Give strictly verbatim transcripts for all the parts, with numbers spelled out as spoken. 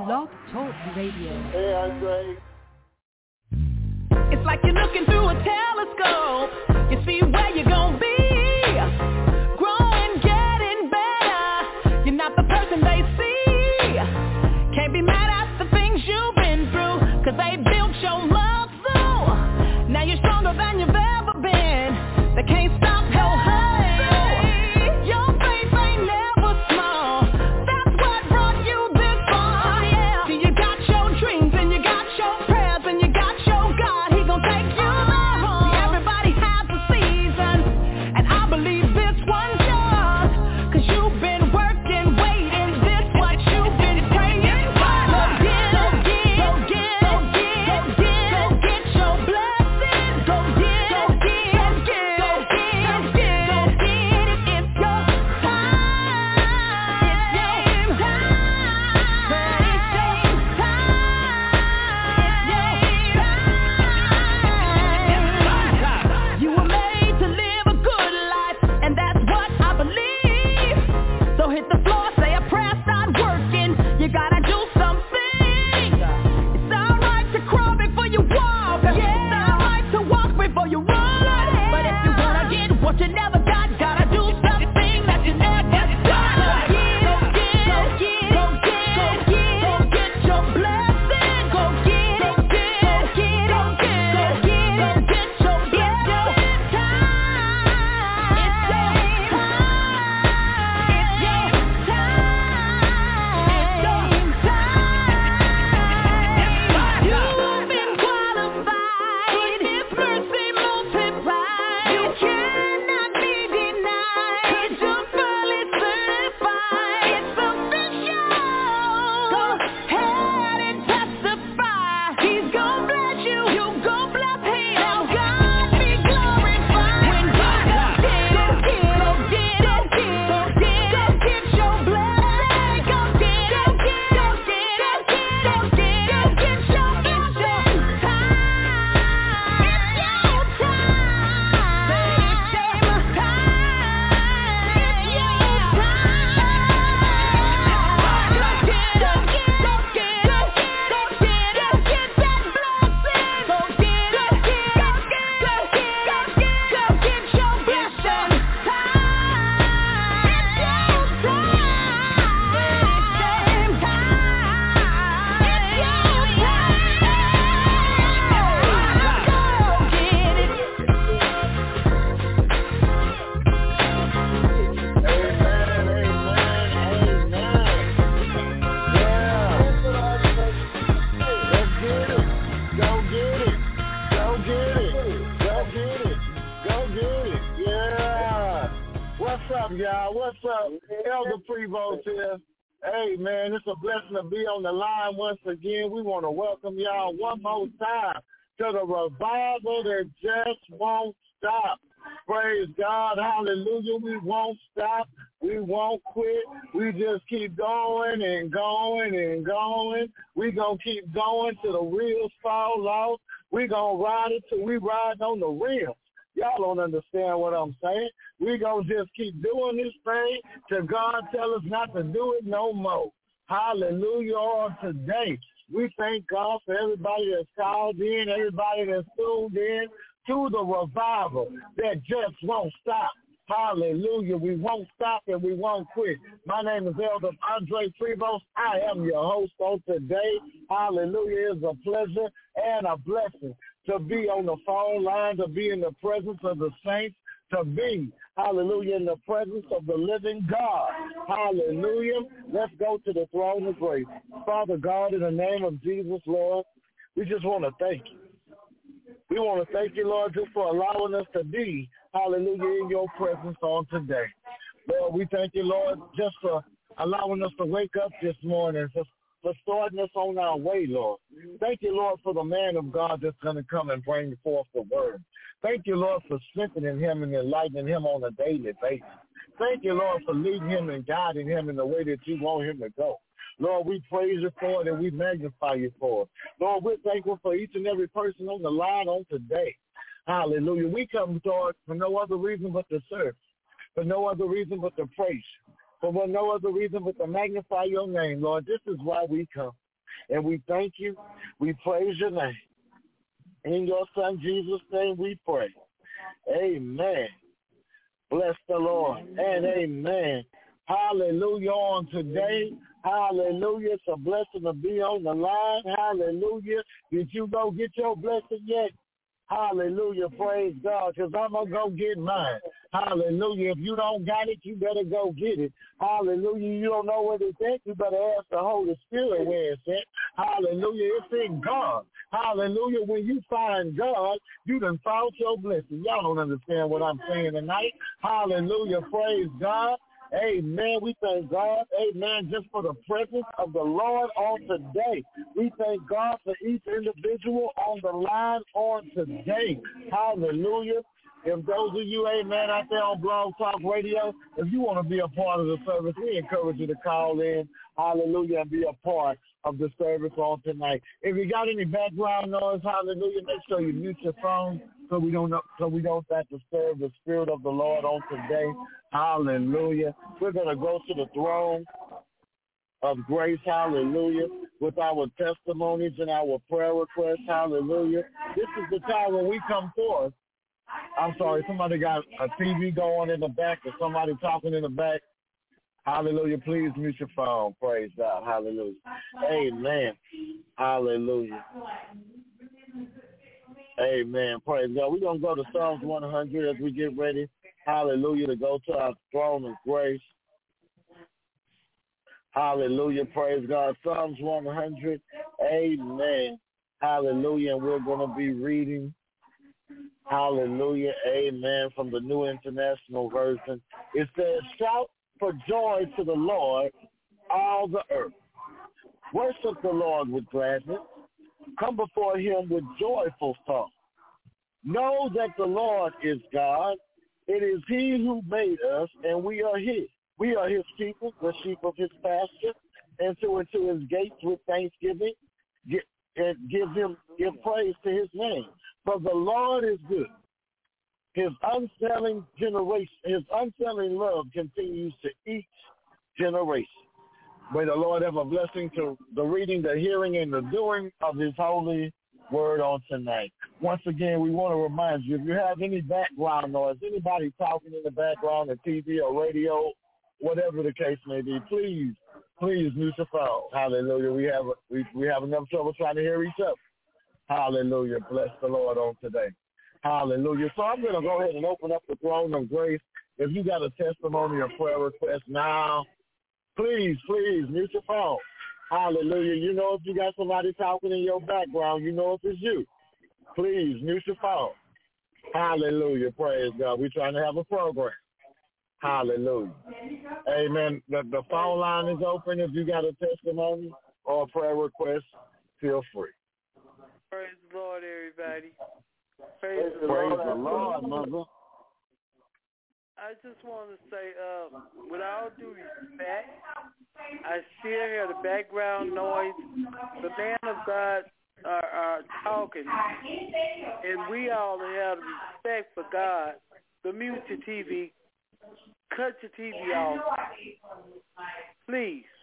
Blog Talk Radio. Hey, Andre. It's like you're looking through a telescope. You see where you're gonna be. Growing, getting better. You're not the person they see. Can't be mad at the things you've been through, 'cause they built your muscle. Now you're stronger than you've ever been. They can't stop your hustle. Your faith ain't never small. That's what brought you this far. Yeah. See, you got your dreams and you got your prayers and you got your God. He gon' take you there. See, everybody has a season, and I believe this one's yours, 'cause you've been working, waiting. This what you've been praying for. Go get, go get, go get, go get, go get, go get your blessings. Go get, go get, go get, go get, go get, go get it. It's your time. It's your time. It's your time. You were made to live a good life, and that's what I believe. So hit the floor, say a prayer, start working. You gotta do something. It's alright to crawl before you walk. It's alright to walk before you run. But if you wanna get what you never got, gotta do something that you never done. Go get, go get, go get, go get, go get, go get your blessing. Go get, go get, go get, go get, go get, go get your blessing. It's time. It's your time. It's your time. It's your time. You've been qualified. His mercy multiplied. You cannot be denied. 'Cause you're fully certified. It's official. Go ahead and testify. He's gon' bless you. You gon' bless him. Now God be glorified. When you go get, go get, go get, go get, go get, go get your blessing. Go get, go get, go get, go get, go get, go get your blessing. It's time. It's your time. Say it's your time. It's your time. Go get, go get, go get, go get, go get, go get that blessing. Go get, go get, go get, go get, go get, go get your blessing. Time. It's your time. It's your time. It's your time. Go get it. Amen, amen, amen. Yeah. Let's get it. Go get it. Go get it. Go get it. Go get it. Yeah. What's up, y'all? What's up? Elder Prevost here. Hey, man, it's a blessing to be on the line once again. We want to welcome y'all one more time to the revival that just won't stop. Praise God. Hallelujah. We won't stop. We won't quit. We just keep going and going and going. We're going to keep going till the wheels fall off. We're going to ride it till we ride on the rims. Y'all don't understand what I'm saying. We're going to just keep doing this thing till God tell us not to do it no more. Hallelujah. On today, we thank God for everybody that's called in, everybody that's tuned in to the revival that just won't stop. Hallelujah. We won't stop and we won't quit. My name is Elder Andre Prevost. I am your host on today. Hallelujah. It's a pleasure and a blessing to be on the phone line, to be in the presence of the saints, to be, hallelujah, in the presence of the living God. Hallelujah. Let's go to the throne of grace. Father God, in the name of Jesus, Lord, we just want to thank you. We want to thank you, Lord, just for allowing us to be, hallelujah, in your presence on today. Lord, we thank you, Lord, just for allowing us to wake up this morning, for, for starting us on our way, Lord. Thank you, Lord, for the man of God that's going to come and bring forth the word. Thank you, Lord, for strengthening him and enlightening him on a daily basis. Thank you, Lord, for leading him and guiding him in the way that you want him to go. Lord, we praise you for it and we magnify you for it. Lord, we're thankful for each and every person on the line on today. Hallelujah. We come, Lord, for no other reason but to serve, for no other reason but to praise you, for no other reason but to magnify your name, Lord. This is why we come. And we thank you. We praise your name. In your Son Jesus' name we pray. Amen. Bless the Lord. And amen. Hallelujah on today. Hallelujah. It's a blessing to be on the line. Hallelujah. Did you go get your blessing yet? Hallelujah. Praise God. Because I'm going to go get mine. Hallelujah. If you don't got it, you better go get it. Hallelujah. You don't know where it's at, you better ask the Holy Spirit where it's at. Hallelujah. It's in God. Hallelujah. When you find God, you done found your blessing. Y'all don't understand what I'm saying tonight. Hallelujah. Praise God. Amen. We thank God. Amen. Just for the presence of the Lord on today. We thank God for each individual on the line on today. Hallelujah. If those of you, amen, out there on Blog Talk Radio, if you want to be a part of the service, we encourage you to call in, hallelujah, and be a part of the service on tonight. If you got any background noise, hallelujah, make sure you mute your phone so we don't so we don't have to disturb the Spirit of the Lord on today. Hallelujah. We're going to go to the throne of grace, hallelujah, with our testimonies and our prayer requests, hallelujah. This is the time when we come forth. I'm sorry, somebody got a T V going in the back or somebody talking in the back. Hallelujah. Please mute your phone. Praise God. Hallelujah. Amen. Hallelujah. Amen. Praise God. We're going to go to Psalms one hundred as we get ready. Hallelujah. To go to our throne of grace. Hallelujah. Praise God. Psalms one hundred. Amen. Hallelujah. And we're going to be reading. Hallelujah. Amen. From the New International Version. It says, shout for joy to the Lord, all the earth. Worship the Lord with gladness. Come before him with joyful song. Know that the Lord is God. It is he who made us, and we are his. We are his people, the sheep of his pasture. Enter into his gates with thanksgiving, give, and give him give praise to his name. For the Lord is good. His unfailing generation, his unfailing love continues to each generation. May the Lord have a blessing to the reading, the hearing, and the doing of his holy word on tonight. Once again, we want to remind you, if you have any background noise, anybody talking in the background, the T V or radio, whatever the case may be, please, please mute your phone. Hallelujah. We have we we have enough trouble trying to hear each other. Hallelujah. Bless the Lord on today. Hallelujah. So I'm going to go ahead and open up the throne of grace. If you got a testimony or prayer request now, please, please mute your phone. Hallelujah. You know if you got somebody talking in your background, you know if it's you. Please mute your phone. Hallelujah. Praise God. We're trying to have a program. Hallelujah. Amen. The, the phone line is open. If you got a testimony or a prayer request, feel free. Praise the Lord, everybody. Praise, Praise the Lord, the Lord, mother. I just want to say, uh, with all due respect, I still hear the background noise. The man of God are, are talking, and we all have respect for God. So mute your T V. Cut your T V off. Please.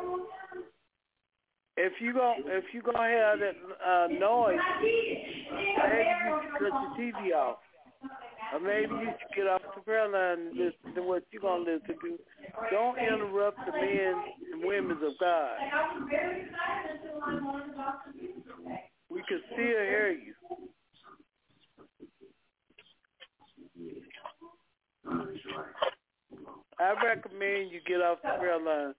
If you go, if you gonna have that uh, noise, maybe you should cut your T V off, or maybe you should get off the prayer line and listen to what you're gonna listen to. Don't interrupt the men and women of God. We can still hear you. I recommend you get off the prayer line.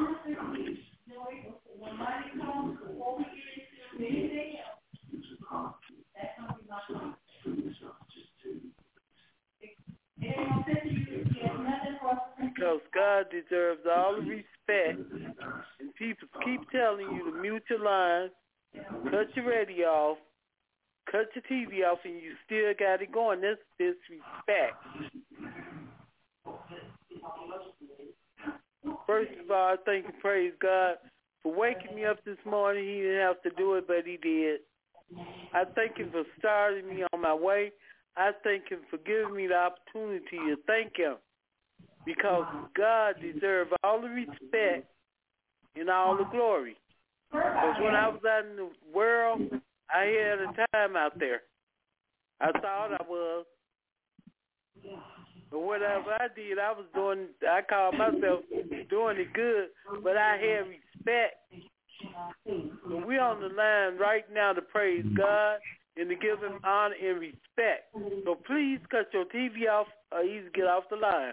Because God deserves all the respect, and people keep telling you to mute your line, cut your radio off, cut your T V off, and you still got it going. That's disrespect. First of all, I thank and praise God for waking me up this morning. He didn't have to do it, but he did. I thank him for starting me on my way. I thank him for giving me the opportunity to thank him, because God deserves all the respect and all the glory. Because when I was out in the world, I had a time out there. I thought I was. But whatever I did, I was doing, I called myself doing it good, but I had respect. So we on the line right now to praise God and to give him honor and respect. So please cut your T V off or either get off the line.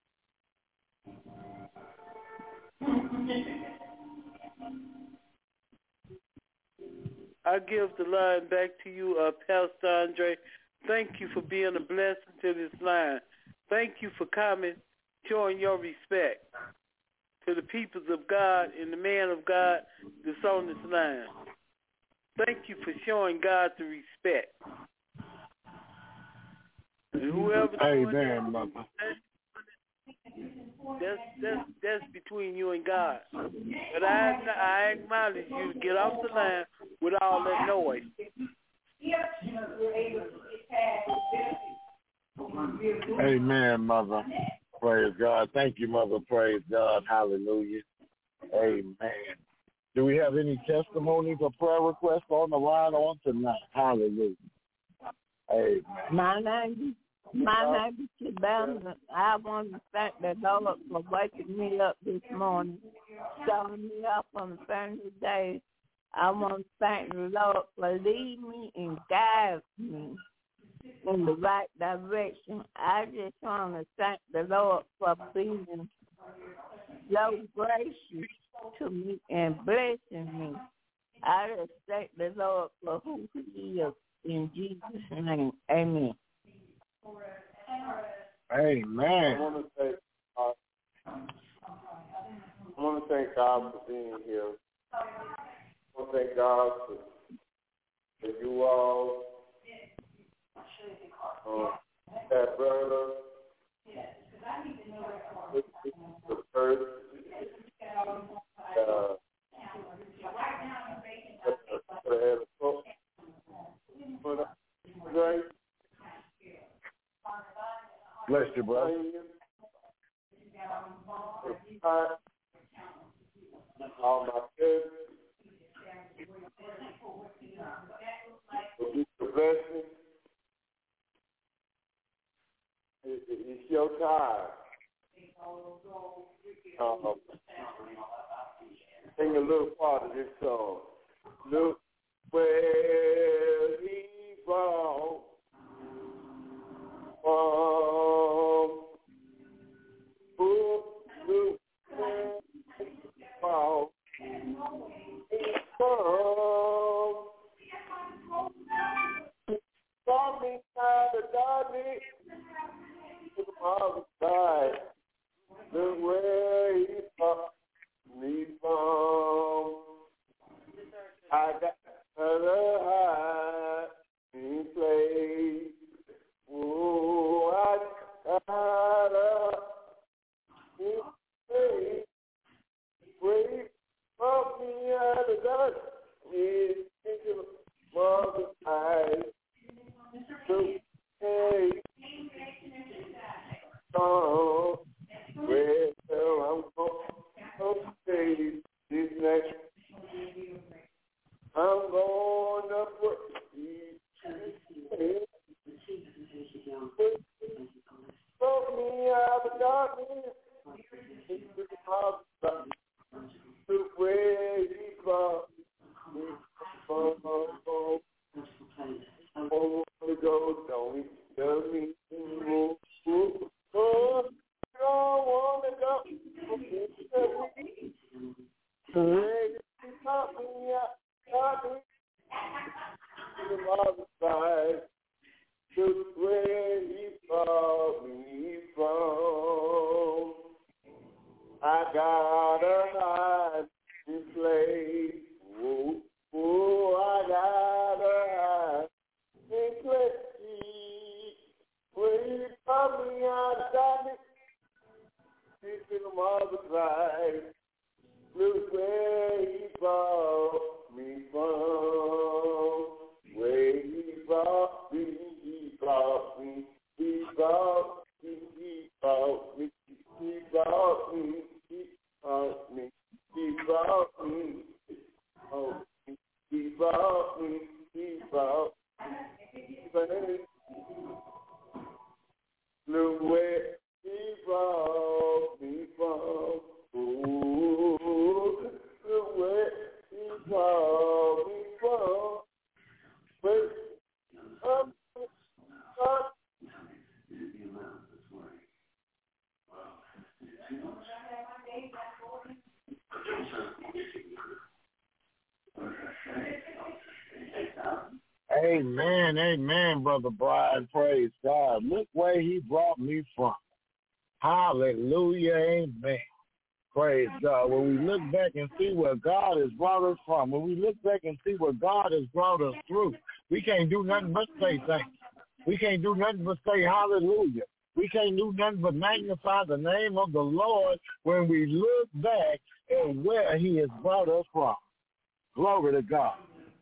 I give the line back to you, uh, Pastor Andre. Thank you for being a blessing to this line. Thank you for coming, showing your respect to the peoples of God and the man of God that's on this line. Thank you for showing God the respect. And whoever Amen, mother. That's that's that's between you and God. But I I acknowledge you to get off the line with all that noise. Amen, mother. Praise God. Thank you, mother. Praise God. Hallelujah. Amen. Do we have any testimonies or prayer requests on the line on tonight? Hallelujah. Amen. My name, my name is Shabana. I want to thank the Lord for waking me up this morning, starting me up on a Sunday day. I want to thank the Lord for leading me and guiding me in the right direction. I just want to thank the Lord for being so gracious to me and blessing me. I just thank the Lord for who he is. In Jesus' name, amen. Amen. I want to thank uh, I want to thank God for being here. I want to thank God for, for you all. Uh, that brother, the first, uh, Bless you, brother. All my kids, the blessing. It's your time. Um, sing a little part of this song. Look where he brought from. Look where he brought from. From inside the darkness to the other side. Look where he brought me from. I got another hiding place. Oh, I got a place. Wait for me at the dust brought me, he brought me, he brought me. Look where he brought me from. Ooh, look where he brought me from. Wait, up, up. Amen, amen, Brother Brian. Praise God. Look where he brought me from. Hallelujah, amen. Praise God. When we look back and see where God has brought us from, when we look back and see where God has brought us through, we can't do nothing but say thanks. We can't do nothing but say hallelujah. We can't do nothing but magnify the name of the Lord when we look back at where he has brought us from. Glory to God.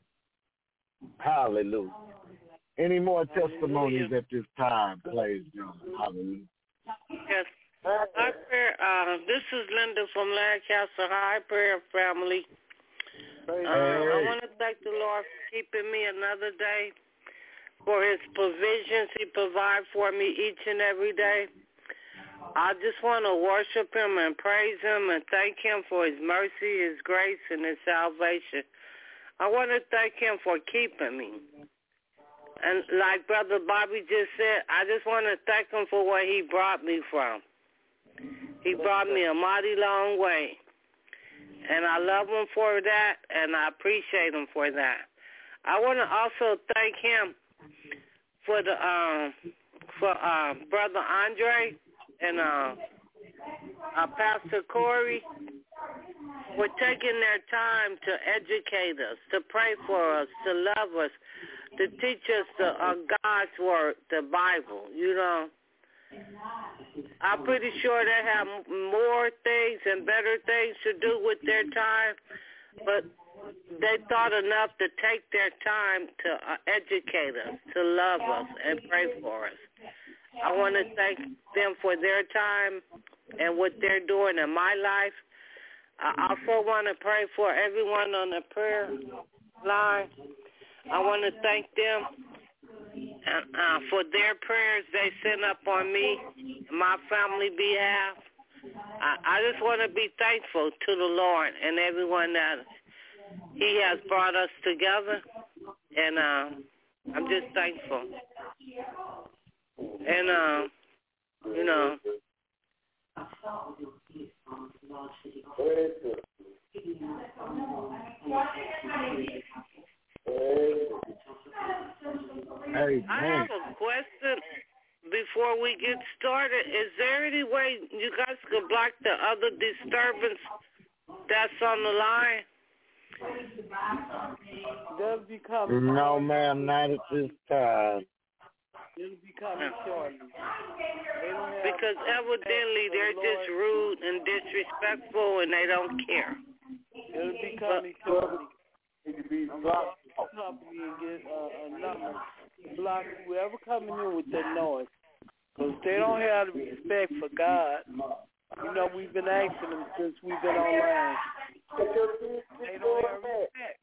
Hallelujah. Any more testimonies at this time, praise God. Hallelujah. Yes. Hi, prayer. Uh, this is Linda from Lancaster. Hi, prayer family. Uh, hey. I want to thank the Lord for keeping me another day, for his provisions he provides for me each and every day. I just want to worship him and praise him and thank him for his mercy, his grace, and his salvation. I want to thank him for keeping me. And like Brother Bobby just said, I just want to thank him for where he brought me from. He brought me a mighty long way. And I love him for that, and I appreciate him for that. I want to also thank him for the um, for uh, Brother Andre and uh, uh, Pastor Corey for taking their time to educate us, to pray for us, to love us, to teach us the, uh, God's word, the Bible, you know. I'm pretty sure they have more things and better things to do with their time, but they thought enough to take their time to uh, educate us, to love us, and pray for us. I want to thank them for their time and what they're doing in my life. I also want to pray for everyone on the prayer line. I want to thank them uh, for their prayers they send up on me, my family behalf. I, I just want to be thankful to the Lord and everyone that he has brought us together, and uh, I'm just thankful. And, uh, you know, Hey, I have a question before we get started. Is there any way you guys could block the other disturbance that's on the line? They'll be coming. No, ma'am, not at this time. They'll be coming shortly. Because evidently they're just rude and disrespectful and they don't care. It'll be coming shortly. I'm going to company and get uh, a number. Block whoever coming in with that noise. Because they don't have the respect for God. You know, we've been asking them since we've been online. They don't have respect.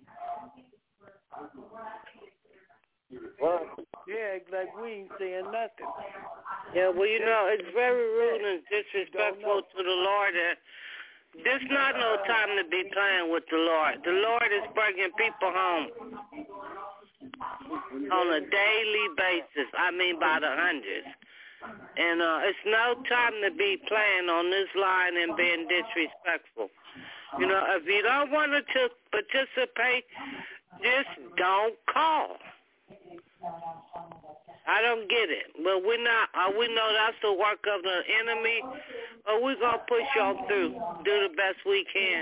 Yeah, like we ain't saying nothing. Yeah, well, you know, it's very rude and disrespectful to the Lord. Uh, This not no time to be playing with the Lord. The Lord is bringing people home on a daily basis. I mean, by the hundreds. And uh, it's no time to be playing on this line and being disrespectful. You know, if you don't want to participate, just don't call. I don't get it, but we not. Uh, we know that's the work of the enemy, but we're gonna push y'all through, do the best we can.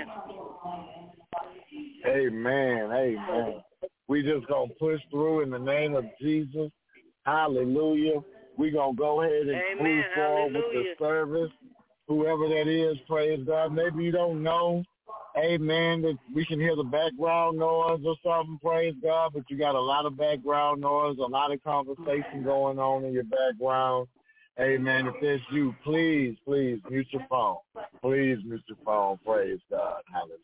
Amen, amen. We just gonna push through in the name of Jesus. Hallelujah. We're gonna go ahead and amen, move forward with the service. Whoever that is, praise God. Maybe you don't know. Amen, that we can hear the background noise or something, praise God, but you got a lot of background noise, a lot of conversation going on in your background. Amen. If that's you, please, please mute your phone. Please mute your phone, praise God. Hallelujah.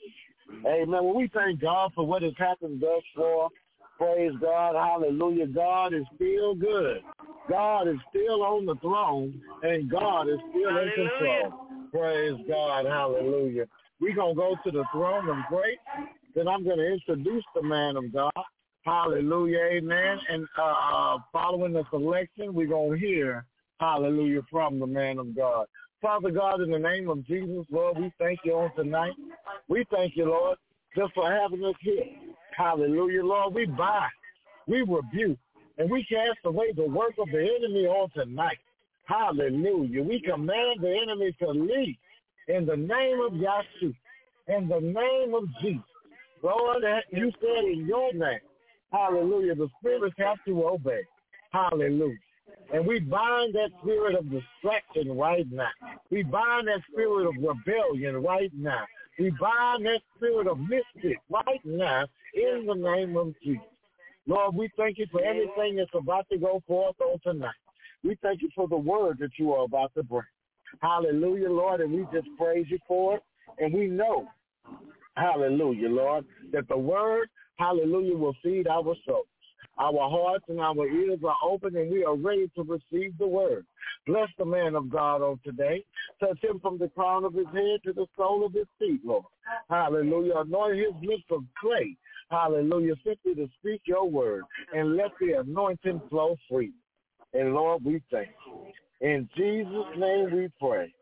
Amen. Well, we thank God for what has happened thus far. Praise God. Hallelujah. God is still good. God is still on the throne, and God is still Hallelujah. in control. Praise God. Hallelujah. We're going to go to the throne of grace. Then I'm going to introduce the man of God. Hallelujah. Amen. And uh, uh, following the selection, we're going to hear, hallelujah, from the man of God. Father God, in the name of Jesus, Lord, we thank you on tonight. We thank you, Lord, just for having us here. Hallelujah, Lord. We bind, we rebuke, and we cast away the work of the enemy on tonight. Hallelujah. We command the enemy to leave in the name of Yahshua, in the name of Jesus. Lord, you said in your name, hallelujah, the spirits have to obey. Hallelujah. And we bind that spirit of distraction right now. We bind that spirit of rebellion right now. We bind that spirit of mischief right now in the name of Jesus. Lord, we thank you for everything that's about to go forth on tonight. We thank you for the word that you are about to bring. Hallelujah, Lord, and we just praise you for it. And we know, hallelujah, Lord, that the word, hallelujah, will feed our souls. Our hearts and our ears are open, and we are ready to receive the word. Bless the man of God on today. Touch him from the crown of his head to the sole of his feet, Lord. Hallelujah. Anoint his lips of clay. Hallelujah. Simply to speak your word, and let the anointing flow free. And, Lord, we thank you. In Jesus' name we pray.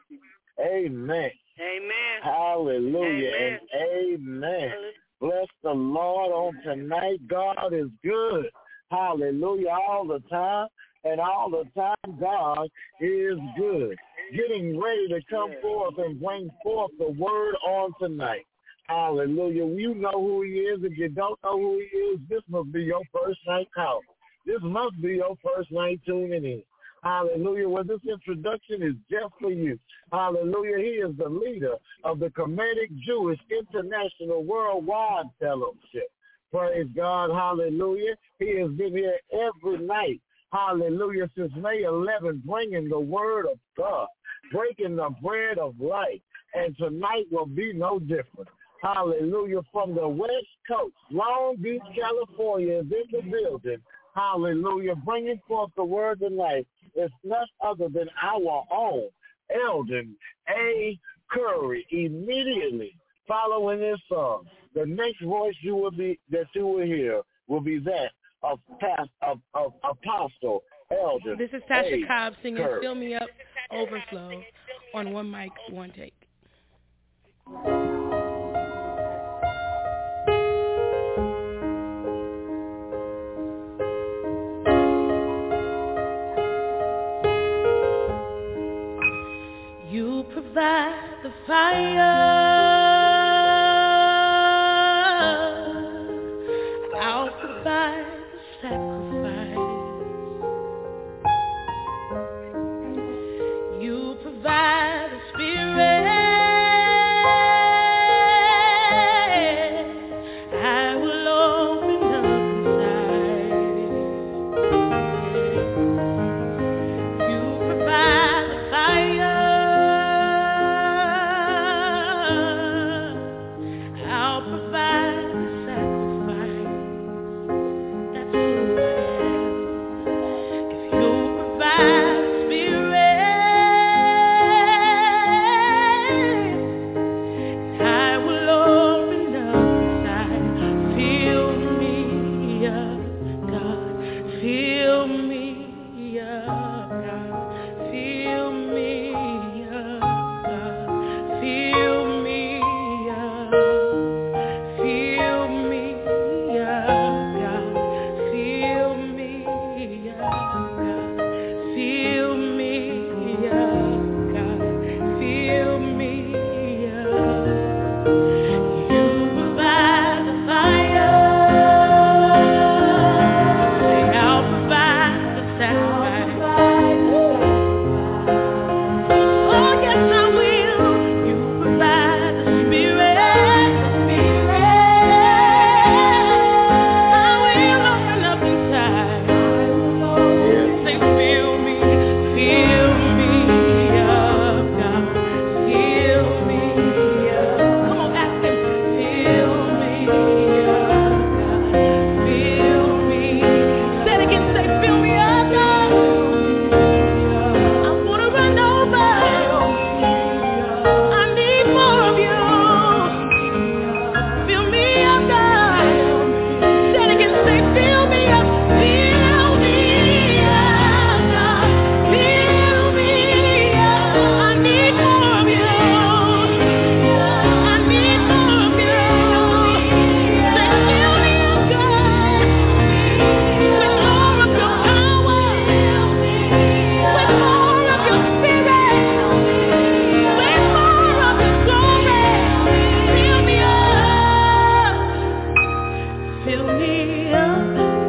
Amen. Amen. Hallelujah. Amen. And amen. Bless the Lord on tonight. God is good. Hallelujah. All the time. And all the time, God is good. Getting ready to come forth and bring forth the word on tonight. Hallelujah. You know who he is. If you don't know who he is, this must be your first night call. This must be your first night tuning in. Hallelujah. Well, this introduction is just for you. Hallelujah. He is the leader of the Kemetic Jewish International Worldwide Fellowship. Praise God. Hallelujah. He has been here every night. Hallelujah. Since May eleventh, bringing the word of God, breaking the bread of life. And tonight will be no different. Hallelujah. From the West Coast, Long Beach, California is in the building. Hallelujah. Bringing forth the word of life. It's none other than our own Eldon A. Curry. Immediately following this song, the next voice you will be that you will hear will be that of past of, of Apostle Eldon. This is Tasha A. Cobb singing Curry. "Fill Me Up, Overflow" on one mic, one take. You provide the fire, I'll provide the sacrifice. You provide the spirit, fill me up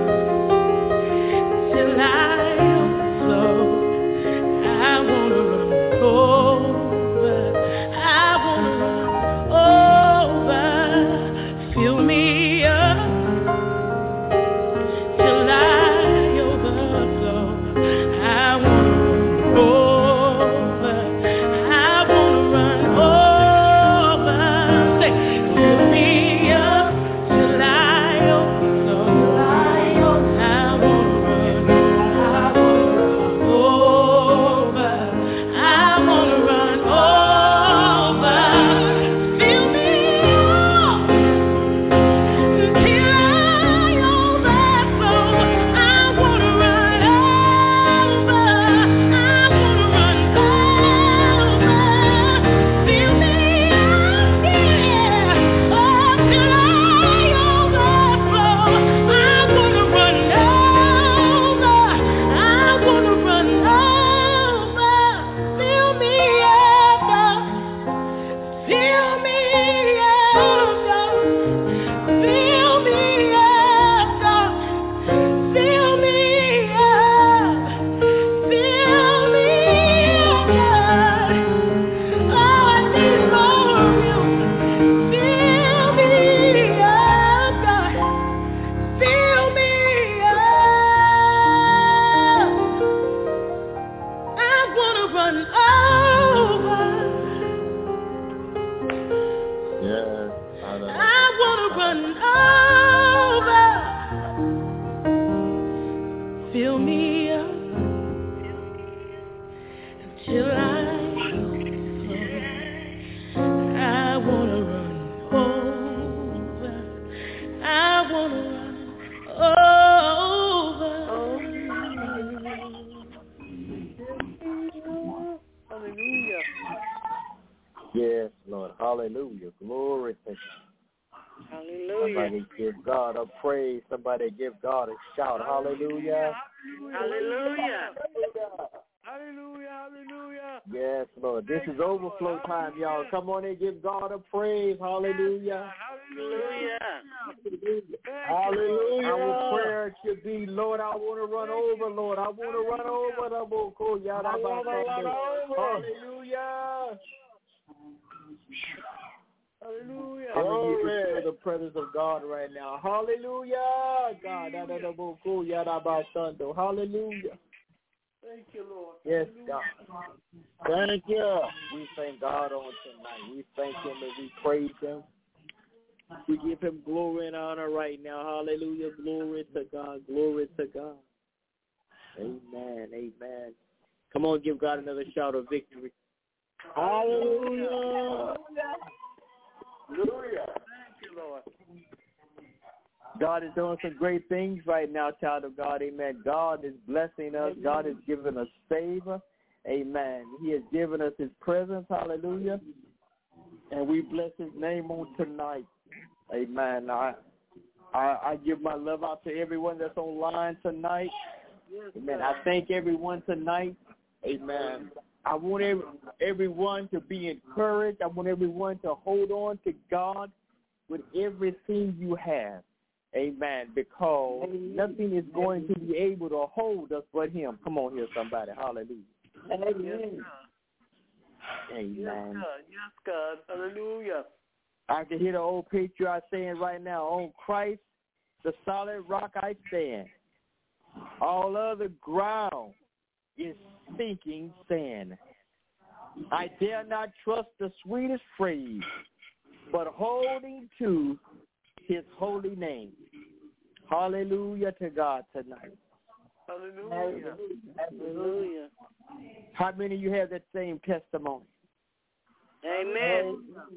till I overflow. I wanna run over. I wanna run over. Fill me up till I overflow. I wanna run over. I wanna run over. Say, fill me up till I overflow. I wanna run over. I wanna run over. Fill me up till I overflow. I wanna run over. I wanna run over. Fill me up, yeah, oh, till I overflow. I wanna run over. I wanna run over. Fill me up, God. Fill me up, God. Fill me up, God. Fill me up. Fill me up, God. Oh, I need more of you. Fill me up, God. Fill me up. I wanna run over. Yes. I wanna run over. Fill me up until I overflow. I wanna run over. I wanna run over. Hallelujah. Yes, Lord. Hallelujah. Glory to God. Hallelujah. Somebody give God a praise. Somebody give God a shout. Hallelujah. Hallelujah. Hallelujah. Hallelujah. Yes, Lord. This is overflow time, y'all. Come on and give God a praise. Hallelujah. Hallelujah. Hallelujah. Our prayer should be, Lord, I want to run over, Lord. I want to run over. the Boko Yada Basande. Hallelujah. Hallelujah. I mean, you can feel the presence of God right now. Hallelujah. God, da, da, da, Boko Yada Basando. Hallelujah. Thank you, Lord. Yes, God. Thank you. We thank God on tonight. We thank Him and we praise Him. We give Him glory and honor right now. Hallelujah. Glory to God. Glory to God. Amen. Amen. Come on, give God another shout of victory. Hallelujah. Hallelujah. Thank you, Lord. God is doing some great things right now, child of God. Amen. God is blessing us. God is giving us favor. Amen. He has given us His presence. Hallelujah. And we bless His name on tonight. Amen. I, I I give my love out to everyone that's online tonight. Amen. I thank everyone tonight. Amen. I want every, everyone to be encouraged. I want everyone to hold on to God with everything you have. Amen. Because nothing is going to be able to hold us but Him. Come on here, somebody. Hallelujah. Amen. Amen. Yes, God. Yes, God. Hallelujah. I can hear the old patriarch saying right now, on Christ, the solid rock I stand. All other ground is sinking sand. I dare not trust the sweetest phrase, but holding to His holy name. Hallelujah to God tonight. Hallelujah. Hallelujah. How many of you have that same testimony? Amen.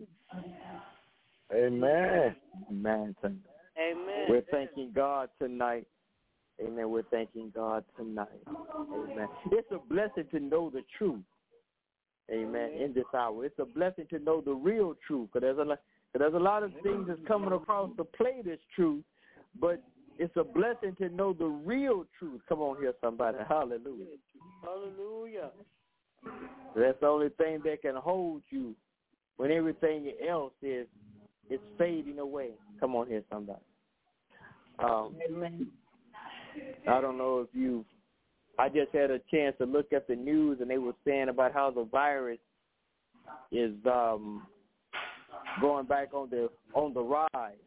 Amen. Amen. Amen. We're thanking God tonight. Amen. We're thanking God tonight. Amen. It's a blessing to know the truth. Amen. In this hour, it's a blessing to know the real truth. Because there's a lot, there's a lot of things that's coming across to play this truth, but it's a blessing to know the real truth. Come on here, somebody. Hallelujah. Hallelujah. That's the only thing that can hold you when everything else is is fading away. Come on here, somebody. Um, Amen. I don't know if you. I just had a chance to look at the news, and they were saying about how the virus is um, going back on the on the rise,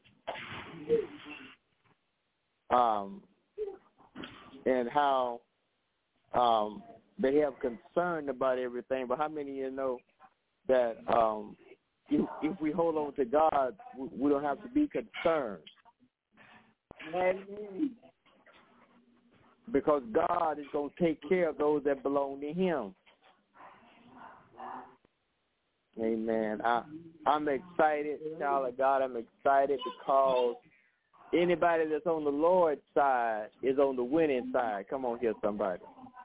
um, and how um, they have concern about everything. But how many of you know that um, if, if we hold on to God, we, we don't have to be concerned? Amen. Because God is going to take care of those that belong to Him. Amen. I, I'm excited, child of God. I'm excited because anybody that's on the Lord's side is on the winning side. Come on here, somebody.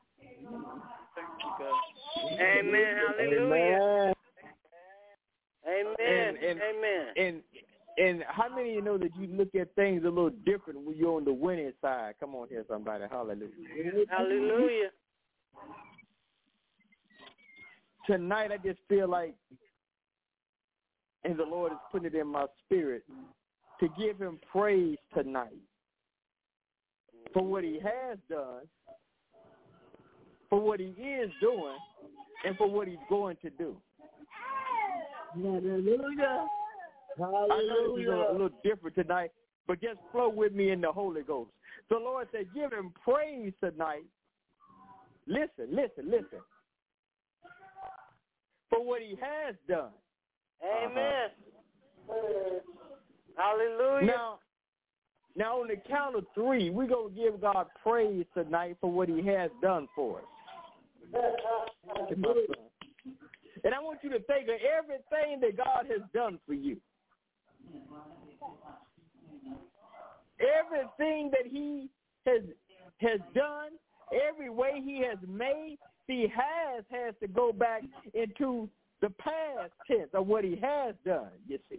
Amen. Hallelujah. Amen. Amen. And, and, Amen. And, and how many of you know that you look at things a little different when you're on the winning side? Come on here, somebody. Hallelujah. Hallelujah. Tonight, I just feel like, and the Lord has put it in my spirit, to give Him praise tonight for what He has done, for what He is doing, and for what He's going to do. Hallelujah. I know this is a little different tonight, but just flow with me in the Holy Ghost. The Lord said, give Him praise tonight. Listen, listen, listen. For what He has done. Amen. Uh-huh. Hallelujah. Now, now on the count of three, we're going to give God praise tonight for what He has done for us. And I want you to think of everything that God has done for you. Everything that He has has done, every way He has made, He has has to go back into the past tense of what He has done, you see.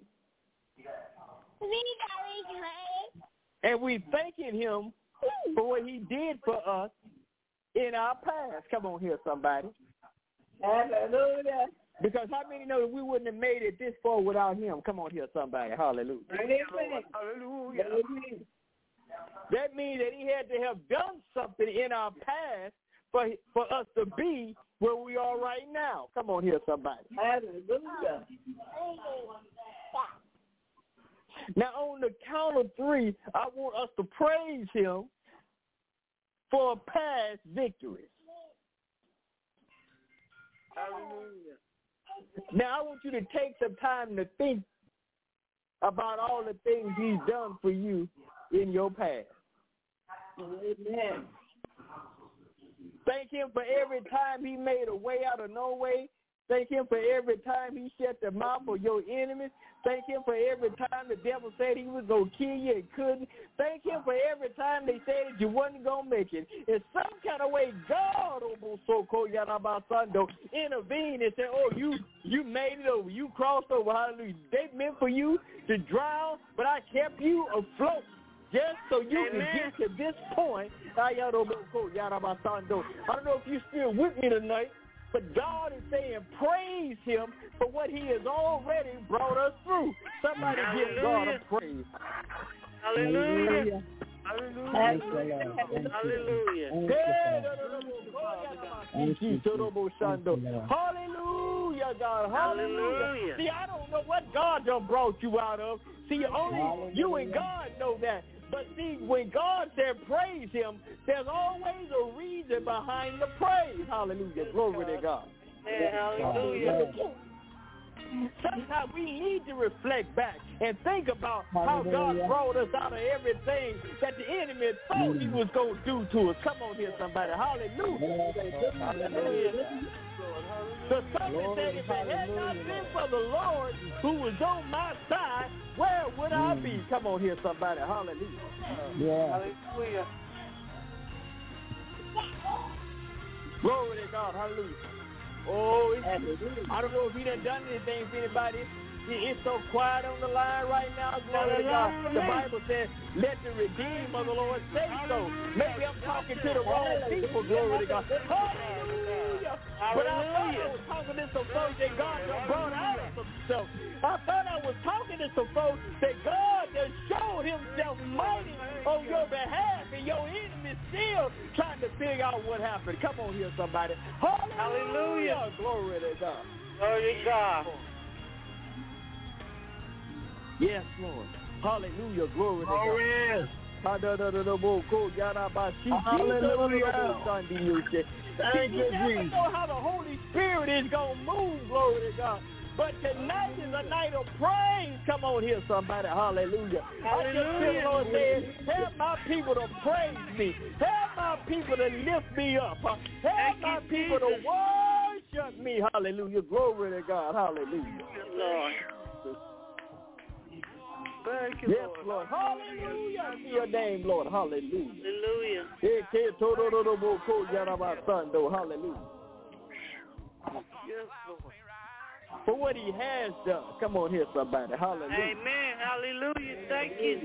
And we thanking Him for what He did for us in our past. Come on here, somebody. Hallelujah. Because how many know that we wouldn't have made it this far without Him? Come on here, somebody. Hallelujah. Amen. Hallelujah. Amen. That means that He had to have done something in our past for for us to be where we are right now. Come on here, somebody. Hallelujah. Now, on the count of three, I want us to praise Him for past victories. Hallelujah. Now, I want you to take some time to think about all the things He's done for you in your past. Amen. Thank Him for every time He made a way out of no way. Thank Him for every time He shut the mouth of your enemies. Thank Him for every time the devil said he was going to kill you and couldn't. Thank Him for every time they said that you wasn't going to make it. In some kind of way, God intervened and said, oh, you you made it over. You crossed over. Hallelujah. They meant for you to drown, but I kept you afloat. Just so you Amen. can get to this point. I don't know if you're still with me tonight, but God is saying praise Him for what He has already brought us through. Somebody give God a praise. Hallelujah. Hallelujah. Hallelujah. Hallelujah, God. Hallelujah. See, I don't know what God done brought you out of. See, only you and God know that. But see, when God said praise Him, there's always a reason behind the praise. Hallelujah. Glory to God. Hallelujah. Sometimes we need to reflect back and think about how God brought us out of everything that the enemy thought He was going to do to us. Come on here, somebody. Hallelujah. Hallelujah. The psalmist said, if it had not been for the Lord who was on my side, where would I be? Come on here, somebody. Hallelujah. Yeah. Hallelujah. Glory to God. Hallelujah. Oh, it's, I don't know if He done done anything for anybody It's so quiet on the line right now. Glory to God. The Bible says, let the redeemed of the Lord say so. Maybe I'm talking to the wrong people. Glory to God. Hallelujah. But I thought I was talking to some folks that God done brought out of some stuff. I thought I was talking to some folks that God has showed himself mighty on your behalf, and your enemy still trying to figure out what happened. Come on here, somebody. Hallelujah. Hallelujah. Glory to God. Glory to God. Yes, Lord. Hallelujah. Glory to God. Hallelujah. Thank you, Jesus. You never know how the Holy Spirit is going to move. Glory to God. But tonight is a night of praise. Come on here, somebody. Hallelujah. Hallelujah. I just feel the Lord saying, help my people to praise me. Help my people to lift me up. Help Thank my people Jesus. to worship me. Hallelujah. Glory to God. Hallelujah. Lord. Thank you, yes, Lord. Lord. Hallelujah to your name, Lord. Hallelujah. Hallelujah. Hallelujah. Yes, Lord. For what he has done. Come on here, somebody. Hallelujah. Amen. Hallelujah. Thank you.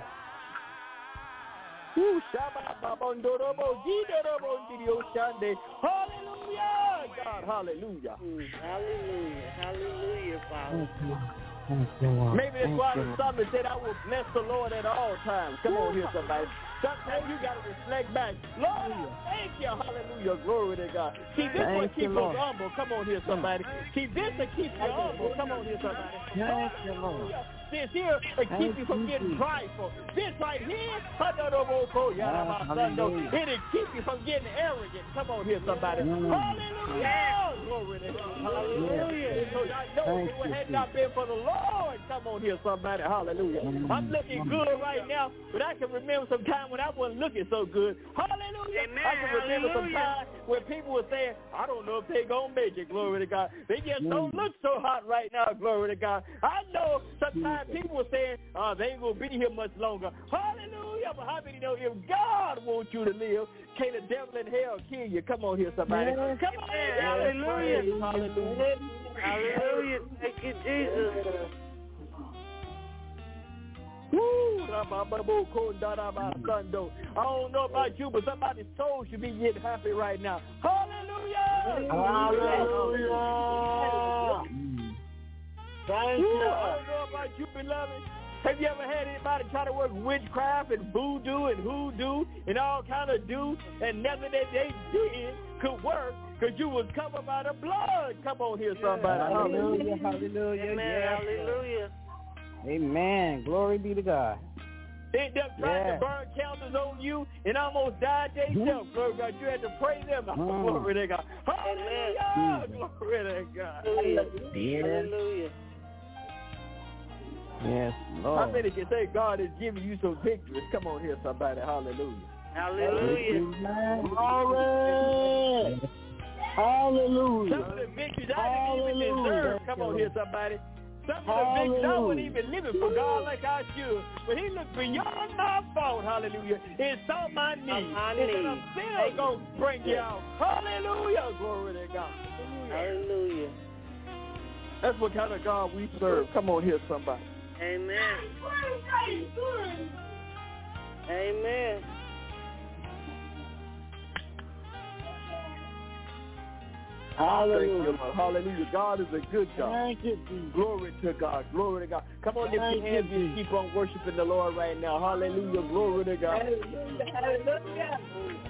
Hallelujah. God, hallelujah. Hallelujah. Hallelujah, Father. Maybe that's why the psalmist said, I will bless the Lord at all times. Come on here, somebody. Sometimes you got to reflect back. Lord, I thank you. Hallelujah. Glory to God. See, this will keep us humble. Come on here, somebody. See, this will keep you humble. Come on here, somebody. Thank you, Lord. This here will keep you from getting prideful. This right here, it'll keep you from getting arrogant. Come on here, somebody. Hallelujah. Glory to God. Hallelujah. So I know if it had not been for the Lord, come on here, somebody. Hallelujah. I'm looking good right now, but I can remember some time when I wasn't looking so good. Hallelujah. Amen. I can remember some time when people were saying, I don't know if they're going to make it. Glory to God. They just don't look so hot right now. Glory to God. I know sometimes people were saying, oh, they ain't going to be here much longer. Hallelujah. But how many know if God wants you to live, can't the devil in hell kill you? Come on here, somebody. Come on. Hallelujah. Hallelujah. Hallelujah. Thank you, Jesus. Woo! I don't know about you, but somebody's soul should be getting happy right now. Hallelujah! Hallelujah! Thank you. I don't know about you, beloved. Have you ever had anybody try to work witchcraft and voodoo and hoodoo and all kind of do, and nothing that they did could work because you was covered by the blood? Come on here, somebody. Hallelujah, hallelujah. Amen. Yes, Hallelujah. Amen. Glory be to God. They them tried yeah. to burn candles on you and almost died themselves. Glory to God. You had to pray them out. Mm. Glory to God. Hallelujah. Glory to God. Hallelujah. Hallelujah. Yes, Lord. How many can say God is giving you some victories? Come on here, somebody. Hallelujah. Hallelujah. Glory. Hallelujah. Some of the victories I didn't even deserve. Come on here, somebody. Some of the victories I wasn't even living for God like I should. But he looked beyond my fault, hallelujah, and saw my need. And said, I'm still going to bring you out. Hallelujah. Glory to God. Hallelujah. That's what kind of God we serve. Come on here, somebody. Amen. Amen. Hallelujah. Hallelujah. God is a good God. Thank you, Jesus. Glory to God. Glory to God. Come on, lift your hands and keep on worshiping the Lord right now. Hallelujah. Glory to God. Hallelujah. Hallelujah.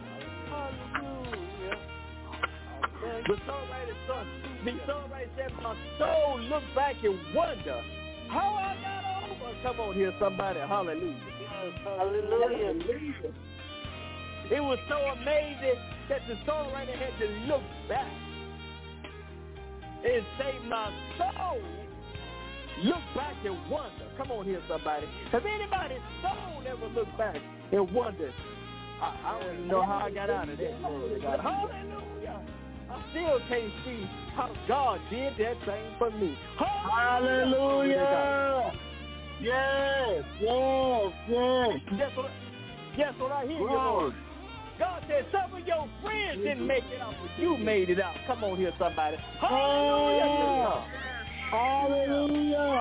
The songwriter son, the songwriter said, my soul look back and wonder how I got over. Come on here, somebody. Hallelujah. Hallelujah. It was so amazing that the songwriter had to look back and say, my soul look back and wonder. Come on here, somebody. Has anybody's soul ever looked back and wondered, I, I don't even know how I got out of that. Hallelujah. I still can't see how God did that thing for me. Hallelujah. Hallelujah. Yes, yes, yes. Guess what, guess what I hear, you Lord? God said some of your friends didn't make it out, but you made it out. Come on here, somebody. Hallelujah. Hallelujah.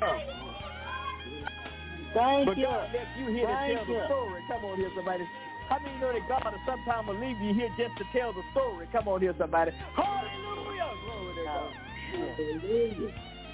Thank but you. God left you here Thank to tell you. the story. Come on here, somebody. How many know that God will sometime will leave you here just to tell the story? Come on here, somebody. Hallelujah. Glory to God. Hallelujah.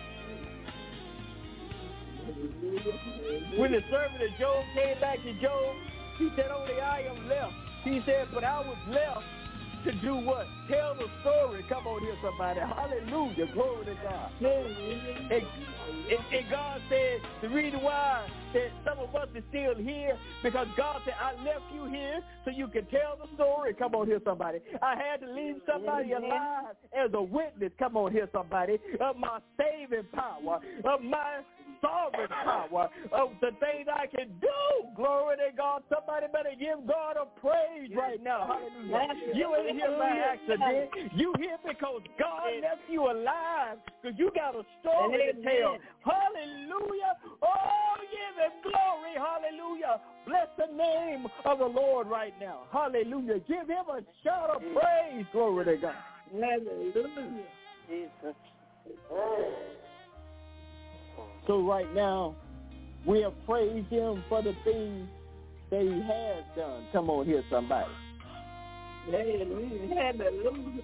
When the servant of Job came back to Job, he said, only I am left. He said, but I was left to do what? Tell the story. Come on here, somebody. Hallelujah. Glory to God. And, and, and God said, the reason why that some of us are still here, because God said, I left you here so you can tell the story. Come on here, somebody. I had to leave somebody alive as a witness. Come on here, somebody. Of my saving power, of my sovereign power, of the things I can do. Glory to God. Somebody better give God a praise right now. Hallelujah. You ain't here by accident. You here because God left you alive, because you got a story to tell. Hallelujah. Oh, give him glory. Hallelujah. Bless the name of the Lord right now. Hallelujah. Give him a shout of praise. Glory to God. Hallelujah. Jesus. So right now, we have praised him for the things that he has done. Come on here, somebody. Hallelujah.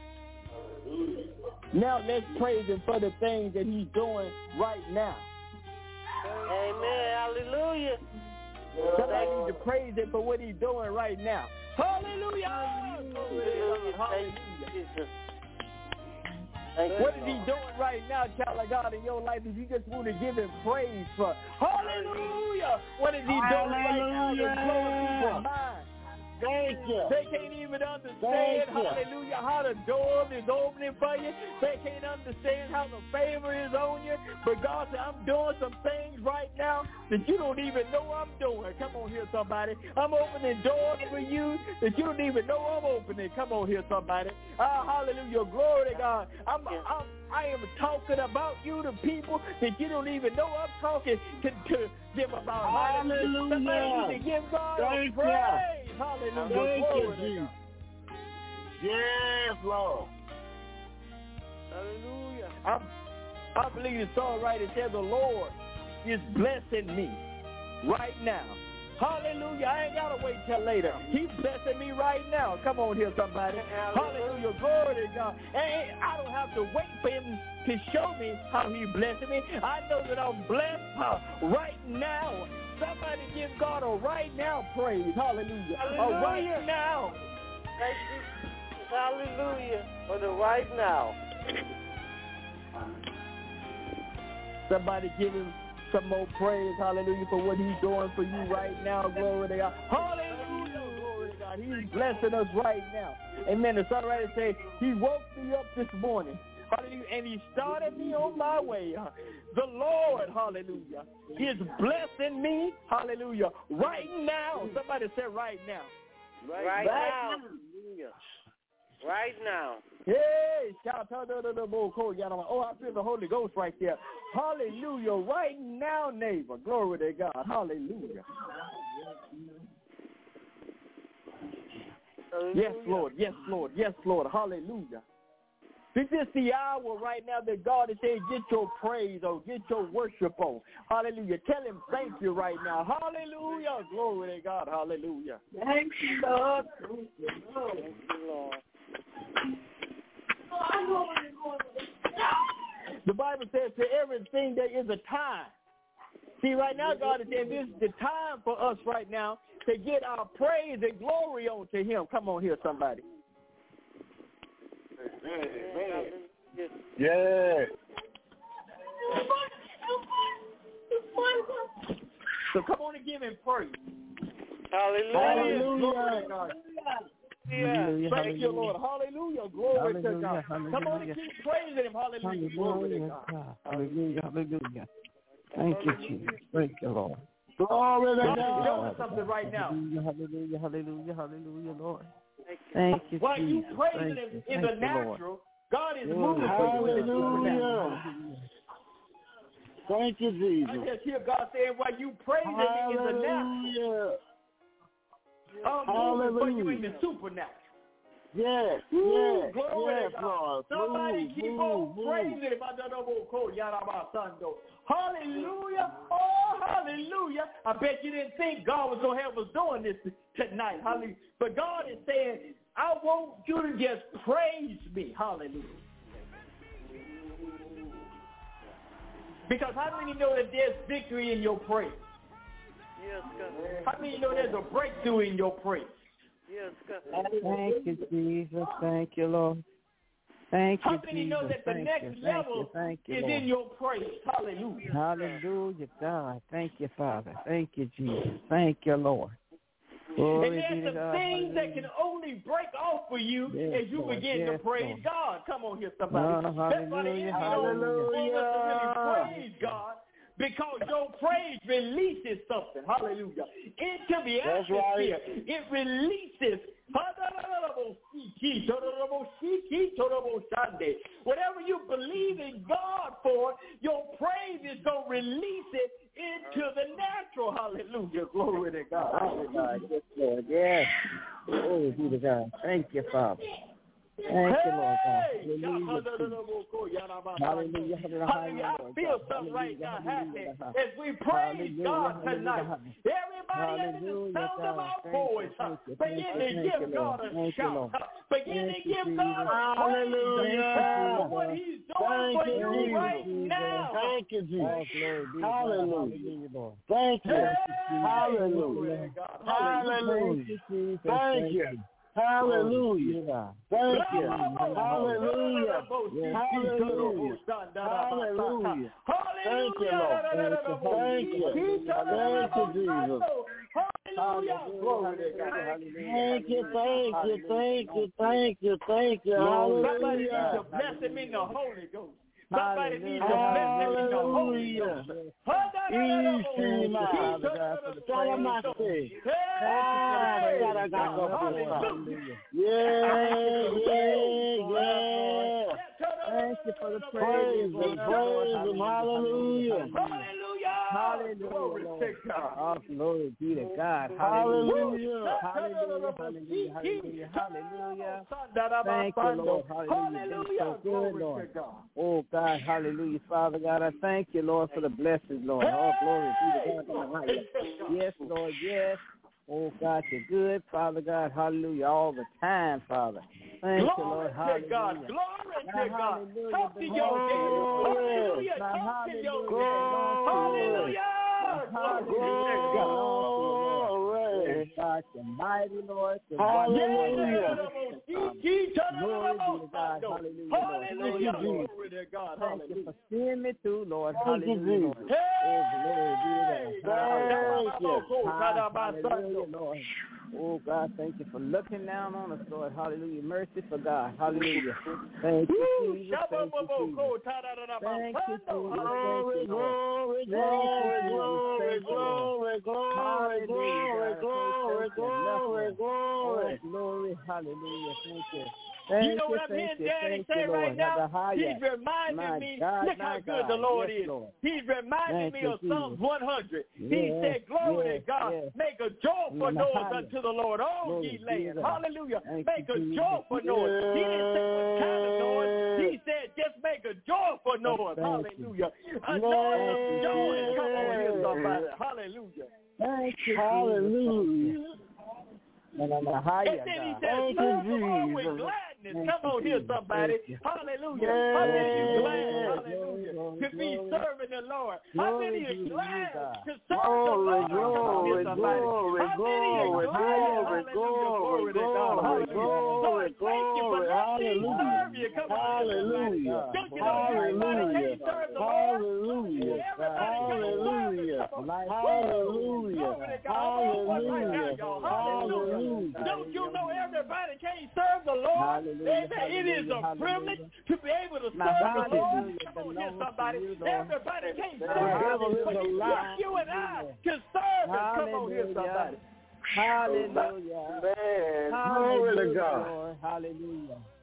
Now let's praise him for the things that he's doing right now. Amen. Hallelujah. Somebody needs to praise him for what he's doing right now. Hallelujah. Hallelujah. Hallelujah. Jesus. What is he doing right now, child of God, in your life? If you just want to give him praise for, hallelujah. What is he doing right now to blow people's minds? Thank you. They can't even understand, Thank you. hallelujah, how the door is opening for you. They can't understand how the favor is on you. But God said, I'm doing some things right now that you don't even know I'm doing. Come on here, somebody. I'm opening doors for you that you don't even know I'm opening. Come on here, somebody. Ah, hallelujah. Glory to God. I'm, I'm, I am talking about you to people that you don't even know I'm talking to, to them about. Hallelujah. Somebody needs to give God Thank a praise. you. Hallelujah. Thank Glory you, to Jesus. God. Yes, Lord. Hallelujah. I, I believe the songwriter said the Lord is blessing me right now. Hallelujah. I ain't got to wait till later. He's blessing me right now. Come on here, somebody. Hallelujah. Glory to God. And I don't have to wait for him to show me how he's blessing me. I know that I'm blessed uh, right now. Somebody give God a right now praise. Hallelujah. Hallelujah. A right now. Thank you. Hallelujah. For the right now. Somebody give him some more praise, hallelujah, for what he's doing for you right now. Glory to God. Hallelujah. Glory to God. He's blessing us right now. Amen. The songwriter said, he woke me up this morning. Hallelujah. And he started me on my way. The Lord, hallelujah, is blessing me, hallelujah, right now. Somebody said right now. Right, right now. Hallelujah. Right now. Hey, shout out to the Oh, I feel the Holy Ghost right there. Hallelujah. Right now, neighbor. Glory to God. Hallelujah. Hallelujah. Yes, Lord. Yes, Lord. Yes, Lord. Hallelujah. This is the hour right now that God is saying, get your praise on, get your worship on. Hallelujah. Tell him thank you right now. Hallelujah. Glory to God. Hallelujah. Thank you, Lord. Thank you, Lord. The Bible says to everything there is a time. See, right now, God is saying this is the time for us right now to get our praise and glory on to him. Come on here, somebody. Amen. Yeah. So come on and give him praise. Hallelujah. Glory to God. Yeah. Thank you, Lord. Hallelujah. Glory to God. Hallelujah. Come on and keep praising him. Hallelujah. Glory to God. Hallelujah. Hallelujah. Thank you, Jesus. Thank you, Lord. Glory to God is God. doing something right now. Hallelujah. Hallelujah. Hallelujah, Lord. Thank you, While you Jesus. praising Thank him you. in Thank the you, Lord. natural, God is Glory. moving for you in the supernatural. Hallelujah. Thank you, Jesus. I just hear God saying, while you praising me in the natural, Hallelujah. I'm moving for you in Hallelujah. the supernatural. Yes, Ooh, yes, glory yes, to God. Lord. Somebody Move, keep move, on move. praising him. Hallelujah. Oh, hallelujah. I bet you didn't think God was going to have us doing this tonight. Hallelujah. But God is saying, I want you to just praise me. Hallelujah. Because how many know that there's victory in your praise? Yes, God. How many know there's a breakthrough in your praise? Yes, God. Thank you, Jesus. Thank you, Lord. Thank you, How many know Jesus. that the Thank next you, thank level you, thank you, is Lord. in your praise? Hallelujah. Hallelujah, God. Thank you, Father. Thank you, Jesus. Thank you, Lord. Glory And be there's to some God. things that can Hallelujah. only break off for you Yes, as you Lord. begin Yes, to praise Lord. God. Come on here, somebody. Oh, That's why the hallelujah, enemy don't hallelujah. want us to really praise God, because your praise releases something. Hallelujah. Into the That's atmosphere. right. It releases. Whatever you believe in God for, your praise is going to release it into the natural. Hallelujah. Glory to God. Hallelujah. Yes, Lord. Yes. Glory be to God. Thank you, Father. Thank you, Lord God. Hallelujah. Hallelujah. Hallelujah. I feel something right now happening as we praise God tonight. Everybody in the sound of our voice, begin to give God a shout. Begin to give God a praise for what he's doing for you right now. Thank you, Jesus. Hallelujah. Thank you. Hallelujah. Hallelujah. Thank you. Hallelujah. Thank you. Hallelujah. Hallelujah. Hallelujah. Thank you, Lord. Thank you. Thank you, Jesus. Hallelujah. Glory to God. Thank you, thank you, thank you, thank you, thank you. Somebody needs to Hallelujah. bless him in the Holy Ghost. Somebody needs to bless him in the Holy Ghost. Thank you for the Praise praise. Him, praise Him, hallelujah. Hallelujah. Glory to God. Oh, glory be to God. Hallelujah. Hallelujah. Hallelujah. Hallelujah. Hallelujah. Thank you, Lord. Hallelujah. You've been so good, Lord. Oh, God. Hallelujah. Father God, I thank you, Lord, for the blessings, Lord. Oh, glory be to God. Yes, Lord. Yes. Oh, God, you're good, Father God. Hallelujah. All the time, Father. Thank you, Lord. Hallelujah. God. Glory to God. Hallelujah. Talk to your daddy. Hallelujah. Talk to your daddy. Hallelujah. Glory. God, you're mighty, Lord. Hallelujah. Glory be to God. Hallelujah. Glory to God. Thank you for seeing me through, Lord. Thank you, Hallelujah, Lord. Jesus. Oh, glory be to God. Thank you. Hallelujah, Lord. Oh, God, thank you for looking down on us, Lord. Hallelujah. Mercy for God. Hallelujah. Thank you, Jesus. Thank you, Jesus. Thank you, Jesus. Glory, glory, glory, glory, glory, glory, glory, glory, glory, glory. Glory, hallelujah. Thank you. You know what I'm hearing Daddy say right now? He's reminding me, look how good the Lord is. He's reminding me of Psalms one hundred. He said, glory to God, make a joyful noise unto the Lord, all ye land. Hallelujah. Make a joyful noise. He didn't say what kind of noise. He said, just make a joyful noise. Hallelujah. A noise of joy. Come on here, somebody. Hallelujah. Thank you, hallelujah. And then he said, serve the Lord with gladness. Come on here, somebody. Hallelujah. How many of you glad, hallelujah, to be serving the Lord? How many are glad to serve the Lord? Glory, glory, glory, glory, glory, glory, glory, glory, hallelujah, hallelujah, hallelujah, hallelujah, hallelujah, hallelujah, hallelujah, hallelujah. Don't you know everybody can't serve the Lord? It is a privilege to be able to serve the Lord. Come on here, somebody. Everybody can't serve Him, but you and I can serve Him. Come on here, somebody. Hallelujah. Man, glory to God. Hallelujah.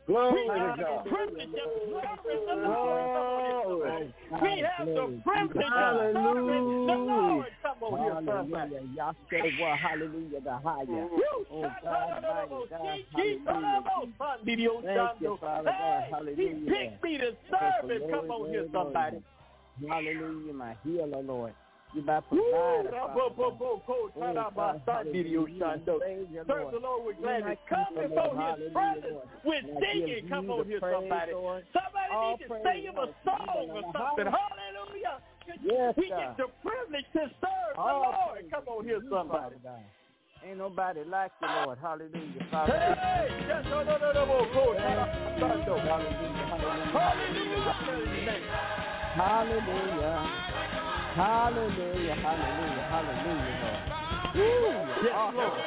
Glory we to have God. the privilege of serving the Lord. We have the privilege of serving the Lord. Come on here, somebody. Hallelujah. Yahshua, hallelujah, the higher. Oh, God, mighty God, hallelujah. Thank you, Father God, hallelujah. He picked me to serve him. Come on here, somebody. Hallelujah, my healer, Lord. You my provider, Father God. Serve the Lord with gladness. Come before his presence with singing. Come on here, somebody. Somebody needs to sing him a song or something. Hallelujah. Yes, we God. get the privilege to serve the Lord. Come on here, somebody. Ain't nobody like you, Lord. Hallelujah, Father. Hey, yes, no, no, no, no, no, go. Hallelujah, hallelujah, hallelujah. Hallelujah, hallelujah, hallelujah, Lord. Woo, yes, awesome, Lord.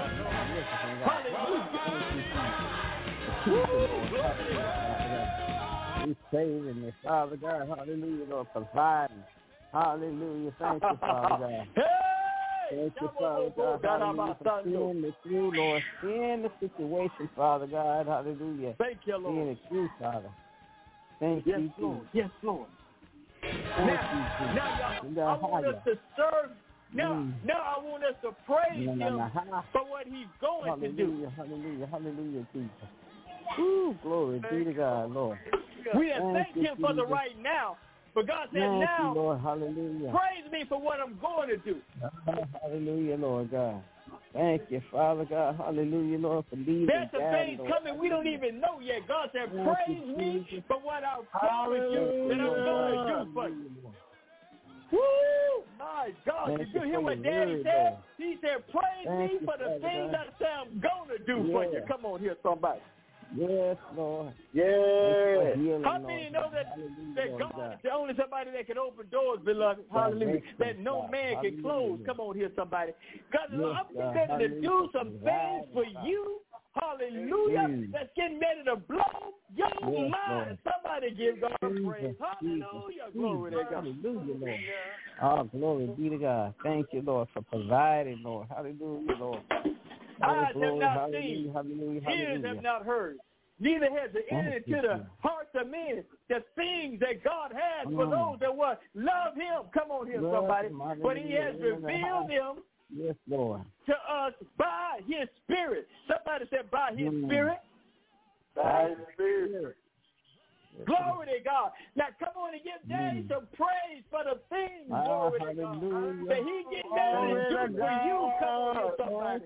Hallelujah. He's saving me, Father God. Hallelujah, Lord, providing. Hallelujah. Thank you, Father God. Thank you, Father God. Hallelujah, for seeing me through, Lord. Seeing the situation, Father God. Hallelujah. Thank you, Lord. Seeing it through, Father. Thank yes, you, Lord. Jesus. Yes, Lord. Thank now, you, now, y'all, I want us to serve. Now, mm. now I want us to praise no, no, no. him for what he's going hallelujah, to do. Hallelujah, hallelujah, Jesus. Ooh, glory be to God, Lord. We have thanked him for the right now. But God said, Thank now, you, Lord. Hallelujah. Praise me for what I'm going to do. Hallelujah, Lord God. Thank you, Father God. Hallelujah, Lord, for leading. There's some things coming we don't even know yet. God said, praise me for what I promised you that I'm going to do for you. Woo! My God, did you hear what Daddy said? He said, praise me for the things I say I'm going to do for you. Come on here, somebody. Yes, Lord. Yes. How many know that, that God is the only somebody that can open doors, beloved? Hallelujah. That no man can close. Come on here, somebody. God, I'm getting ready to do some things for you. Hallelujah. Mm. That's getting ready to blow your yes, mind. Lord. Somebody give God praise. Hallelujah. Glory to God. Hallelujah, Lord. Oh, glory be to God. Thank you, Lord, for providing, Lord. Hallelujah, Lord. Eyes oh, have not hallelujah, seen, hallelujah, ears hallelujah. have not heard, neither has it entered into the hearts of men the things that God has for mm. those that what love him. Come on here, somebody. But he has revealed them yes, Lord. to us by his spirit. Somebody said by his mm. spirit. By his spirit. Glory to God. Now come on and give Daddy mm. some praise for the things, ah, glory to hallelujah. God, that he getting ready to do for you. Come on here, somebody.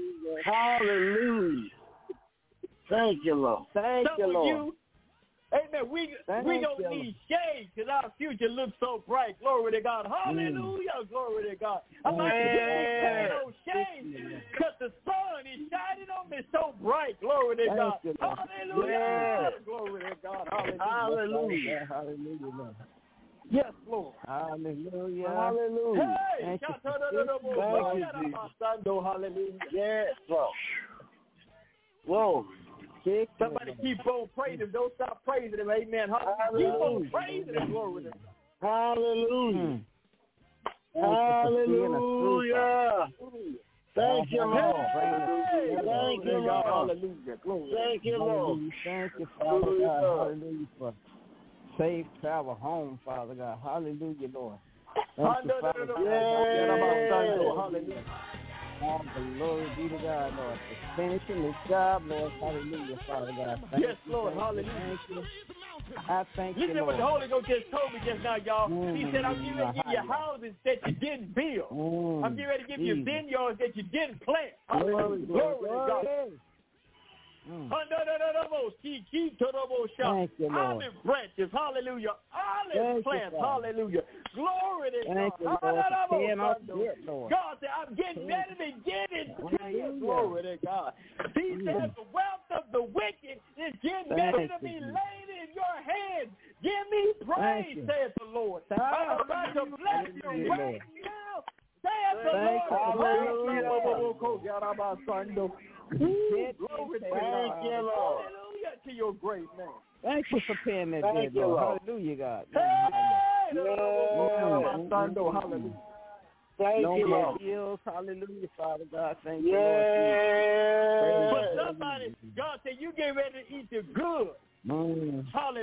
Hallelujah. Thank you, Lord. Thank some you, Lord. You, amen. We, we don't you. need shade because our future looks so bright. Glory to God. Hallelujah. Mm. Glory to God. I'm not yeah. no shade because the sun is shining on me so bright. Glory to Thank God. You, Hallelujah. Yeah. Glory to God. Hallelujah. Hallelujah. Hallelujah, Lord. Yes, Lord. Hallelujah. Hallelujah. Hey, Thank you. Thank you, hallelujah. Yes, Lord. Whoa. Somebody keep on praising him. Don't stop praising him. Amen. Hallelujah. Keep on praising him. Glory to God. Hallelujah. Hallelujah. Thank you, Lord. Thank you, Lord. Hallelujah. Thank you, Lord. Thank you, Father God. Hallelujah for safe travel home, Father God. Hallelujah, Lord. Thank you, Father God. Hallelujah. Oh, glory be to God, Lord, for finishing this job, Lord. Hallelujah, Father God. Thank yes, you, Lord. thank Hallelujah. You, I thank Listen you, what Lord. the Holy Ghost just told me just now, y'all. Mm, he said, I'm getting ready to give you houses that you didn't build. Mm, I'm getting ready to give Jesus. you vineyards that you didn't plant. Glory, glory, glory to God. Mm. Thank you, Lord. Olive branches, hallelujah. Olive Thank plants, you, hallelujah. Glory to Thank God. You, Lord, Lord. God said, I'm getting ready to get it to you. Glory to God. He mm. said, the wealth of the wicked is getting Thank ready to be you. laid in your hands. Give me praise, saith the Lord. I'm about to bless you right now. Saith the Lord. Hallelujah. Glory to God. Thank you, Lord. Hallelujah to your great name. Thank you for paying that Thank debt, you, Lord. Lord. Hallelujah, God. Hey, yeah. Hallelujah. Thank no you, more Lord. bills. Hallelujah, Father God. Thank yeah. you, Lord. For somebody, God said, you get ready to eat the good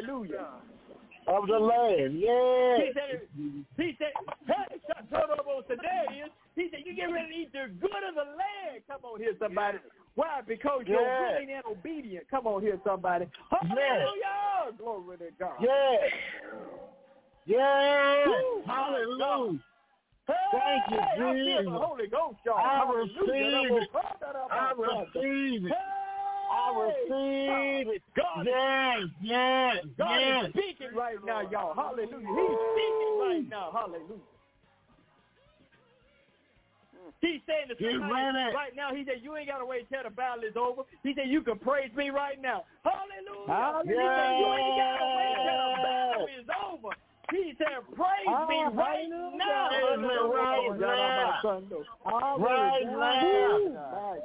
Hallelujah. Of the land, yeah. He said, he said, hey, there it is. He said, you get ready to eat the good of the land. Come on here, somebody. Why? Because you're yeah. willing and obedient. Come on here, somebody. Hallelujah. Yeah. Glory to God. Yeah. Yeah. Woo, hallelujah. Hey, thank you, Jesus. I feel the Holy Ghost, y'all. I Hallelujah. receive it. I receive it. I receive it. God, yes, yes, God yes. is speaking right now, y'all. Hallelujah. He's speaking right now. Hallelujah. He's saying to somebody right now, he said, you ain't got to wait till the battle is over. He said, you can praise me right now. Hallelujah. Hallelujah. He said, you ain't got to wait till the battle is over. He said, praise oh, me right now. Praise me right now. Right now.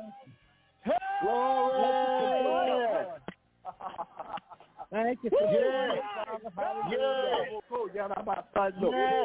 Glory. Thank you for yeah. yeah. yeah.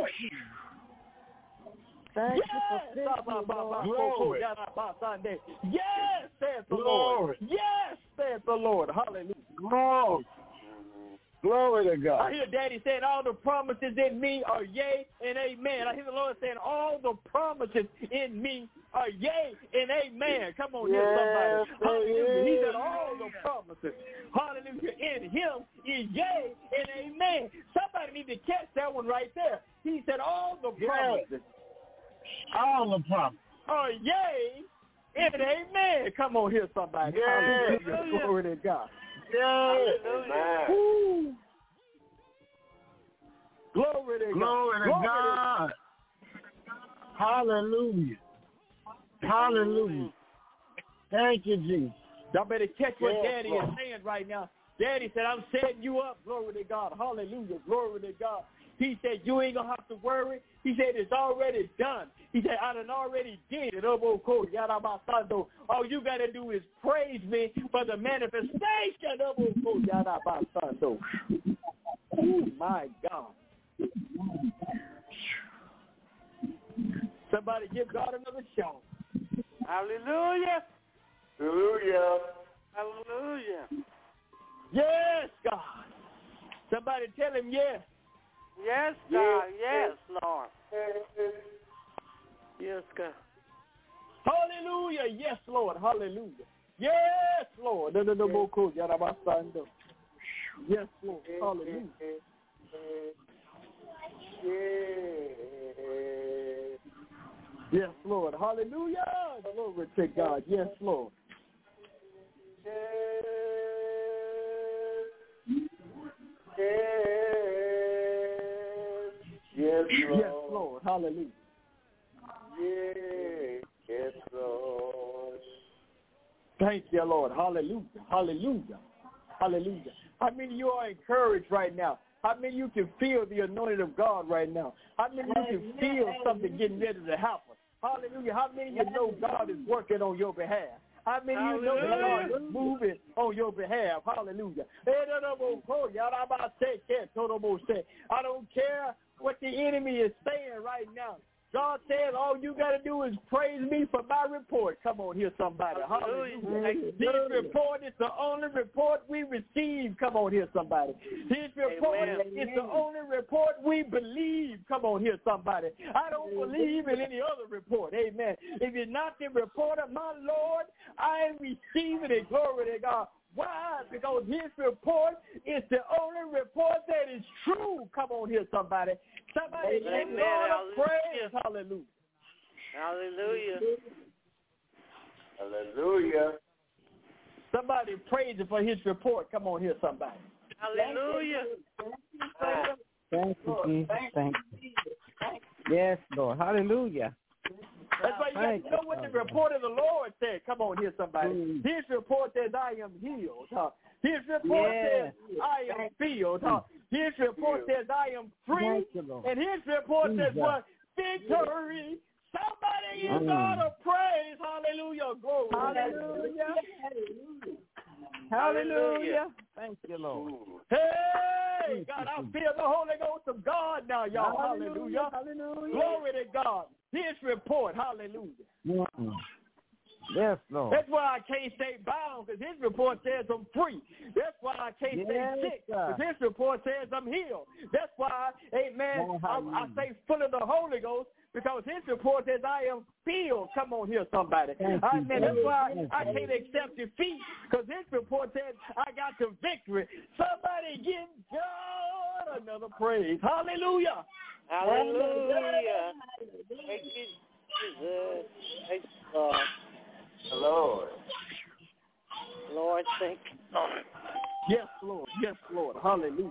Thank you for Glory. Yes, says the Lord. Yes, says the Lord. Hallelujah. Glory. Glory to God. I hear Daddy saying all the promises in me are yea and amen. I hear the Lord saying all the promises in me are yea and amen. Come on yes, here, somebody. Hallelujah. He said all the promises. Hallelujah. In him is yea and amen. Somebody need to catch that one right there. He said all the promises. Yes. All the promises are yea and amen. Come on here, somebody. Yes. Hallelujah. Glory to God. Yes. Amen. Glory to Glory God. To Glory God. To Hallelujah. Hallelujah. Thank you, Jesus. Y'all better catch what yes, Daddy Lord. is saying right now. Daddy said, I'm setting you up. Glory to God. Hallelujah. Glory to God. He said, you ain't going to have to worry. He said, it's already done. He said, I done already did it. All you got to do is praise me for the manifestation. Oh, my God. Somebody give God another shout. Hallelujah. Hallelujah. Hallelujah. Yes, God. Somebody tell him yes. Yes, God. Yes, Lord. Yes, God. Hallelujah. Yes, Lord. Hallelujah. Yes, Lord. Yes, Lord. Hallelujah. Yes, Lord. Hallelujah. Glory to God. Yes, Lord. Yes, Lord. Yes, Lord. Hallelujah. Yes, Lord. Thank you, Lord. Hallelujah. Hallelujah. Hallelujah. How many of you are encouraged right now? How many of you can feel the anointing of God right now? How many of you can feel something getting ready to happen? Hallelujah. How many of you know God is working on your behalf? How many of you know that God is moving on your behalf? Hallelujah. I don't care what the enemy is saying right now. God says all you got to do is praise me for my report. Come on here, somebody. Hallelujah. Hallelujah. This report is the only report we receive. Come on here, somebody. This report Amen. Is the only report we believe. Come on here, somebody. I don't believe in any other report. Amen. If it's not the report of my Lord, I am receiving it. Glory to God. Why? Because his report is the only report that is true. Come on here, somebody. Somebody give God a praise. Hallelujah. Hallelujah. Hallelujah. Somebody praise him for his report. Come on here, somebody. Hallelujah. Thank you, Jesus. Thank you. Yes, Lord. Hallelujah. That's why you got to know what the report of the Lord said. Come on here, somebody. Mm. His report says, I am healed. Huh? His report yeah. says, I am filled. Huh? His report says, I am free. And his report Jesus. Says, what? Victory. Somebody give mm. God a praise. Hallelujah. Glory. Hallelujah. Hallelujah. Hallelujah. Thank you, Lord. Hey, God, I feel the Holy Ghost of God now, y'all. Hallelujah. Hallelujah. Hallelujah. Glory to God. His report. Hallelujah. Mm-hmm. Yes, Lord. That's why I can't stay bound, because his report says I'm free. That's why I can't yes, stay sick, because his report says I'm healed. That's why, amen, oh, I, I say full of the Holy Ghost, because his report says I am filled. Come on here, somebody. Amen. That's why I, I can't accept defeat, because his report says I got the victory. Somebody give God another praise. Hallelujah. Hallelujah. Thank you, Jesus. Thank you, God. Lord. Lord, thank you. Yes, Lord. Yes, Lord. Hallelujah.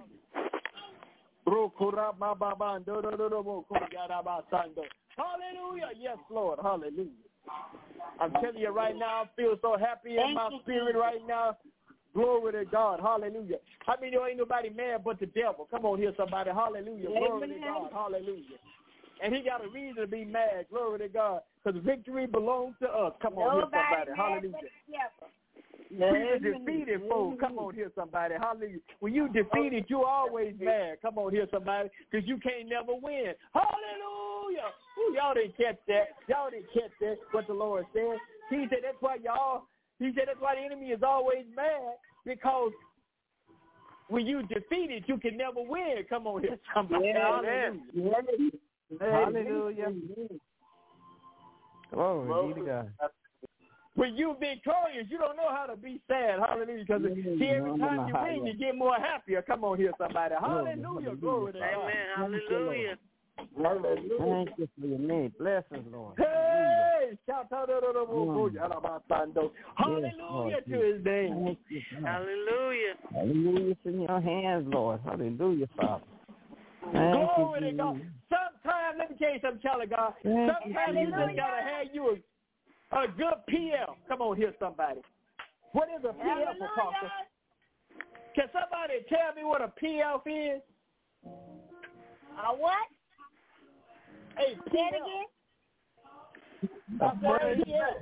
Hallelujah. Yes, Lord. Hallelujah. I'm telling you right now, I feel so happy in my spirit right now. Glory to God. Hallelujah. I mean, there ain't nobody mad but the devil. Come on here, somebody. Hallelujah. Glory to God. Hallelujah. And he got a reason to be mad. Glory to God. Because victory belongs to us. Come on here, somebody. Hallelujah. We're defeated, folks. Come on here, somebody. Hallelujah. When you defeated, you always mad. Come on here, somebody, because you can't never win. Hallelujah. Ooh, y'all didn't catch that. Y'all didn't catch that, what the Lord said. He said that's why y'all, he said that's why the enemy is always mad, because when you defeated, you can never win. Come on here, somebody. Yeah, Hallelujah. Hallelujah. Glory be to God. When you're victorious, you don't know how to be sad. Hallelujah. Because see, every time you win, you get more happier. Come on here, somebody. Hallelujah. Glory to God. Amen. Hallelujah. Thank you for your name. Blessings, Lord. Hey! Shout out. Hallelujah to his name. Hallelujah. Hallelujah. It's in your hands, Lord. Hallelujah, Father. Thank Glory you, to God. Sometimes, let me tell you something, child of God. Sometimes you just got to have you a A good P L. Come on here, somebody. What is a P L, Apostle? Can somebody tell me what a P L is? A what? A P L. Say it again. A P L.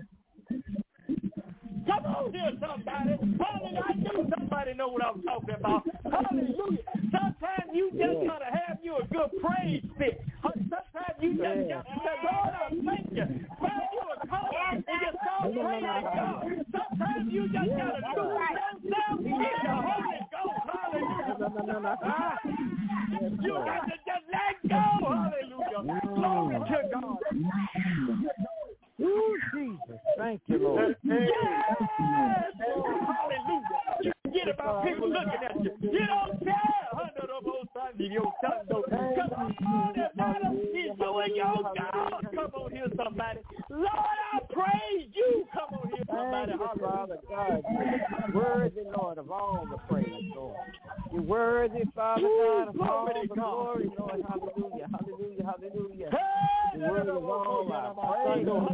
Come on here, somebody. Hallelujah. I know somebody know what I'm talking about. Hallelujah. Sometimes you just yeah. gotta have you a good praise fit. Sometimes you just yeah. got to say, Lord, I thank you. Find you a color and just start praising God. Sometimes you just yeah. gotta do yourself in the Holy Ghost. Hallelujah. No, no, no, no. Ah. You got to just let go. Hallelujah. Glory to God. Ooh, Jesus. Thank you, Lord. Yes, Lord. Hallelujah. You forget about people looking at you. You don't care. Come on, if not is doing your job. Come on here, somebody. Lord, I praise you. Come on here, somebody. Thank you, Father God. You're worthy, Lord, of all the praise, Lord. You're worthy, Father God, of all the glory, Lord. Hallelujah, hallelujah, hallelujah. You're worthy of all our praise, Lord.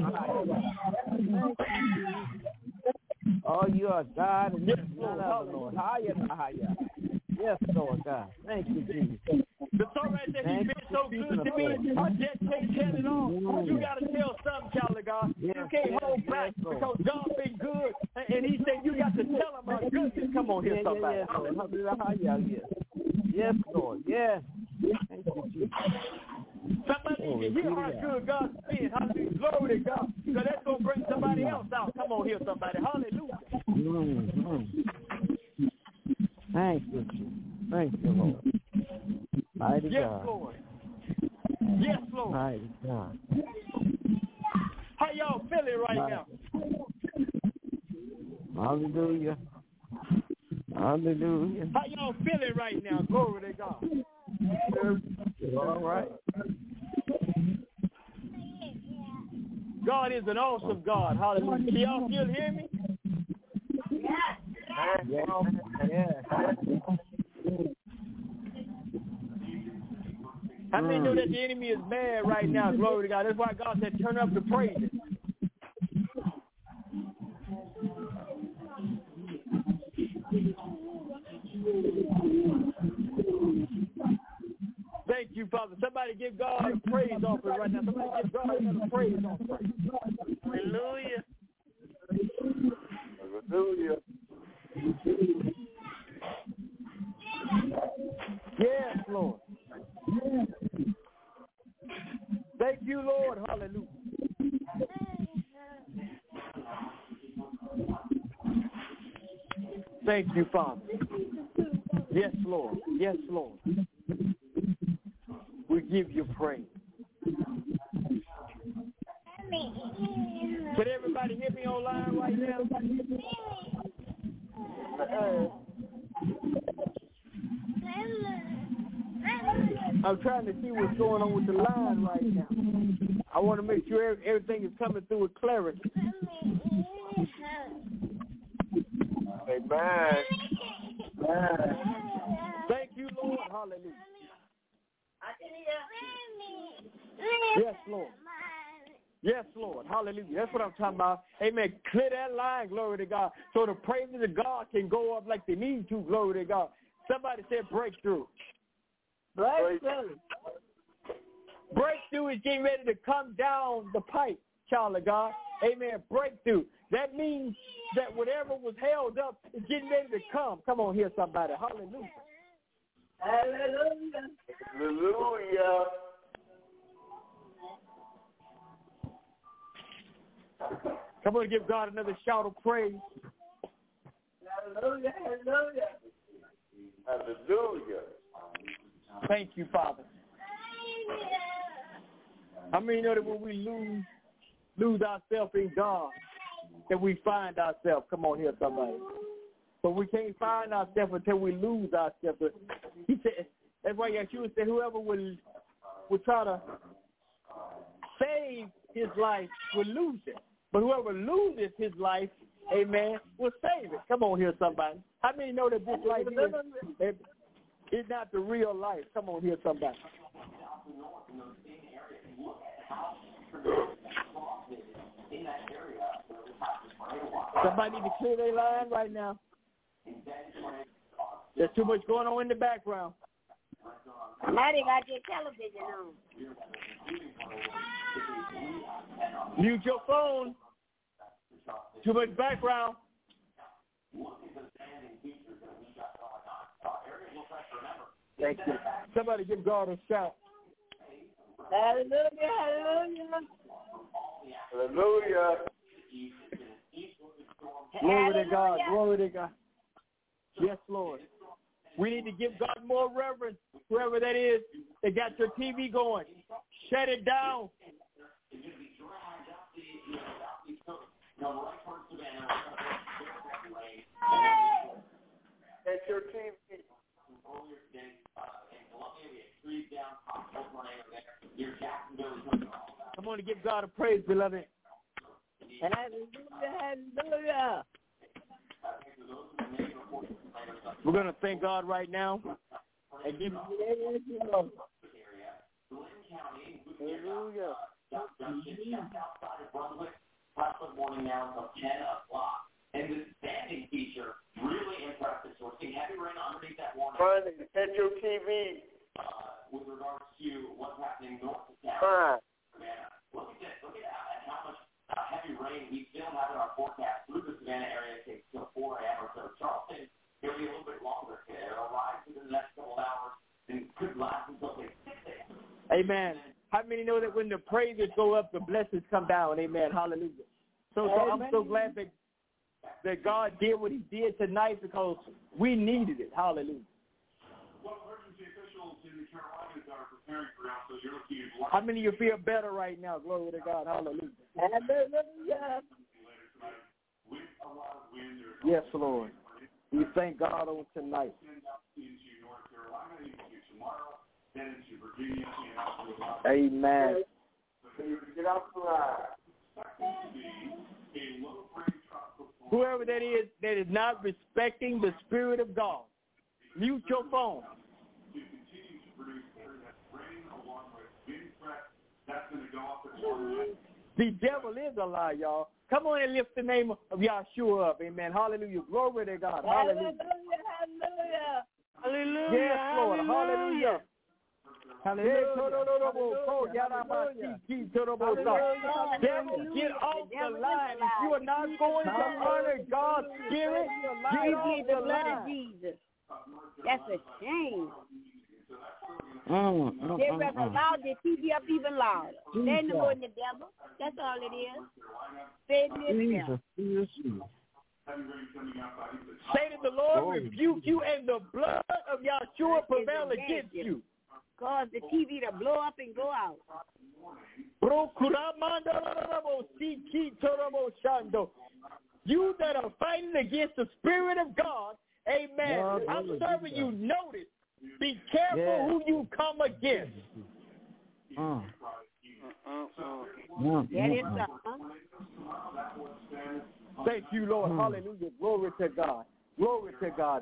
Oh, you are God and yes, none other, Lord. Higher, higher. Yes, Lord God. Thank you, Jesus. The songwriter said he's been so good to me, I just can't tell it all. You got to tell some, child of God. Yes, you can't yes, hold back yes, because God been good. And he said you got to tell him about goodness. Come on here, yeah, somebody. Yeah, yeah, Lord. Yes, Lord. Yes. Thank you, Jesus. Somebody need to hear how good God's been. Hallelujah. Glory to God. Because that's going to bring somebody else out. Come on here, somebody. Hallelujah. Mm-hmm. Thank you, Jesus. Thank you, Lord. Mighty yes, God. Lord. Yes, Lord. Mighty God. How y'all feeling right Mighty. now? Hallelujah. Hallelujah. How y'all feeling right now? Glory to God. All right. God is an awesome God. Hallelujah. Can y'all still hear me? Yeah. Yeah. Yeah. How many know that the enemy is mad right now? Glory to God. That's why God said turn up the praises. Thank you, Father. Somebody give God a praise offering right now. Somebody give God another praise offering. Hallelujah. Hallelujah. Yes, Lord. Thank you, Lord. Hallelujah. Thank you, Father. Yes, Lord. Yes, Lord. We give you praise. Can everybody hear me online right now? I'm trying to see what's going on with the line right now. I want to make sure everything is coming through with clarity. Amen. Amen. Thank you, Lord. Hallelujah. Yes, Lord. Yes, Lord. Hallelujah. That's what I'm talking about. Amen. Clear that line, glory to God, so the praises of God can go up like they need to, glory to God. Somebody said breakthrough. Breakthrough. Breakthrough is getting ready to come down the pipe, child of God. Amen. Breakthrough. That means that whatever was held up is getting ready to come. Come on here, somebody. Hallelujah. Hallelujah. Hallelujah. Come on, give God another shout of praise. Hallelujah. Hallelujah. Hallelujah. Thank you, Father. How many know that when we lose lose ourselves in God, that we find ourselves? Come on here, somebody. But we can't find ourselves until we lose ourselves. He said, that's why Yeshua said, whoever will will try to save his life will lose it. But whoever loses his life, amen, will save it. Come on here, somebody. How many know that this life is, is not the real life? Come on here, somebody. Somebody need to clear their line right now. There's too much going on in the background. Now they got your television on. Mute your phone. Too much background. Thank you. Somebody give God a shout. Hallelujah. Hallelujah. Hallelujah. Glory to God. Glory to God. Yes, Lord. We need to give God more reverence, whoever that is that got your T V going. Shut it down. At your T V. Come on to give God a praise, beloved. Hallelujah. Hallelujah. We're going to thank God right now and give Hallelujah. Morning now until ten o'clock. And this standing feature really impressive. So we're seeing heavy rain underneath that warning. Fine. At your T V. Uh, with regards to what's happening north of town. Fine. Savannah. Look at this. Look at that. How much uh, heavy rain we still have in our forecast through the Savannah area until four a.m. or so. Charleston, it'll be a little bit longer. It'll rise within the next couple of hours and could last until say six a.m. Amen. How many know that when the praises go up, the blessings come down? Amen. Hallelujah. So, so I'm so glad that that God did what he did tonight because we needed it. Hallelujah. Well, emergency officials in the Carolinas are preparing for now, so you're looking at how many of you feel better right now? Glory to God. Hallelujah. Hallelujah. Yes, Lord. We thank God on tonight. Amen. Get off the line. Whoever that is that is not respecting the Spirit of God, mute your phone. The devil is a lie, y'all. Come on and lift the name of Yahshua up. Amen. Hallelujah. Glory to God. Hallelujah. Hallelujah. Hallelujah. Yes, Lord. Hallelujah. Hallelujah. Devil, get off the line. If you are not going to honor God's Spirit, get off the line. Jesus. That's a shame. Mm, mm, They mm, rather mm. loud their T V up even louder. They ain't no more than the devil. That's all it is. Satan is the devil. Say to the Lord. will rebuke you, and the blood of Yahshua prevail against you. Cause the T V to blow up and go out. You that are fighting against the Spirit of God, amen. Lord, I'm Lord, serving you. Notice. Be careful yeah. who you come against. Uh. That is something. Thank you, Lord. Mm. Hallelujah. Glory to God. Glory to God.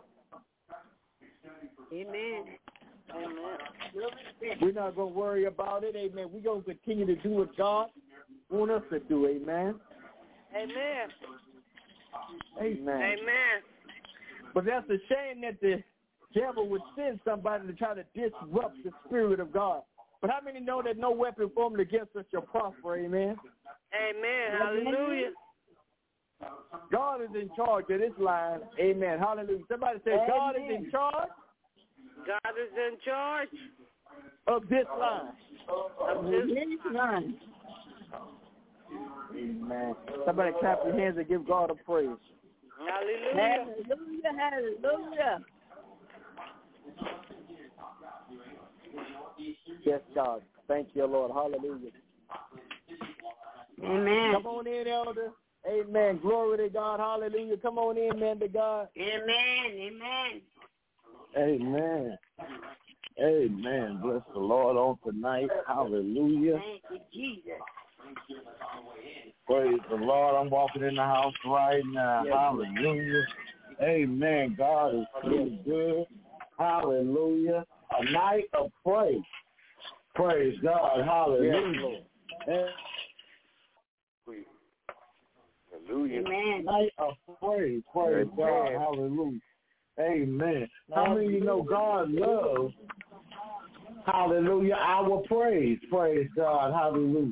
Amen. Amen. We're not going to worry about it. Amen. We're going to continue to do what God wants us to do. Amen. Amen. Amen. Amen. But that's a shame that the devil would send somebody to try to disrupt the Spirit of God. But how many know that no weapon formed against us shall prosper? Amen. Amen. Hallelujah. God is in charge of this line. Amen. Hallelujah. Somebody say, Amen. God is in charge. God is in charge of this line. Of this line. Amen. Somebody clap your hands and give God a praise. Hallelujah. Hallelujah. Hallelujah. Yes, God. Thank you, Lord. Hallelujah. Amen. Come on in, elder. Amen. Glory to God. Hallelujah. Come on in, man to God. Amen. Amen. Amen. Amen. Bless the Lord on tonight. Hallelujah. Thank you, Jesus. Praise the Lord. I'm walking in the house right now. Yes, hallelujah. Amen. God is really good. Hallelujah. A night of praise. Praise God. Hallelujah. Yes, Hallelujah. Amen. Night of praise. Praise Amen. God. Hallelujah. Amen. How many of you know God loves, hallelujah, our praise? Praise God. Hallelujah.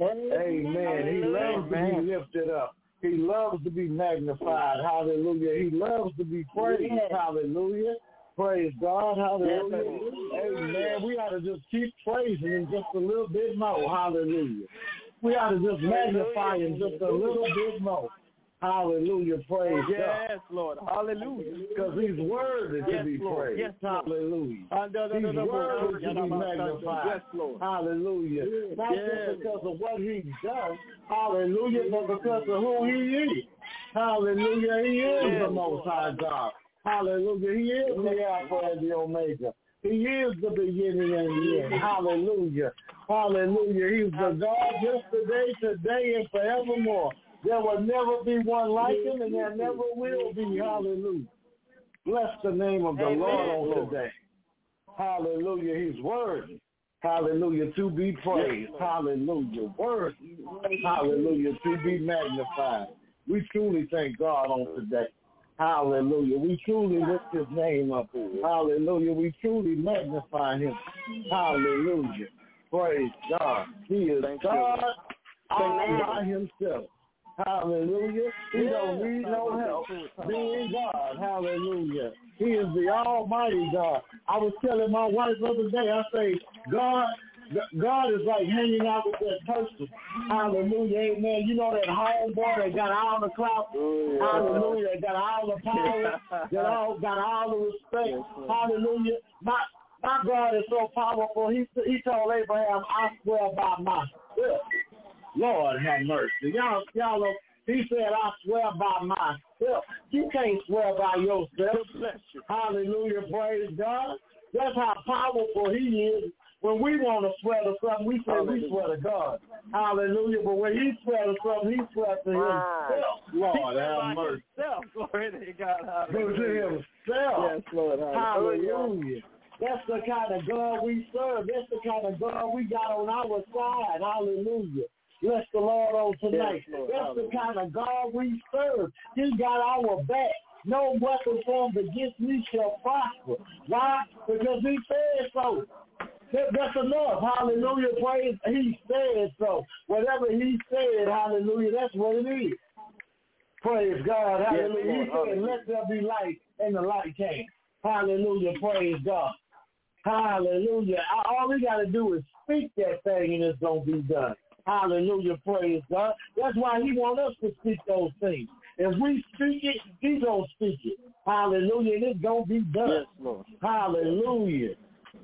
Amen. He loves to be lifted up. He loves to be magnified. Hallelujah. He loves to be praised. Hallelujah. Praise God. Hallelujah. Amen. We ought to just keep praising him just a little bit more. Hallelujah. We ought to just magnify him just a little bit more. Hallelujah. Praise yes, God. Yes, Lord. Hallelujah. Because he's worthy to yes, be Lord. praised. Yes, Hallelujah. He's worthy to be magnified. Yes, Lord. Hallelujah. Not yes. just because of what he's done. Hallelujah. But because of who he is. Hallelujah. He is yes, the Most High God. Hallelujah. He is the Alpha and the Omega. He is the beginning and the end. Hallelujah. Hallelujah. He's the God yesterday, today, and forevermore. There will never be one like him, and there never will be. Hallelujah. Bless the name of the Amen. Lord on today. Hallelujah. He's worthy. Hallelujah. To be praised. Hallelujah. Worthy. Hallelujah. To be magnified. We truly thank God on today. Hallelujah. We truly lift his name up. Hallelujah. We truly magnify him. Hallelujah. Praise God. He is thank God all by himself. Hallelujah. He yeah. don't need no help. Being God. Hallelujah. He is the almighty God. I was telling my wife the other day, I say, God, God is like hanging out with that person. Hallelujah. Amen. You know that homeboy that got all the clout. Oh, yeah. Hallelujah. That got all the power. that all got all the respect. Yes, hallelujah. My my God is so powerful. He he told Abraham, I swear by myself. Lord have mercy. Y'all, y'all know, he said, I swear by myself. You can't swear by yourself. Hallelujah. Praise God. That's how powerful he is. When we want to swear to something, we say Hallelujah. we swear to God. Hallelujah. But when he swear to something, he swear to himself. Lord have mercy. Glory to God. Hallelujah. To himself. Yes, Lord. Hallelujah. Hallelujah. That's the kind of God we serve. That's the kind of God we got on our side. Hallelujah. Bless the Lord on tonight. Yes, Lord. That's the kind of God we serve. He got our back. No weapon formed against me shall prosper. Why? Because he said so. That's enough. Hallelujah. Praise. He said so. Whatever he said, hallelujah, that's what it is. Praise God. Hallelujah. Yes, he said, hallelujah. Let there be light, and the light came. Hallelujah. Praise God. Hallelujah. All we got to do is speak that thing, and it's going to be done. Hallelujah. Praise God. That's why he wants us to speak those things. As we speak it, He gonna speak it. Hallelujah. And it's gonna be done. Yes, Lord. Hallelujah.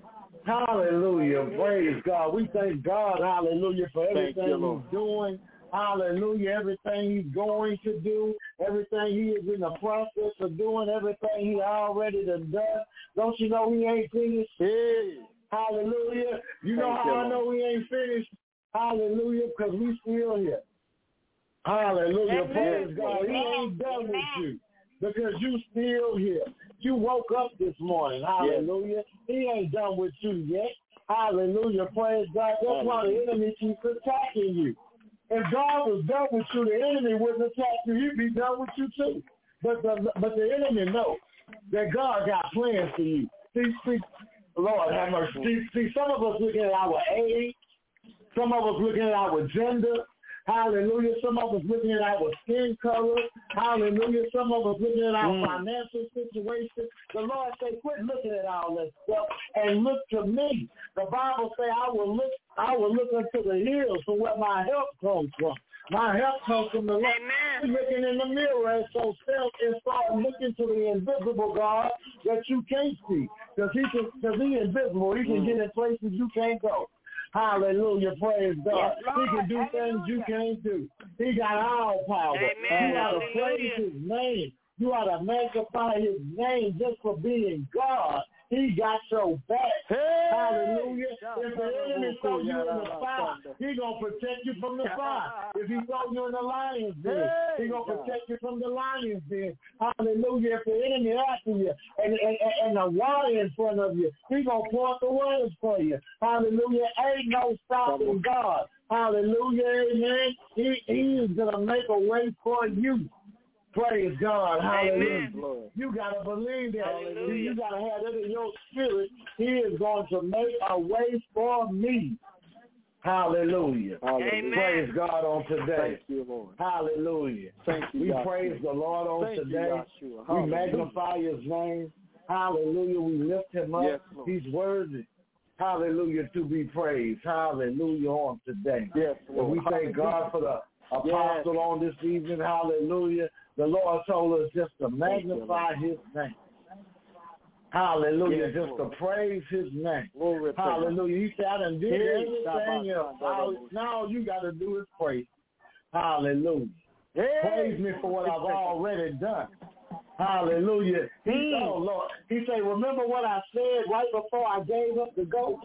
Hallelujah. Praise God. We thank God, hallelujah, for everything you, He's doing. Hallelujah. Everything He's going to do, everything He is in the process of doing, everything He already done done. Don't you know He ain't finished? Hey. Hallelujah. You know Thank how you, I know He ain't finished? Hallelujah, because we still here. Hallelujah. Amen. Praise God. He Amen. ain't done Amen. with you because you still here. You woke up this morning. Hallelujah. He ain't done with you yet. Hallelujah. Praise God. That's why the enemy keeps attacking you. If God was done with you, the enemy wouldn't attack you. He'd be done with you too. But the but the enemy knows that God got plans for you. See, see, Lord have mercy. See, see, some of us looking at our age. Some of us looking at our gender. Hallelujah. Some of us looking at our skin color. Hallelujah. Some of us looking at our mm. financial situation. The Lord say, quit looking at all that stuff and look to me. The Bible say, I will look, I will look unto the hills from where my help comes from. My help comes from the Lord. Amen. Looking in the mirror and so self and start looking to the invisible God that you can't see. Because he can, because he invisible. He can mm. get in places you can't go. Hallelujah, praise God. Yes, he can do Hallelujah. Things you can't do. He got all power. Amen. You ought to praise His name. You ought to magnify His name just for being God. He got your back. Hey. Hallelujah. If the enemy throw you in the fire, He going to protect you from the fire. If He throw you in the lion's den, He going to protect you from the lion's den. Hallelujah. If the enemy after you and, and, and the water in front of you, He going to pour out the waters for you. Hallelujah. Ain't no stopping God. Hallelujah. Amen. He, he is going to make a way for you. Praise God. Hallelujah. Amen. You got to believe that. Hallelujah. You got to have that in your spirit. He is going to make a way for me. Hallelujah. Amen. Praise God on today. Thank you, Lord. Hallelujah. Thank you, we Yahshua. Praise the Lord on Thank today. You, we magnify His name. Hallelujah. We lift Him up. Yes, He's worthy. Hallelujah, to be praised. Hallelujah on today. Yes, Lord. And we thank God for the apostle yes. on this evening. Hallelujah. The Lord told us just to magnify His name. Hallelujah. Yes, just Lord. To praise His name. Glory Hallelujah. He said, I done did everything else. Now all you got to do is praise. Hallelujah. Hey. Praise me for what I've already done. Hallelujah. He mm. said, oh, Lord. He said, remember what I said right before I gave up the ghost?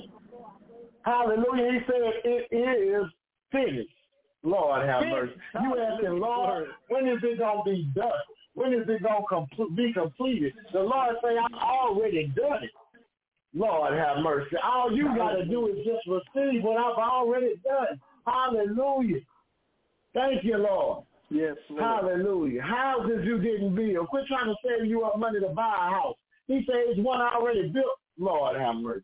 Hallelujah. He said, it is finished. Lord have mercy. You asking, Lord, when is it going to be done? When is it going to com- be completed? The Lord say, I've already done it. Lord have mercy. All you got to do is just receive what I've already done. Hallelujah. Thank you, Lord. Yes, Lord. Hallelujah. Houses you didn't build. Quit trying to save you up money to buy a house. He said it's one already built. Lord have mercy.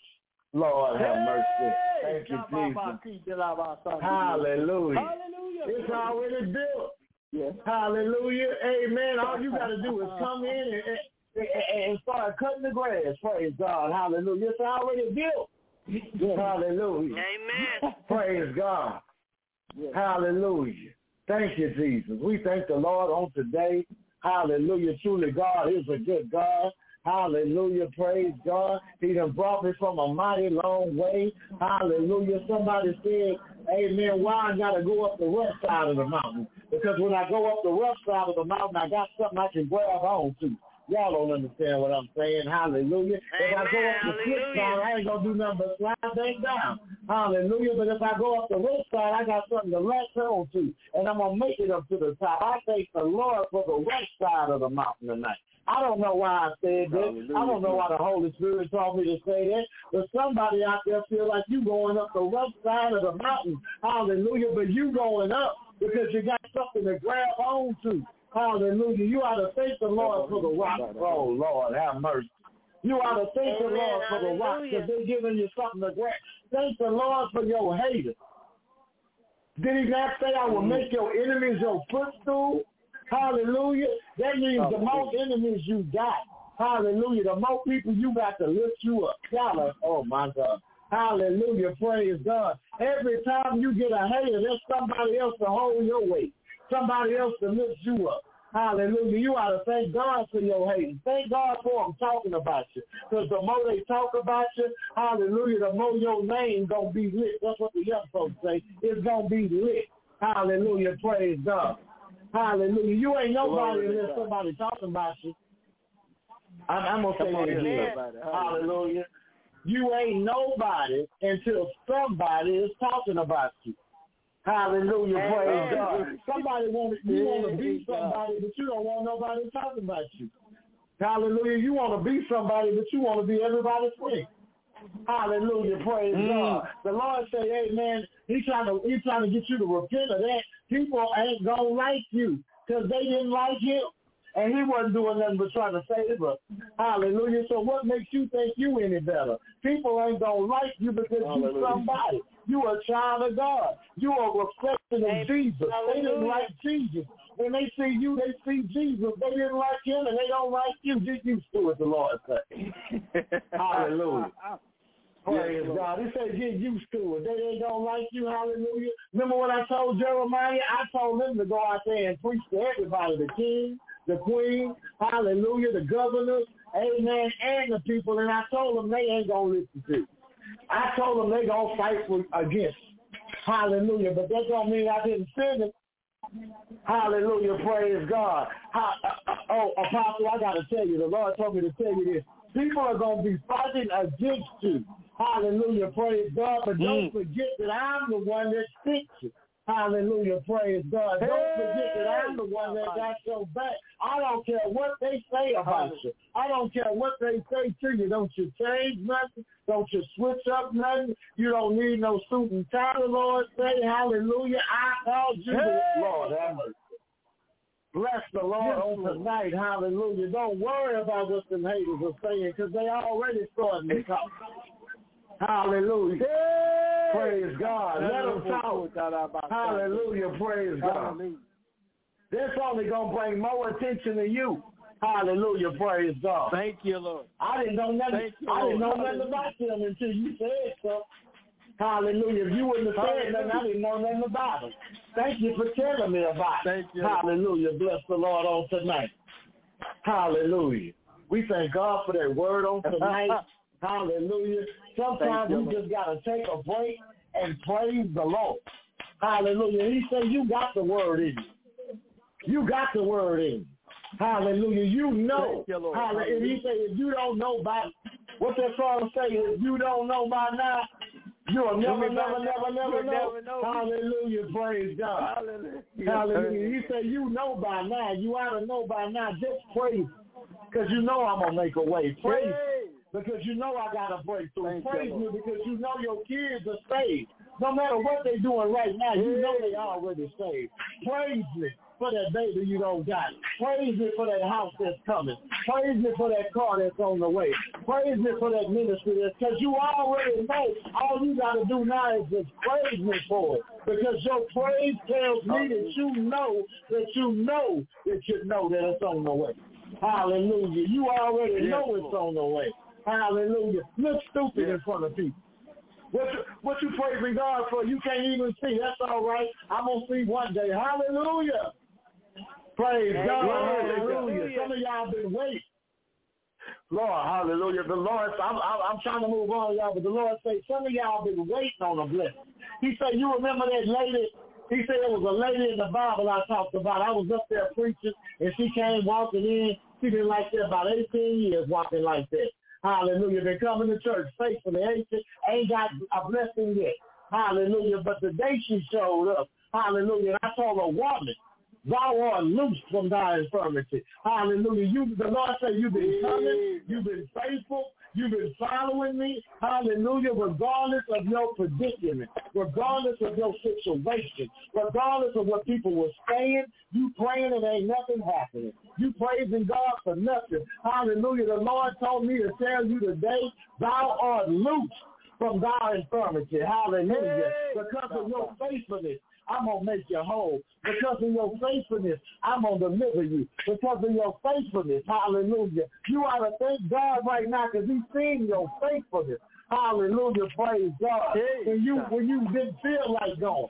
Lord have mercy. Thank you, Jesus. Hallelujah. Hallelujah. It's already built. Yes. Hallelujah. Amen. All you got to do is come in and, and, and start cutting the grass. Praise God. Hallelujah. It's already built. Yes. Hallelujah. Amen. Praise God. Yes. Hallelujah. Thank you, Jesus. We thank the Lord on today. Hallelujah. Truly, God is a good God. Hallelujah. Praise God. He done brought me from a mighty long way. Hallelujah. Somebody said, amen, why I got to go up the rough side of the mountain? Because when I go up the rough side of the mountain, I got something I can grab on to. Y'all don't understand what I'm saying. Hallelujah. Amen. If I go up the flip side, I ain't going to do nothing but slide back down. Hallelujah. But if I go up the rough side, I got something to latch on to. And I'm going to make it up to the top. I thank the Lord for the rough side of the mountain tonight. I don't know why I said that. Hallelujah. I don't know why the Holy Spirit told me to say that. But somebody out there feel like you going up the rough side of the mountain. Hallelujah. But you going up because you got something to grab on to. Hallelujah. You ought to thank the Lord for the rock. Oh, Lord, have mercy. You ought to thank the Lord for the rock because they're giving you something to grab. Thank the Lord for your haters. Did He not say I will make your enemies your footstool? Hallelujah. That means the more enemies you got, hallelujah, the more people you got to lift you up. Y'all, oh, my God. Hallelujah. Praise God. Every time you get a hater, there's somebody else to hold your weight. somebody else to lift you up. Hallelujah. You ought to thank God for your haters. Thank God for them talking about you. Because the more they talk about you, hallelujah, the more your name going to be lit. That's what the young folks say. It's going to be lit. Hallelujah. Praise God. Hallelujah. You ain't nobody unless somebody talking about you. I'm, I'm going to say that again. Hallelujah. You ain't nobody until somebody is talking about you. Hallelujah, praise God. Somebody want you want to be somebody, but you don't want nobody talking about you. Hallelujah, you want to be somebody, but you want to be everybody's friend. Hallelujah, praise mm. God. The Lord say, hey man, He's trying to He's trying to get you to repent of that. People ain't gonna like you because they didn't like Him. And He wasn't doing nothing but trying to save us. Hallelujah. So what makes you think you any better? People ain't going to like you because you somebody. You a child of God. You are a reflection of Jesus. Hallelujah. They didn't like Jesus. When they see you, they see Jesus. They didn't like Him and they don't like you. Get used to it, the Lord said. Hallelujah. Praise yes, God. He said, get used to it. They ain't going to like you. Hallelujah. Remember what I told Jeremiah? I told them to go out there and preach to everybody, the king, the queen, hallelujah, the governors, amen, and the people. And I told them they ain't going to listen to you. I told them they going to fight for, against. Hallelujah. But that don't mean I didn't send it. Hallelujah. Praise God. How, uh, uh, oh, Apostle, I got to tell you, the Lord told me to tell you this. People are going to be fighting against you. Hallelujah. Praise God. But don't mm. forget that I'm the one that sticks you. Hallelujah, praise God. Hey. Don't forget that I'm the one that got your back. I don't care what they say about you. I don't care what they say to you. Don't you change nothing. Don't you switch up nothing. You don't need no suit and tie, the Lord say. Hallelujah. I called you hey. the Lord. Have mercy. Bless the Lord yes, on tonight. Hallelujah. Don't worry about what the haters are saying because they already starting to talk. Hallelujah. Hey. Praise God. Let them talk. Hallelujah. Praise God. This only going to bring more attention to you. Hallelujah. Praise God. Thank you, Lord. I didn't know nothing, you, I didn't know nothing about them until you said so. Hallelujah. If you wouldn't have said nothing, I didn't know nothing about them. Thank you for telling me about it. Thank you. Hallelujah. Bless the Lord on tonight. Hallelujah. We thank God for that word on tonight. Hallelujah. Sometimes you, we just got to take a break and praise the Lord. Hallelujah. He said you got the word in you. You got the word in you. Hallelujah. You know. You, hallelujah. He said if you don't know by, what they're trying to say is you don't know by now, you'll never, never, never, never know. never know. Hallelujah. Praise God. Hallelujah. Hallelujah. He said you know by now. You ought to know by now. Just praise because you know I'm going to make a way. Praise hey. Because you know I got a breakthrough. Thank Praise you, me because you know your kids are saved. No matter what they're doing right now, you know they already saved. Praise me for that baby you don't got. Praise me for that house that's coming. Praise me for that car that's on the way. Praise me for that ministry that's, because you already know. All you got to do now is just praise me for it. Because your praise tells me that you know that you know that you know that it's on the way. Hallelujah. You already yes, know it's on the way. Hallelujah. Look stupid in front of people. What you, what you praising God for, you can't even see. That's all right. I'm going to see one day. Hallelujah. Praise Amen. God. Hallelujah. Hallelujah. Some of y'all been waiting. Lord, hallelujah. The Lord, I'm, I'm trying to move on, y'all, but the Lord say some of y'all been waiting on a blessing. He said, you remember that lady? He said there was a lady in the Bible I talked about. I was up there preaching, and she came walking in. She been like that about eighteen years walking like that. Hallelujah. Been coming to church faithfully. Ain't, ain't got a blessing yet. Hallelujah. But the day she showed up, hallelujah, I told her, woman, thou art loose from thy infirmity. Hallelujah. You, the Lord said you've been coming. You've been faithful. You've been following me. Hallelujah. Regardless of your predicament, regardless of your situation, regardless of what people were saying, you praying and ain't nothing happening. You praising God for nothing. Hallelujah. The Lord told me to tell you today, thou art loose from thy infirmity. Hallelujah. Hey, because of your faithfulness, I'm going to make you whole. Because of your faithfulness, I'm going to deliver you. Because of your faithfulness, hallelujah. You ought to thank God right now because he's seeing your faithfulness. Hallelujah, praise God. Hey, when you when you didn't feel like going.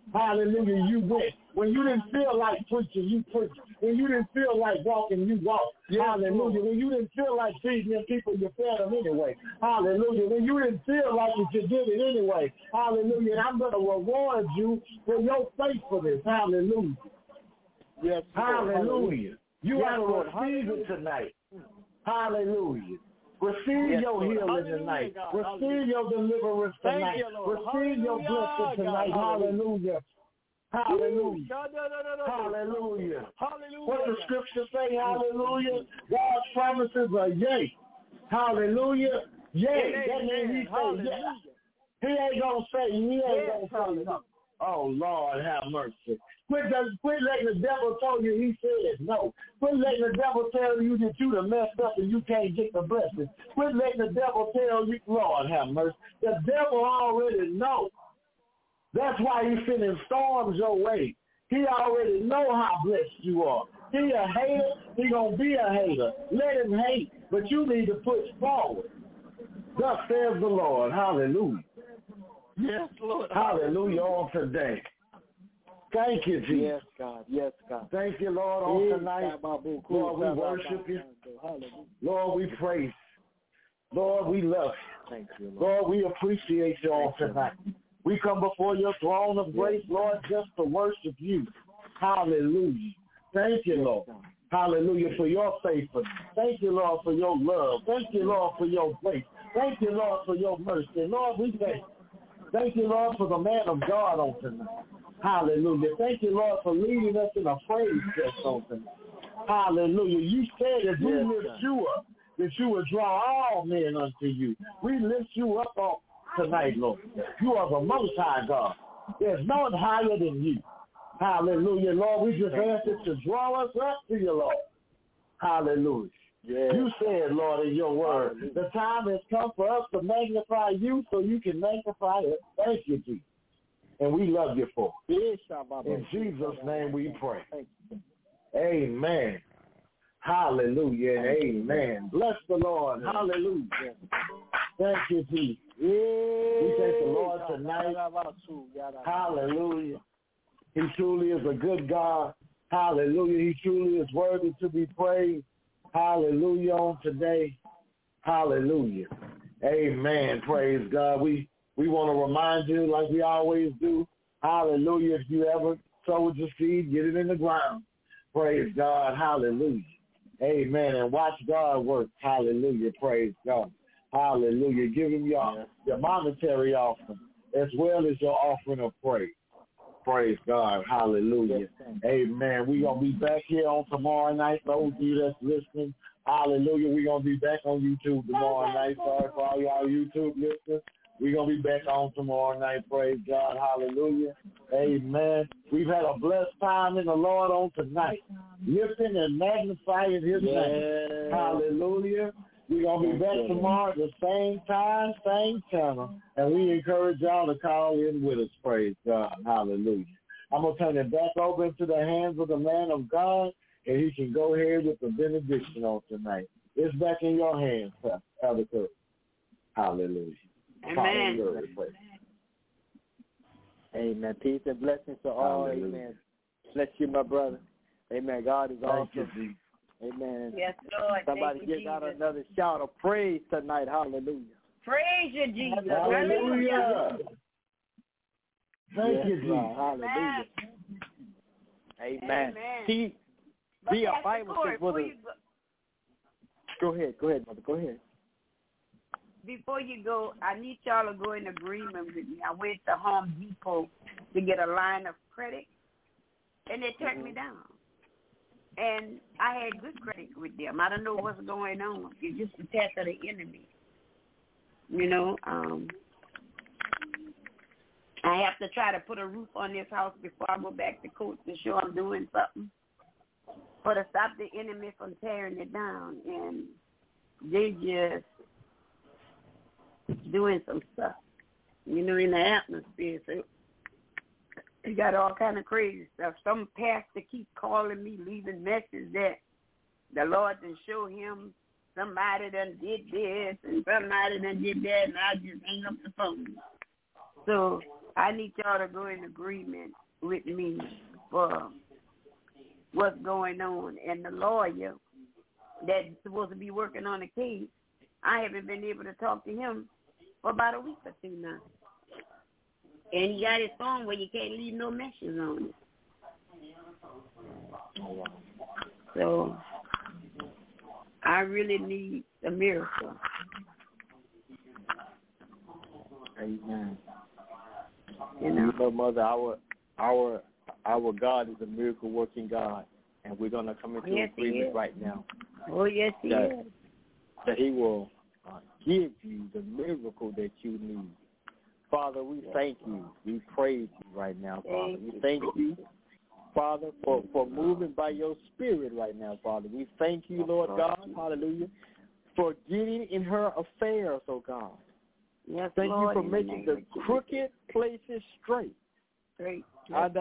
hallelujah, you went. When you didn't feel like preaching, you preached. When you didn't feel like walking, you walked. Yes, hallelujah. Lord. When you didn't feel like feeding them people, you fed them anyway. Hallelujah. When you didn't feel like it, you did it anyway. Hallelujah. And I'm going to reward you for your faithfulness. Hallelujah. Yes, hallelujah. Hallelujah. You yes, have to Lord. receive it tonight. Hallelujah. Receive yes, your healing Hallelujah, tonight. God. Receive Hallelujah. Your deliverance tonight. You, receive Hallelujah, your blessing tonight. God. Hallelujah. Hallelujah. Hallelujah. Hallelujah. What the scripture say, hallelujah? God's promises are yea. Hallelujah. Yea. That means he says yes. He ain't going to say, he ain't yes, going to say no. Oh, Lord, have mercy. Quit, the, quit letting the devil tell you he said no. Quit letting the devil tell you that you done messed up and you can't get the blessing. Quit letting the devil tell you, Lord, have mercy. The devil already knows. That's why he's sending storms your way. He already know how blessed you are. He a hater, he gonna be a hater. Let him hate, but you need to push forward. Thus says the Lord. Hallelujah. Yes, Lord. Hallelujah on today. Thank you, Jesus. Yes, God. Yes, God. Thank you, Lord, on tonight. Lord, we worship you. Lord, we praise you. Lord, we love you. Thank you, Lord. Lord, we appreciate you on tonight. We come before your throne of grace, Lord, just to worship you. Hallelujah. Thank you, Lord. Hallelujah, for your faithfulness. Thank you, Lord, for your love. Thank you, Lord, for your grace. Thank you, Lord, for your mercy. Lord, we thank you. Thank you, Lord, for the man of God on tonight. Hallelujah. Thank you, Lord, for leading us in a praise test on tonight. Hallelujah. You said if we lift you up, that you would draw all men unto you. We lift you up on tonight, Lord. You are the Most High God. There's no one higher than you. Hallelujah, Lord. We just ask that you draw us up to you, Lord. Hallelujah. Yes. You said, Lord, in your word, Hallelujah. The time has come for us to magnify you so you can magnify it. Thank you, Jesus. And we love you for it. In Jesus' name we pray. Amen. Hallelujah and amen. Bless the Lord. Hallelujah. Thank you, Jesus. We thank the Lord tonight. Hallelujah. He truly is a good God. Hallelujah. He truly is worthy to be praised. Hallelujah on today. Hallelujah. Amen. Praise God. We we want to remind you, like we always do, hallelujah, if you ever sowed your seed, get it in the ground. Praise God. Hallelujah. Amen. And watch God work. Hallelujah. Praise God. Hallelujah. Give him your, your monetary offering as well as your offering of praise. Praise God. Hallelujah. Amen. We're going to be back here on tomorrow night. Those of you that's listening, hallelujah. We're going to be back on YouTube tomorrow night. Sorry for all y'all YouTube listeners. We're going to be back on tomorrow night. Praise God. Hallelujah. Amen. We've had a blessed time in the Lord on tonight, lifting and magnifying his yeah. name. Hallelujah. We're going to be back tomorrow at the same time, same channel, and we encourage y'all to call in with us. Praise God. Hallelujah. I'm going to turn it back over into the hands of the man of God, and he can go ahead with the benediction on tonight. It's back in your hands, Elder Kirk. Hallelujah. Amen. Hallelujah. Amen. Peace and blessings to all. Hallelujah. Amen. Bless you, my brother. Amen. God is awesome. Thank you, Amen. Yes, Lord. Somebody Thank you, give out Jesus. another shout of praise tonight. Hallelujah. Praise you, Jesus. Hallelujah. Thank yes, you, Jesus. Lord. Hallelujah. Amen. Amen. See, be a Bible says with us. Go ahead. Go ahead, mother. Go ahead. Before you go, I need y'all to go in agreement with me. I went to Home Depot to get a line of credit, and they turned mm-hmm. me down. And I had good credit with them. I don't know what's going on. It's just the test of the enemy. You know, um, I have to try to put a roof on this house before I go back to court to show I'm doing something, or to stop the enemy from tearing it down. And they just doing some stuff, you know, in the atmosphere. So you got all kind of crazy stuff. Some pastor keep calling me, leaving messages that the Lord done show him somebody done did this and somebody done did that, and I just hang up the phone. So I need y'all to go in agreement with me for what's going on. And the lawyer that's supposed to be working on the case, I haven't been able to talk to him for about a week or two now. And he got his phone where you can't leave no messages on it. So I really need a miracle. Amen. You know, you know, Mother, our our our God is a miracle working God, and we're gonna come into yes, agreement right now. Oh yes, he that, is. That He will uh, give you the miracle that you need. Father, we thank you. We praise you right now, Father. We thank you, Father, for, for moving by your Spirit right now, Father. We thank you, Lord God, hallelujah, for getting in her affairs, oh God. Yes, thank Lord, you for making the crooked places straight. Straight. Yes,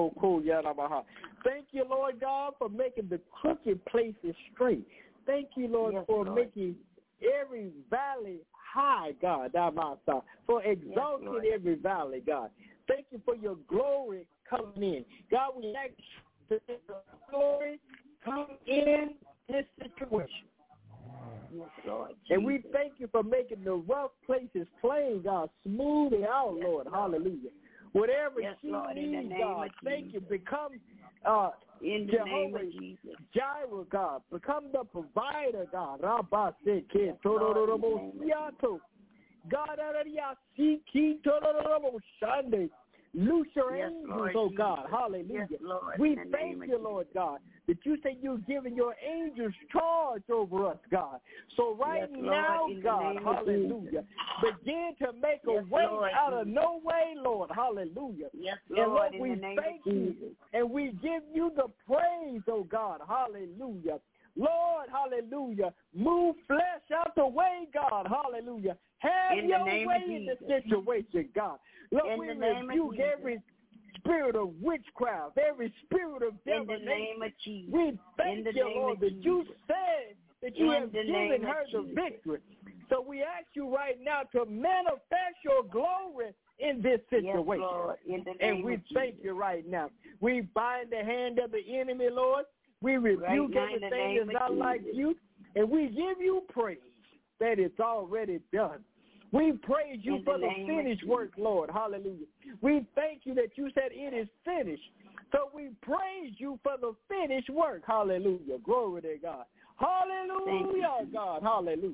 thank you, Lord God, for making the crooked places straight. Thank you, Lord, yes, for Lord. making every valley high, God, for exalting yes, every valley, God. Thank you for your glory coming in. God, we ask that the glory come in this situation. Yes, Lord. And we thank you for making the rough places plain, God, smoothing out, yes, Lord. Lord. Hallelujah. Whatever yes, she Lord, needs, God, thank you. Become uh, in the Jehovah name of Jesus. Jireh, God. Become the provider, God. Rabba se ke yes, tororobo siato. God, arariasiki tororobo shande. Loose your yes, angels, Lord, oh Jesus. God. Hallelujah. Yes, Lord, we thank you, Lord Jesus. God, that you say you're giving your angels charge over us, God. So right yes, now, Lord, God, hallelujah, begin to make a yes, way Lord, out of Jesus. no way, Lord. Hallelujah. Yes, Lord, and Lord, in we the name thank of you, Jesus. and we give you the praise, oh God. Hallelujah. Lord, hallelujah. Move flesh out the way, God. Hallelujah. Have in your way in the situation, God. Lord, in we the name rebuke of every spirit of witchcraft, every spirit of divination. In the name of Jesus. We thank in the you, name Lord, of that Jesus. you said that you in have the given her the Jesus. victory. So we ask you right now to manifest your glory in this situation. Yes, Lord, in the name and we of thank Jesus. you right now. We bind the hand of the enemy, Lord. We rebuke right everything that's not Jesus. like you. And we give you praise that it's already done. We praise you in for the, the finished work, Lord. Hallelujah. We thank you that you said it is finished. So we praise you for the finished work. Hallelujah. Glory to God. Hallelujah, you, God. Hallelujah.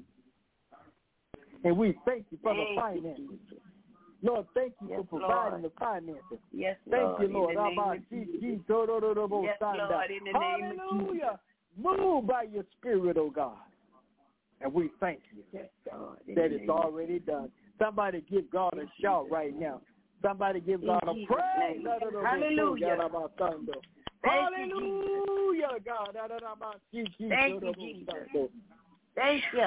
And we thank you for thank the finances. You, Lord, thank you yes, for providing Lord. the finances. Yes, thank Lord. you, Lord. In the name of Jesus. Yes, Lord. In the name of Jesus. Hallelujah. Move by your spirit, oh God. And we thank you yes, God, that it's already done. Somebody give God a shout right now. Somebody give in God a Jesus' praise. Hallelujah. Hallelujah, God. Thank you, Jesus. Thank you.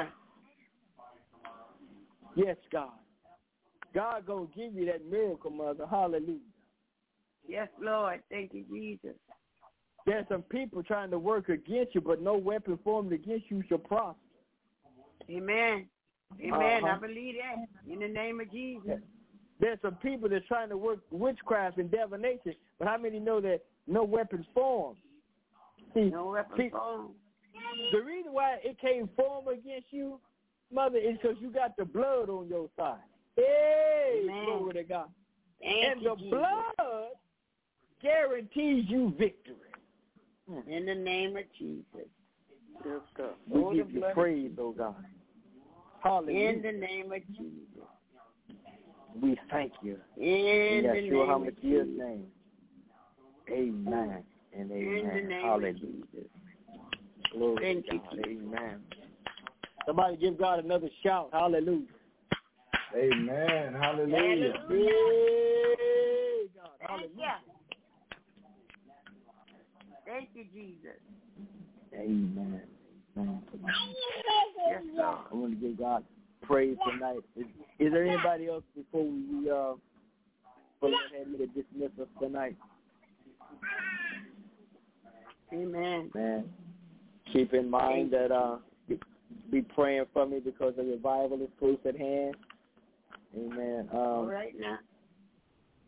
Yes, God. God gonna give you that miracle, Mother. Hallelujah. Yes, Lord. Thank you, Jesus. There's some people trying to work against you, but no weapon formed against you shall prosper. Amen. Amen. Uh-huh. I believe that. In the name of Jesus. There's some people that's trying to work witchcraft and divination, but how many know that no weapons formed? See, no weapons see, formed. The reason why it can't form against you, Mother, is because you got the blood on your side. Hey, Amen. glory to God. Thank and you, the Jesus. blood guarantees you victory. In the name of Jesus. Yes, God. We oh, give you praise, oh God. Hallelujah. In the name of Jesus. We thank you. In the name Yeshua of Jesus. name. Amen and amen. In the name Hallelujah. of Jesus. Glory thank to you, God. Amen. Somebody give God another shout. Hallelujah. Amen. Hallelujah. Hallelujah. Hey, God. Thank Hallelujah. you. Thank you, Jesus. Amen. Amen. Yes, Lord. I want to give God praise tonight. Is, is there anybody else before we uh, go ahead and dismiss us tonight? Amen. Man, keep in mind that uh, be praying for me because the revival is close at hand. Amen. Um, All right now.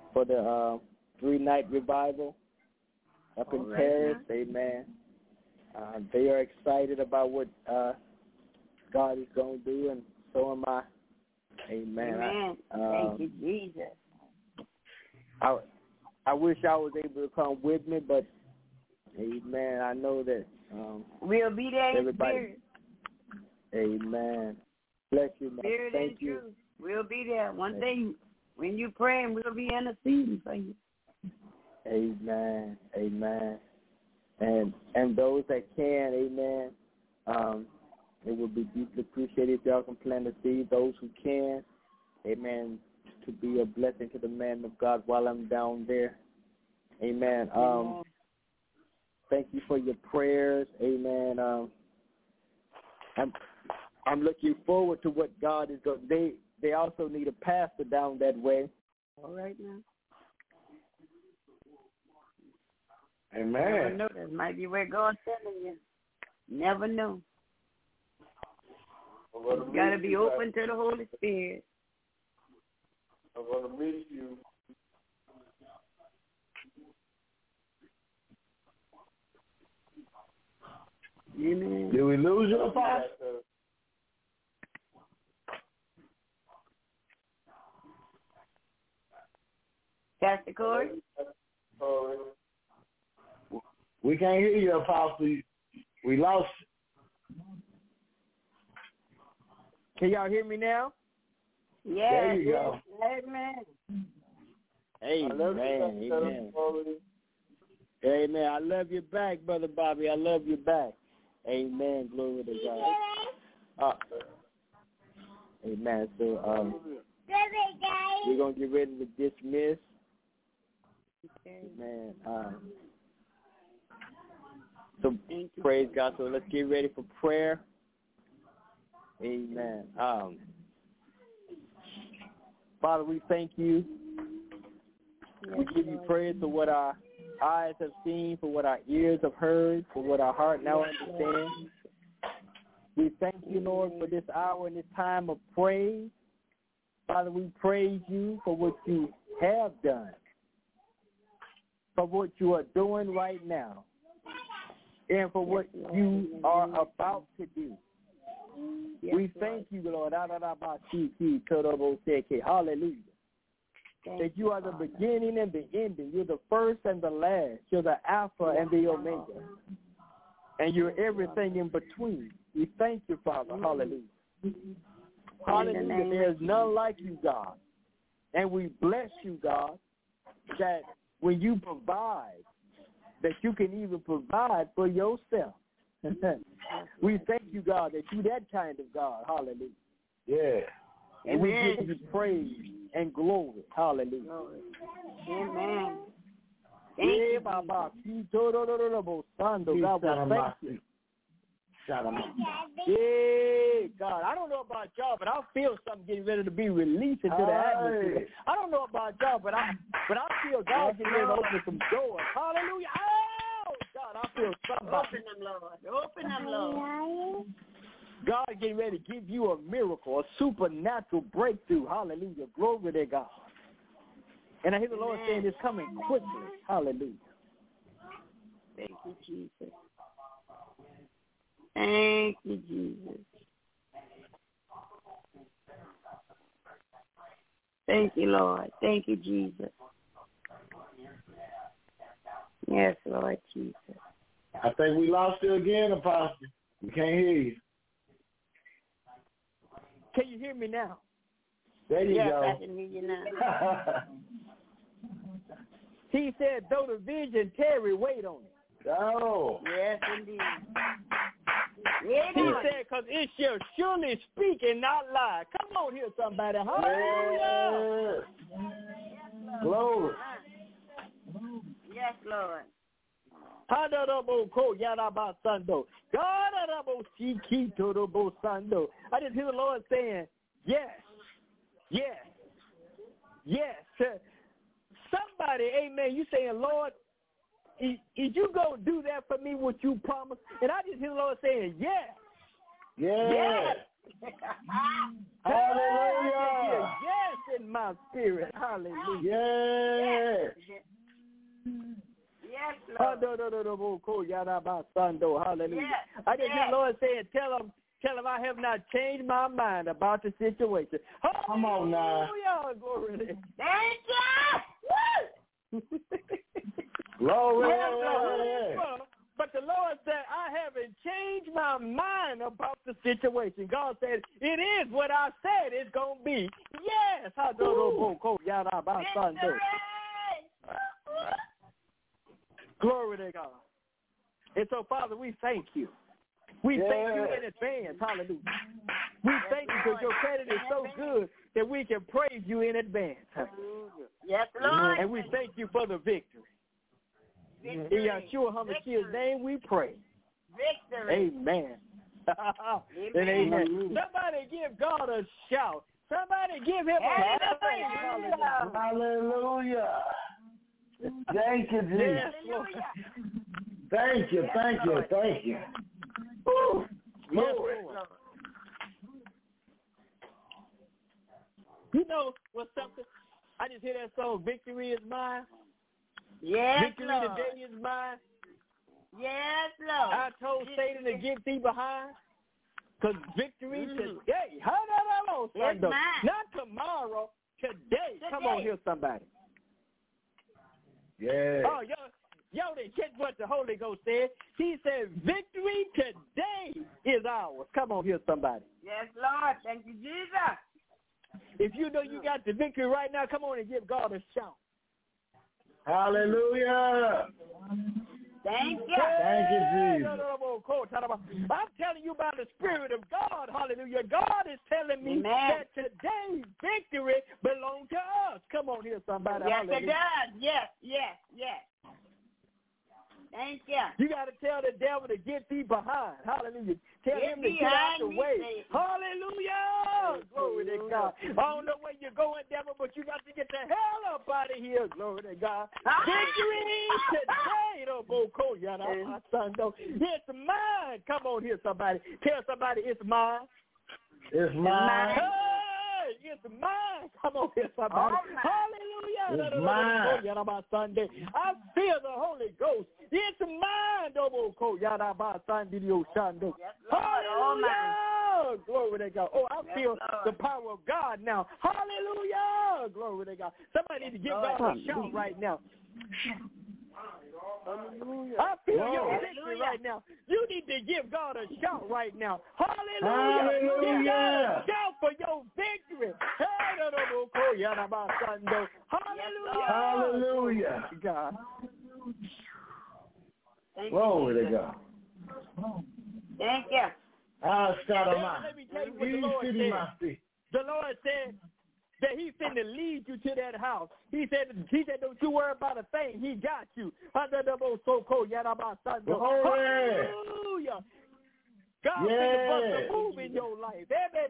for the uh, three-night revival up in All right, Paris. now. Amen. Uh, they are excited about what uh, God is going to do, and so am I. Amen. Amen. I, uh, Thank you, Jesus. I, I wish I was able to come with me, but, amen, I know that um, we'll be there in everybody. spirit. Amen. Bless you, man. Spirit Thank and you. truth. We'll be there. One Amen. thing, when you pray, we'll be interceding for you. Amen. Amen. And and those that can, amen, um, it would be deeply appreciated if y'all can plant a seed. Those who can, amen, to be a blessing to the man of God while I'm down there. Amen. Um, Amen. Thank you for your prayers. Amen. Um, I'm I'm looking forward to what God is going. They they also need a pastor down that way. All right now. Amen. Never know. That might be where God's sending you. Never know. You got to be open to the Holy Spirit. I'm going to meet you. Amen. Did we lose your pastor? Pastor Corey? We can't hear you, Apostle. We lost you. Can y'all hear me now? Yeah. There you go. Amen. Amen. Amen. Amen. I love you back, Brother Bobby. I love you back. Amen. Glory to God. Uh, amen. So um, we're going to get ready to dismiss. Amen. Um, so praise God. So let's get ready for prayer. Amen. Um, Father, we thank you. We give you praise for what our eyes have seen, for what our ears have heard, for what our heart now understands. We thank you, Lord, for this hour and this time of praise. Father, we praise you for what you have done, for what you are doing right now, and for what you are about to do. Yes, we thank you, Lord. Hallelujah. Thank that you are the beginning and the ending. You're the first and the last. You're the Alpha and the Omega. And you're everything in between. We thank you, Father. Hallelujah. Hallelujah. There's none like you, God. And we bless you, God, that when you provide, that you can even provide for yourself. We thank you, God, that you that kind of God. Hallelujah. Yeah. And we give you praise and glory. Hallelujah. Amen. Thank you, Baba. God, we thank you. Yeah, God. I don't know about y'all, but I feel something getting ready to be released into the atmosphere. I don't know about y'all, but I but I feel God getting ready to open some doors. Hallelujah. Oh, God, I feel something. Open them, Lord. Open them, Lord. God getting ready to give you a miracle, a supernatural breakthrough. Hallelujah. Glory to God. And I hear the Lord saying it's coming quickly. Hallelujah. Thank you, Jesus. Thank you, Jesus. Thank you, Lord. Thank you, Jesus. Yes, Lord Jesus. I think we lost you again, Apostle. We can't hear you. Can you hear me now? There you yes, go. I can hear you now. He said, though the vision tarry, wait on it. Oh. Yes, indeed. He said, because it shall surely speak and not lie. Come on here, somebody. Hallelujah. Yes. Glory. Yes, Lord. I just hear the Lord saying, yes, yes, yes. Somebody, amen, you saying, Lord, is, is you going to do that for me, what you promised? And I just hear the Lord saying, yes. Yes. Yes. Hallelujah. Yes, in my spirit. Hallelujah. Yes. Yes, Lord. Hallelujah. Yes. I just Yes. hear the Lord saying, tell him, tell him I have not changed my mind about the situation. Hallelujah. Come on now. Glory to God. Thank you. Woo. Glory. Yes, Lord. But the Lord said, I haven't changed my mind about the situation. God said, it is what I said it's going to be. Yes. Glory to God. And so, Father, we thank you. We yes. thank you in advance. Hallelujah. We thank you because your credit is so good that we can praise you in advance. Yes, Lord. And we thank you for the victory. Victory. In Yeshua HaMashiach's name we pray. Victory. Amen. Amen. And amen. Somebody give God a shout. Somebody give him a Hallelujah. Hallelujah. Thank you, Jesus. Yes, Lord. Thank you, thank you, thank you. Ooh, Yes, Lord. Lord. You know what's something? I just hear that song, Victory is Mine. Yes, Victory Lord. today is mine. Yes, Lord. I told Satan to get thee behind. Because victory Mm. today, how that all It's mine. not tomorrow, today. Today. Come on here, somebody. Yeah. Oh, y'all, y'all didn't get what the Holy Ghost said. He said, victory today is ours. Come on here, somebody. Yes, Lord. Thank you, Jesus. If you know you got the victory right now, come on and give God a shout. Hallelujah. Thank you. Thank you, Jesus. I'm telling you about the Spirit of God. Hallelujah. God is telling me Amen. that today's victory belongs to us. Come on here, somebody. Yes, Hallelujah. it does. Yes, yes, yes. Thank you. You got to tell the devil to get thee behind. Hallelujah. Tell Get him to get out the behind me, way. Satan. Hallelujah. Glory to God. I don't know where you're going, devil, but you got to get the hell up out of here. Glory to God. Victory today. Oh, Boko, yada, my son, though. It's mine. Come on here, somebody. Tell somebody it's mine. It's mine. Hey, it's mine. Come on here, somebody. Hallelujah. It's mine. Yada, my Sunday. I feel the Holy Ghost. It's mine. Doboko, yada, my Sunday, Oshando. Hallelujah. Glory to God. Oh, I Yes, feel Lord. the power of God now. Hallelujah. Glory to God. Somebody need to give Lord. God a shout right now. Hallelujah. I feel Lord. your victory Hallelujah. right now. You need to give God a shout right now. Hallelujah. Hallelujah. Give God a shout for your victory. Hallelujah. Hallelujah. God. Thank Glory you, to Jesus. God. Thank you. Ah, Now, Scott, let me tell you what the Lord said. The Lord said that he's finna lead you to that house. He said, he said, don't you worry about a thing. He got you. Glory. Hallelujah. God Yes. finna bust a move in your life.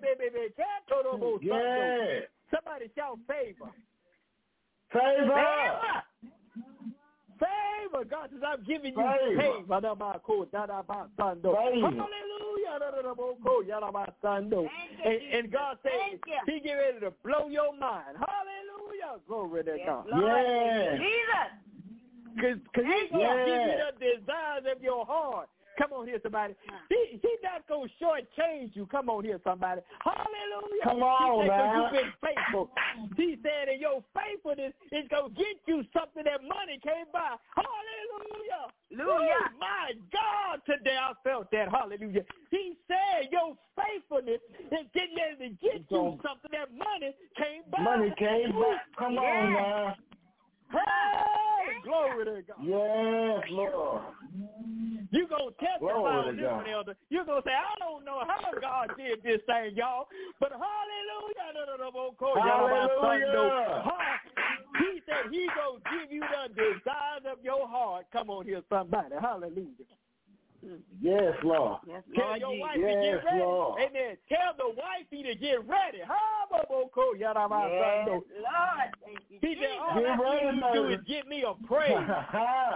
Yeah. Somebody shout favor. Favor. Favor. Favor. God says, I'm giving you Favor. favor. Favor. Hallelujah. And, and God said, Thank you. he get ready to blow your mind. Hallelujah. Glory to Yes, God. Lord. Yeah. Jesus. Because he's going to Yeah. give you the desires of your heart. Come on here, somebody. He, he's not going to shortchange you. Come on here, somebody. Hallelujah. Come on, he said, 'cause man. you've been faithful. He said, and your faithfulness is going to get you something that money can't buy. Hallelujah. Hallelujah. Oh, my God, today I felt that. Hallelujah. He said your faithfulness is getting ready to get you something that money can't buy. Money came back. Come Yeah. on, man. Hey, glory to God. Yes, Lord. You're going to testify Glory on to this God. one, Elder. You're going to say, I don't know how God did this thing, y'all, but hallelujah. Hallelujah. He said he's going to give you the desires of your heart. Come on here, somebody. Hallelujah. Yes, Lord. Yes, Tell Lord your Jesus. wife to Yes, get ready. Lord. Amen. Tell the wifey to get ready. Yes, Lord. Thank you, He Jesus. said, all Get I ready, need you to do baby. is give me a praise.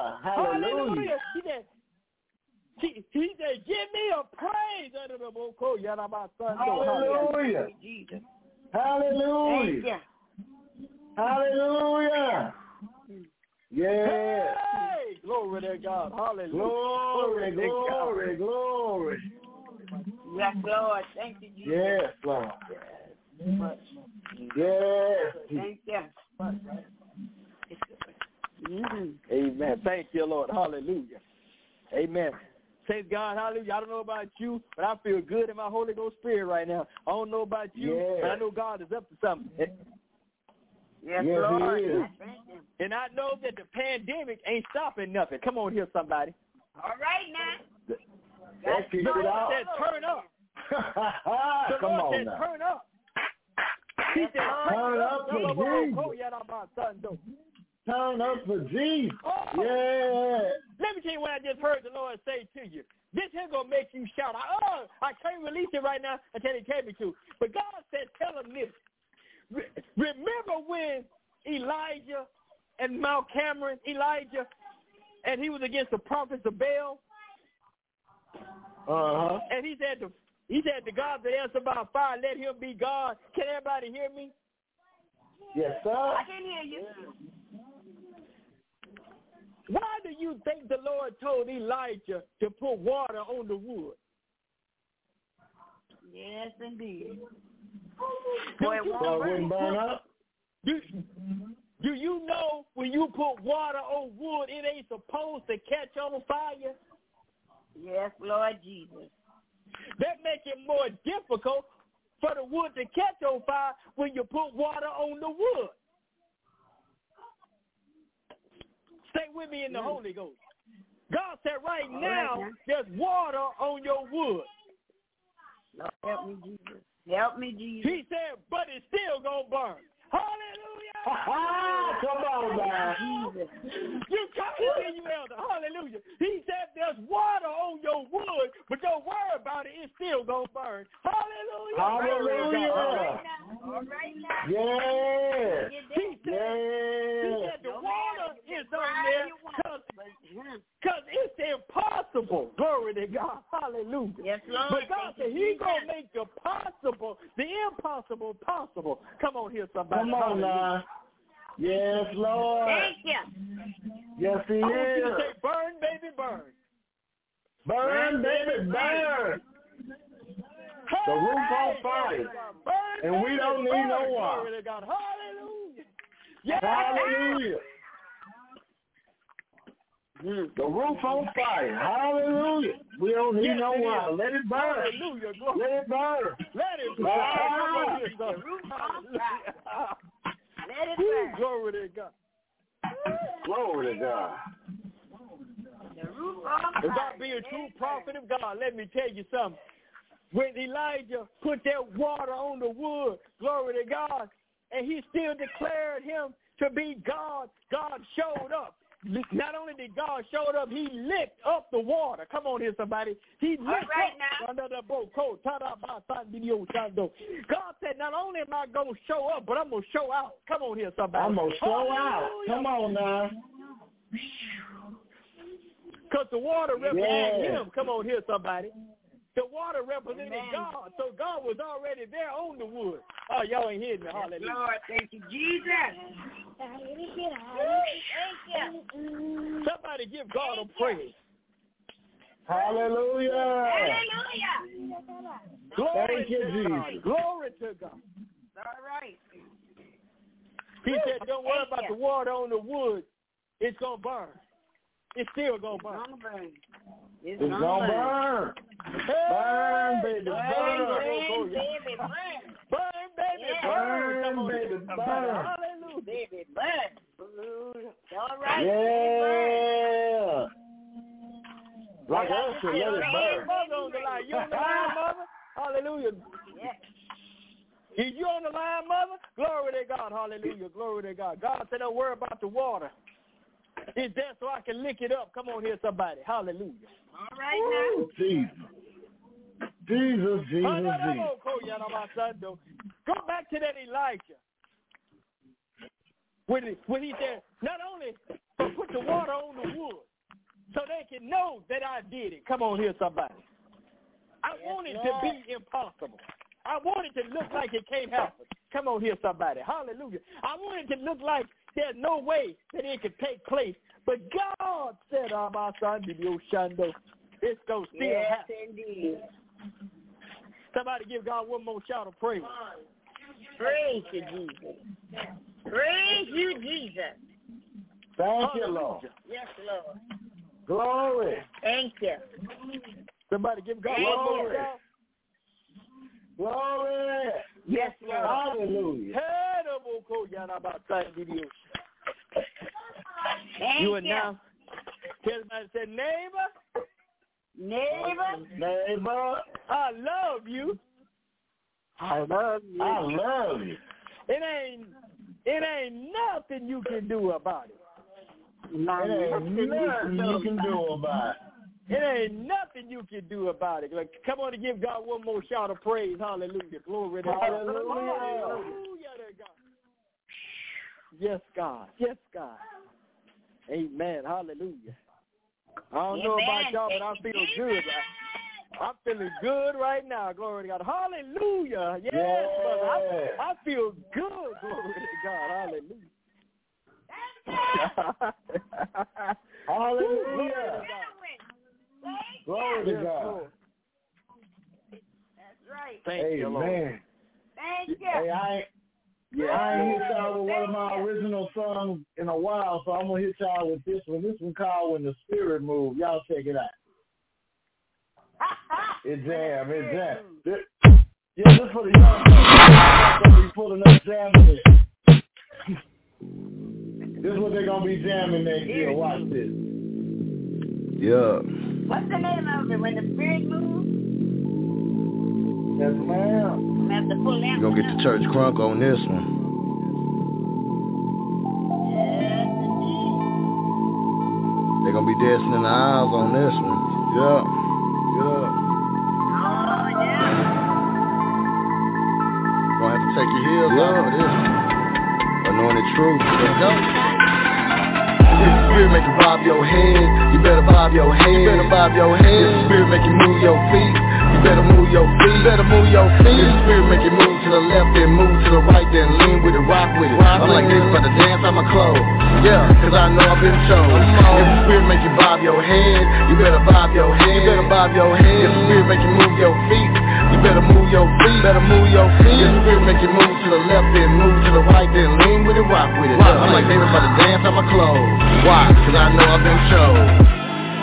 Hallelujah. Hallelujah. He said, he, he said, give me a praise. Hallelujah. Hallelujah. Hallelujah. Yeah. Hey, glory to God. Hallelujah. Glory, glory, glory. Yes, Lord. Thank you, Jesus. Yes, Lord. Yes. Thank you. Mm-hmm. Amen. Thank you, Lord. Hallelujah. Amen. Praise God. Hallelujah. I don't know about you, but I feel good in my Holy Ghost spirit right now. I don't know about you, yeah. but I know God is up to something. Yes, yes Lord. He is. And I know that the pandemic ain't stopping nothing. Come on here, somebody. All right now. Let's keep the it Lord out. said, turn up. the Come Lord on said, now. turn up. He said, turn up for Jesus. Turn up for Jesus. Oh, yeah. Let me tell you what I just heard the Lord say to you. This is going to make you shout. I, oh, I can't release it right now until He tell me to. But God said, tell him this. Re- remember when Elijah and Mount Cameron, Elijah, and he was against the prophets of Baal? Uh-huh. And he said to he said to God that answered by fire, let him be God. Can everybody hear me? Yes, sir. I can hear you. Why do you think the Lord told Elijah to put water on the wood? Yes, indeed. Boy, it wouldn't burn up. Do, do you know when you put water on wood, it ain't supposed to catch on fire? Yes, Lord Jesus. That makes it more difficult for the wood to catch on fire when you put water on the wood. Stay with me in the Holy Ghost. God said right All now, right, there's water on your wood. Lord, help me, Jesus. Help me, Jesus. He said, but it's still going to burn. Hallelujah. Come on, man. Jesus. You come here, you elder. Hallelujah. He said there's water on your wood, but don't worry about it. It's still going to burn. Hallelujah. Hallelujah. All right now. All right now. Yeah. He said, yeah. he said the water is on there because it's impossible. Glory to God. Hallelujah. Yes, Lord. But God said He's going to make the possible, the impossible possible. Come on here, somebody. Come on now. Yes, Lord. Thank you. Yes, He I want you to is. say, burn, baby, burn. Burn, baby, burn. The roof on fire. Burn, and we don't need burn. no water. Glory to God. Hallelujah. Yeah. Hallelujah. The roof on fire. Hallelujah. We don't need yes, no water. Is. Let it burn. Hallelujah. Glory. Let it burn. Let it burn. Ah. The roof on fire. Let it Ooh, burn. glory to God. Glory to God. The roof on fire. If God be a true prophet of God, let me tell you something. When Elijah put that water on the wood, glory to God, and he still declared him to be God, God showed up. Not only did God show up, he licked up the water. Come on here, somebody. He licked right up under the boat. God said, not only am I going to show up, but I'm going to show out. Come on here, somebody. I'm going to show Hallelujah. out. Come on now. Because the water represented yeah. him. Come on here, somebody. The water represented Amen. God. So God was already there on the wood. Oh, y'all ain't hearing me. Hallelujah. Lord, thank you, Jesus. Thank you. Somebody give God a praise. Hallelujah. Hallelujah. Glory Thank you, to God. Jesus. Glory to God. All right. He said, don't worry about the water on the wood. It's going to burn. It's still going to burn. It's going to burn. It's, it's going to burn. Burn, baby, burn. Burn, baby, burn. Burn, baby, Yeah. burn. Burn, baby, burn. Hallelujah. Baby, burn. All right. Yeah. Like us to let it burn. Mother on the line. You on the line, mother? Hallelujah. Yeah. Is you on the line, mother? Glory to God. Hallelujah. Glory to God. God said, don't worry about the water. It's there so I can lick it up. Come on here, somebody. Hallelujah. All right now. Jesus. Jesus, Jesus, Jesus. Go back to that Elijah. When, he, when he said, not only put the water on the wood so they can know that I did it. Come on here, somebody. I want want it to be impossible. I want it to look like it can't happen. Come on here, somebody. Hallelujah. I want it to look like there's no way that it could take place. But God said, oh, my son, it's going to still yes, happen. Indeed. Somebody give God one more shout of praise. Praise you, Jesus. Praise you, Jesus. Thank Hallelujah. you, Lord. Yes, Lord. Glory. Thank you. Somebody give God Thank one more you. shout. Glory. Yes, Lord. Hallelujah. Thank you you. and now tell somebody, say, neighbor. Neighbor. Neighbor. I love you. I love you. I love you. It ain't it ain't nothing you can do about it. It ain't nothing you can do about it. It ain't nothing you can do about it. Like, come on and give God one more shout of praise. Hallelujah. Glory to God. Hallelujah. Hallelujah to God. Yes, God. Yes, God. Amen. Hallelujah. I don't Amen. know about y'all, but I feel good. I'm feeling good right now. Glory to God. Hallelujah. Yes, yeah. brother. I, I feel good. Glory to God. Hallelujah. Hallelujah. Glory to yes, God. Lord. That's right. Thank Amen. you, Lord. Thank you. Hey, I ain't, yes, I ain't hit y'all with one Thank of my you. original songs in a while, so I'm going to hit y'all with this one. This one called When the Spirit Moves. Y'all check it out. It jam, it jam. This, yeah, this for the young people. They're going to be pulling up jamming it. This is what they're going to be jamming next year. Watch this. Yeah. What's the name of it? When the Spirit moves? Yes, ma'am. I have to pull that You're going to get the church crunk on this one. Yes, indeed. They're going to be dancing in the aisles on this one. Yeah. Yeah. Oh, yeah. Gonna have to take your heels yeah. off for this. Anointed truth. Let's go. If the spirit make you bob your head, you better bob your head. You better bob your head. If the spirit make you move your feet, you better move your feet. You better move your feet. If the spirit make you move to the left, then move to the right, then lean with it, rock with it. Rock I'm like this, but the dance on my clothes. Yeah, cause I know I've been chosen. If the spirit make you bob your head, you better bob your head. You better bob your head. If the spirit make you move your feet, you better move your feet. Better move your feet. If the spirit make you move to the left, then move to the right, then lean with it, rock with it. Yeah, I'm like David, but the dance on my clothes. Why? Cause I know I've been chosen.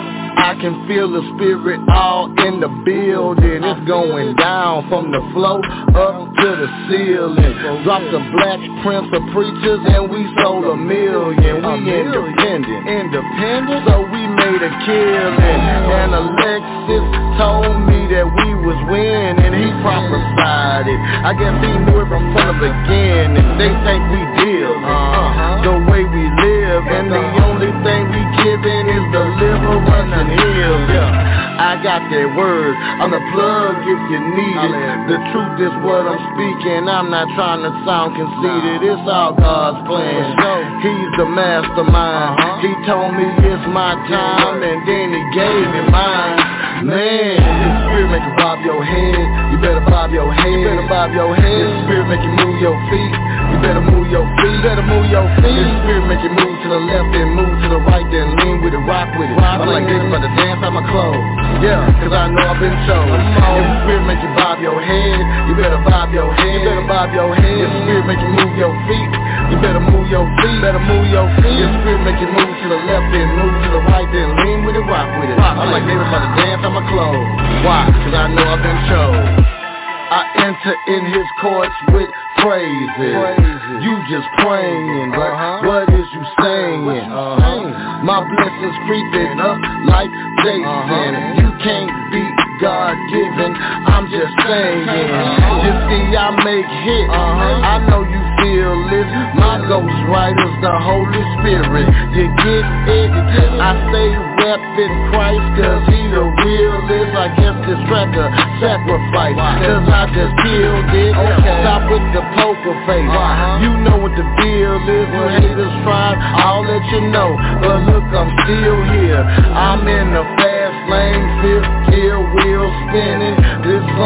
I can feel the spirit all in the building. It's going down from the floor up to the ceiling. Dropped the Black Prince of Preachers and we sold a million. We independent, independent, so we made a killing. And Alexis told me that we was winning. He prophesied it. I guess he knew it from the beginning. They think we deal uh-huh. the way we live, and the only thing we giving is deliverance and heal. Yeah. I got that word. I'm the plug if you need it. The truth is what I'm speaking. I'm not trying to sound conceited. It's all God's plan. He's the mastermind. Uh-huh. He told me it's my time, and then he gave me mine. Man, if the spirit make you bob your head, you better bob your head. You better bob your head. If the spirit make you move your feet, you better move your feet. You better move your feet. If the spirit make you move to the left, then move to the right, then lean with it, rock with it. I'm like this, but the dance on my clothes. Yeah, cause I know I've been chosen. If the spirit make you bob your head, you better bob your head. You better bob your head. If the spirit make you move your feet, you better move your feet. Better move your feet. If the spirit make you move to the left, then move to the right, then lean with it, rock with it. I'm like David, but the dance on my clothes. Why? Cause I know I've been chosen. I enter in his courts with praises. praises. You just praying, but uh-huh. what is you saying? Uh-huh. My blessings creeping up like Jason. Uh-huh. You can't beat God-given, I'm just saying. Uh-huh. You see, I make hits. Uh-huh. I know you feel it. My ghostwriter's the Holy Spirit. You get it? I stay reppin' Christ cause he the realest. I guess this track a sacrifice cause I just killed it. Okay. Stop with the poker face. Uh-huh. You know what the deal is. When haters try, I'll let you know. But look, I'm still here. I'm in the fast lane, fifth gear, wheel spinning. This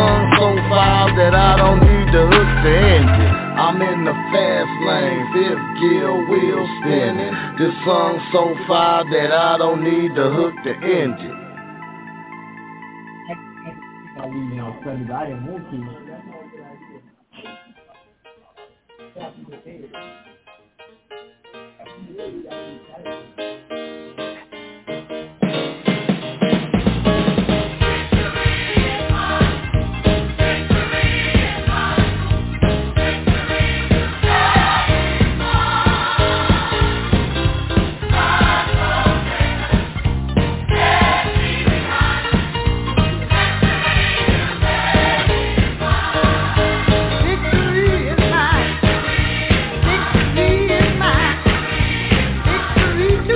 this song so far that I don't need the hook to end it. I leave on Sunday, but I didn't want to. Victory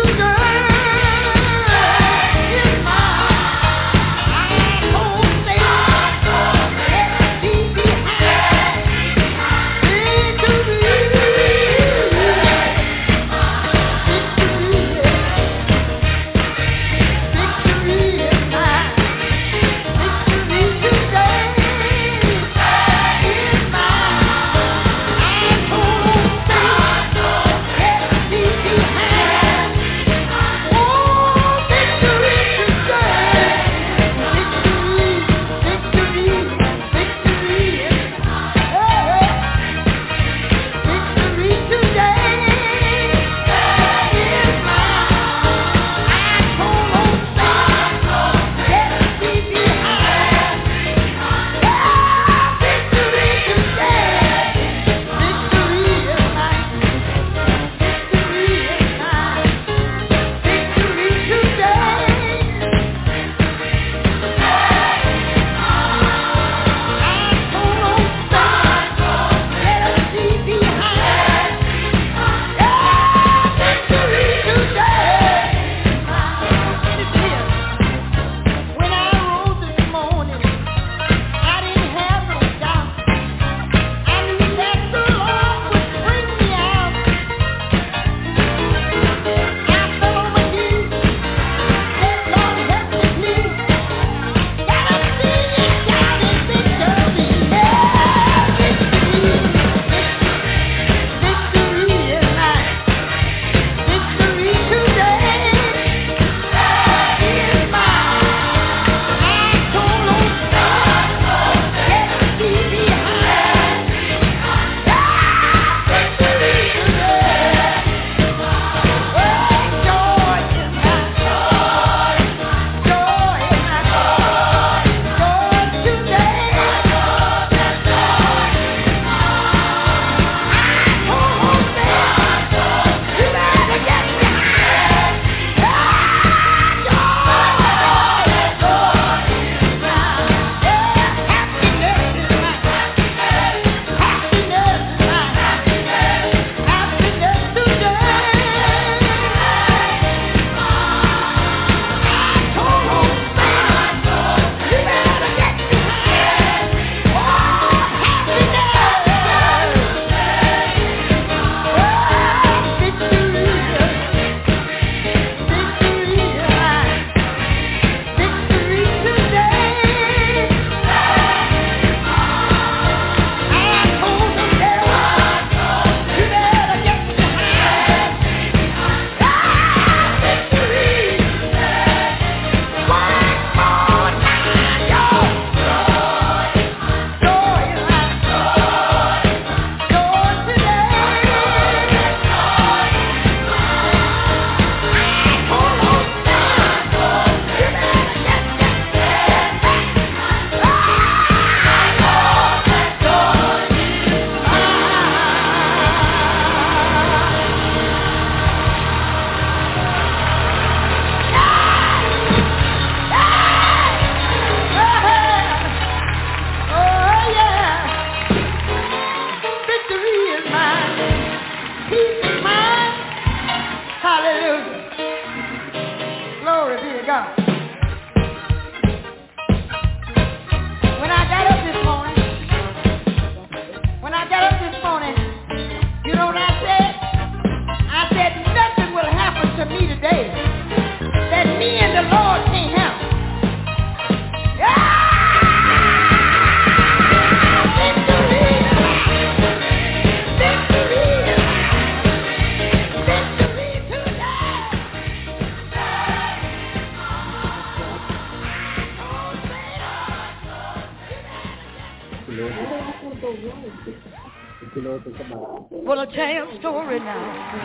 Well, I'll tell you a story now.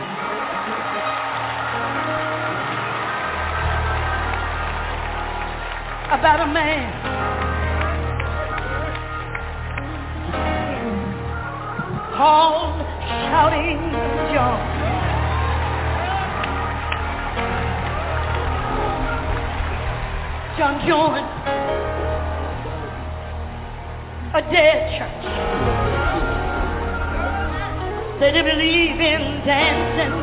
About a man called Shouting John. John joined a dead church. They didn't believe in dancing.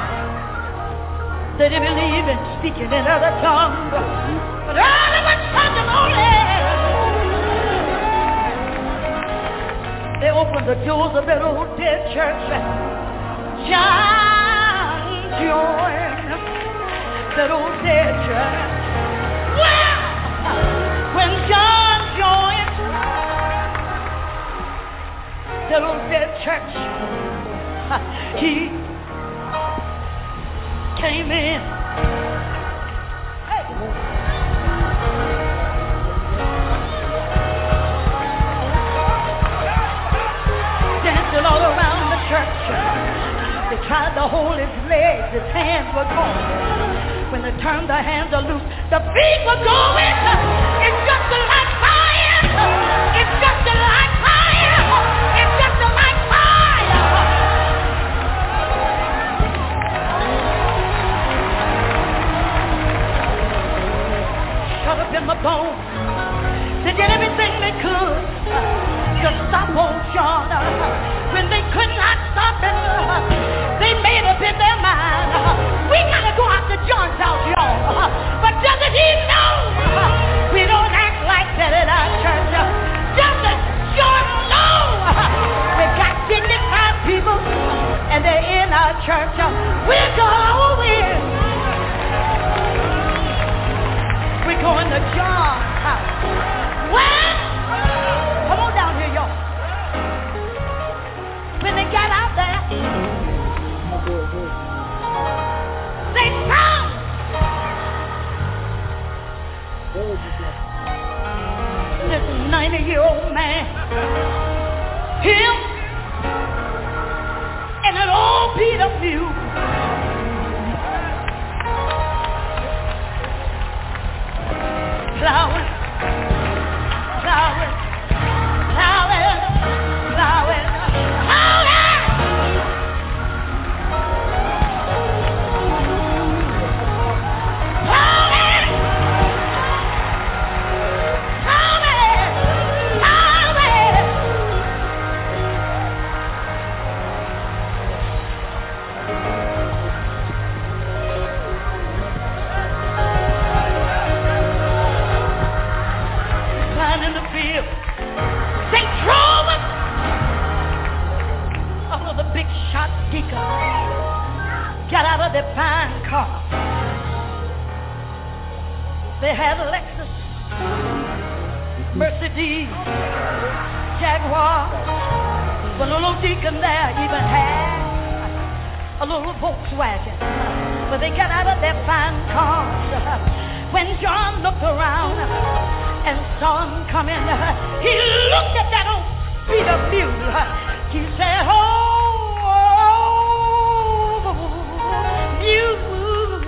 They didn't believe in speaking in other tongues. But all of a sudden, only they opened the doors of that old dead church. John joined that old dead church. Well, when John joined that old dead church, he came in. Hey. Dancing all around the church. They tried to hold his legs, his hands were gone. When they turned their hands loose, the feet were going. It's just like fire. It's just like fire. It's just like fire. Shut up in my bones. They did everything they could to stop old John. When they could not stop him, they made up in their mind, we gotta go out to John's house, y'all. But doesn't he know we don't act like that in our church? Doesn't John know we got fifty-five people and they're in our church? We're going. We're going to John's house. Well, come on down here, y'all. When they got out there, they found this ninety-year-old man, him, and an old beat-up mule. Plowing, plowing, plowing, plowing, plowing. They drove us all of the big shot deacons got out of their fine car. They had a Lexus, Mercedes, Jaguar. The little deacon there even had a little Volkswagen. But they got out of their fine cars. When John looked around and saw him coming, he looked at that old beat-up mule. He said, oh, mule.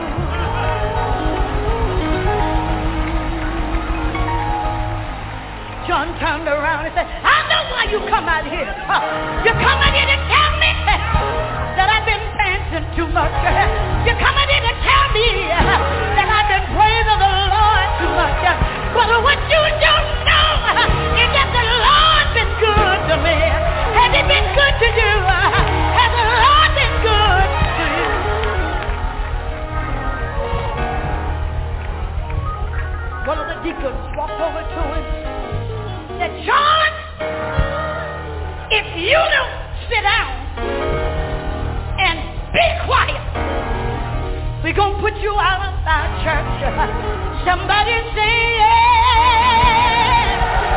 John turned around and said, I know why you come out here. You come out here to tell me that I've been dancing too much. You come out here to tell me that I've been praising the Lord too much. But what you don't know is that the Lord's been good to me. Has he been good to you? Has the Lord been good to you? One of the deacons walked over to him and said, John, if you don't sit down and be quiet, we're going to put you out of our church. Somebody say yes.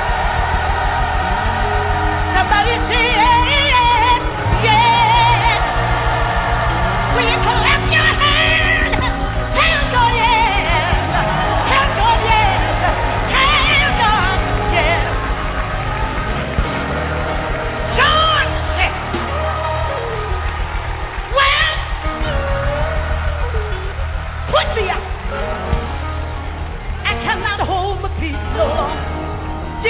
Somebody say yes. Yes. Will you clap your hands? Tell God yes. Tell God yes. Tell God yes.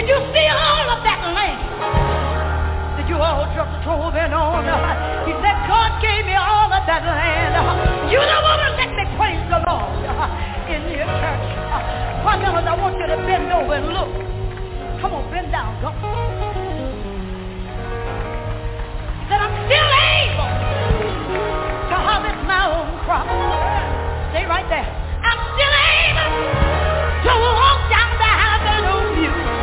Did you see all of that land that you all just drove in on? He said, God gave me all of that land. You don't want to let me praise the Lord in your church. One minute, I want you to bend over and look. Come on, bend down, go. He said, I'm still able to harvest my own crop. Stay right there. I'm still able to walk down the avenue.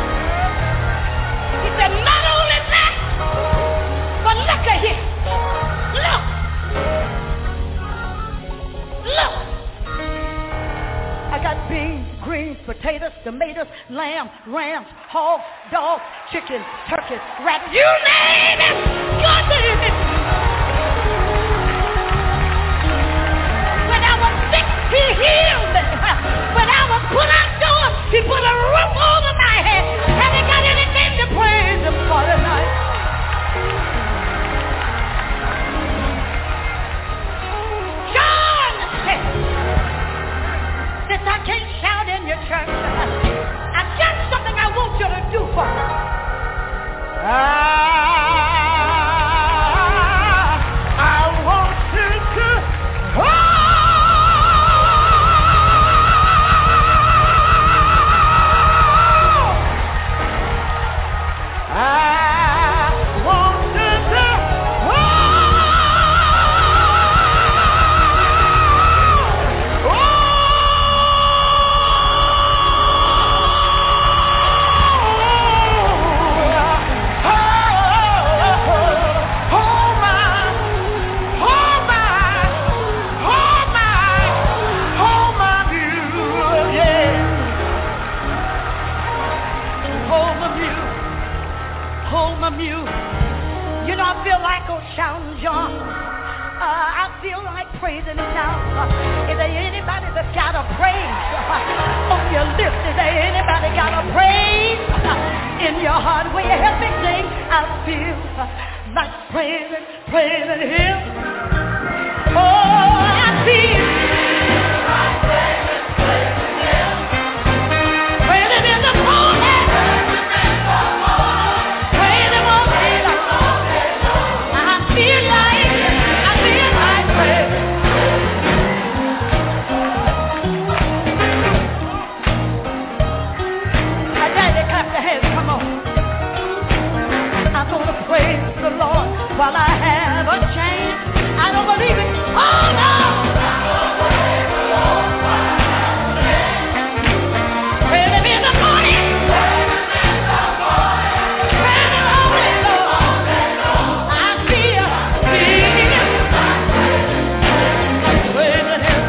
He said, not only that, but look at here. Look. Look. I got beans, greens, potatoes, tomatoes, lamb, rams, hogs, dogs, chickens, turkeys, rabbits. You name it. God gave it. When I was sick, he healed me. When I was put outdoors, he put a roof over my head. Have you got anything to praise him for tonight? John said, since I can't shout in your church, I've got something I want you to do for me. Ah, I want you to, oh! John, uh, I feel like praising him now. Uh, is there anybody that's got a praise uh, on your lips? Is there anybody got a praise uh, in your heart? Will you help me sing? I feel uh, like praising, praising him. Oh, I feel like praising, praising him. Praising in the morning. Praise him all day long. I feel like, I feel like praising. I dare you clap your hands, come on. I'm gonna praise the Lord while I have a chance. I don't believe it. Oh no! I'm gonna praise the Lord while I have a chance. Praise him in the morning. Praise him in the morning. Praise him all day long. I feel, feel like praising him.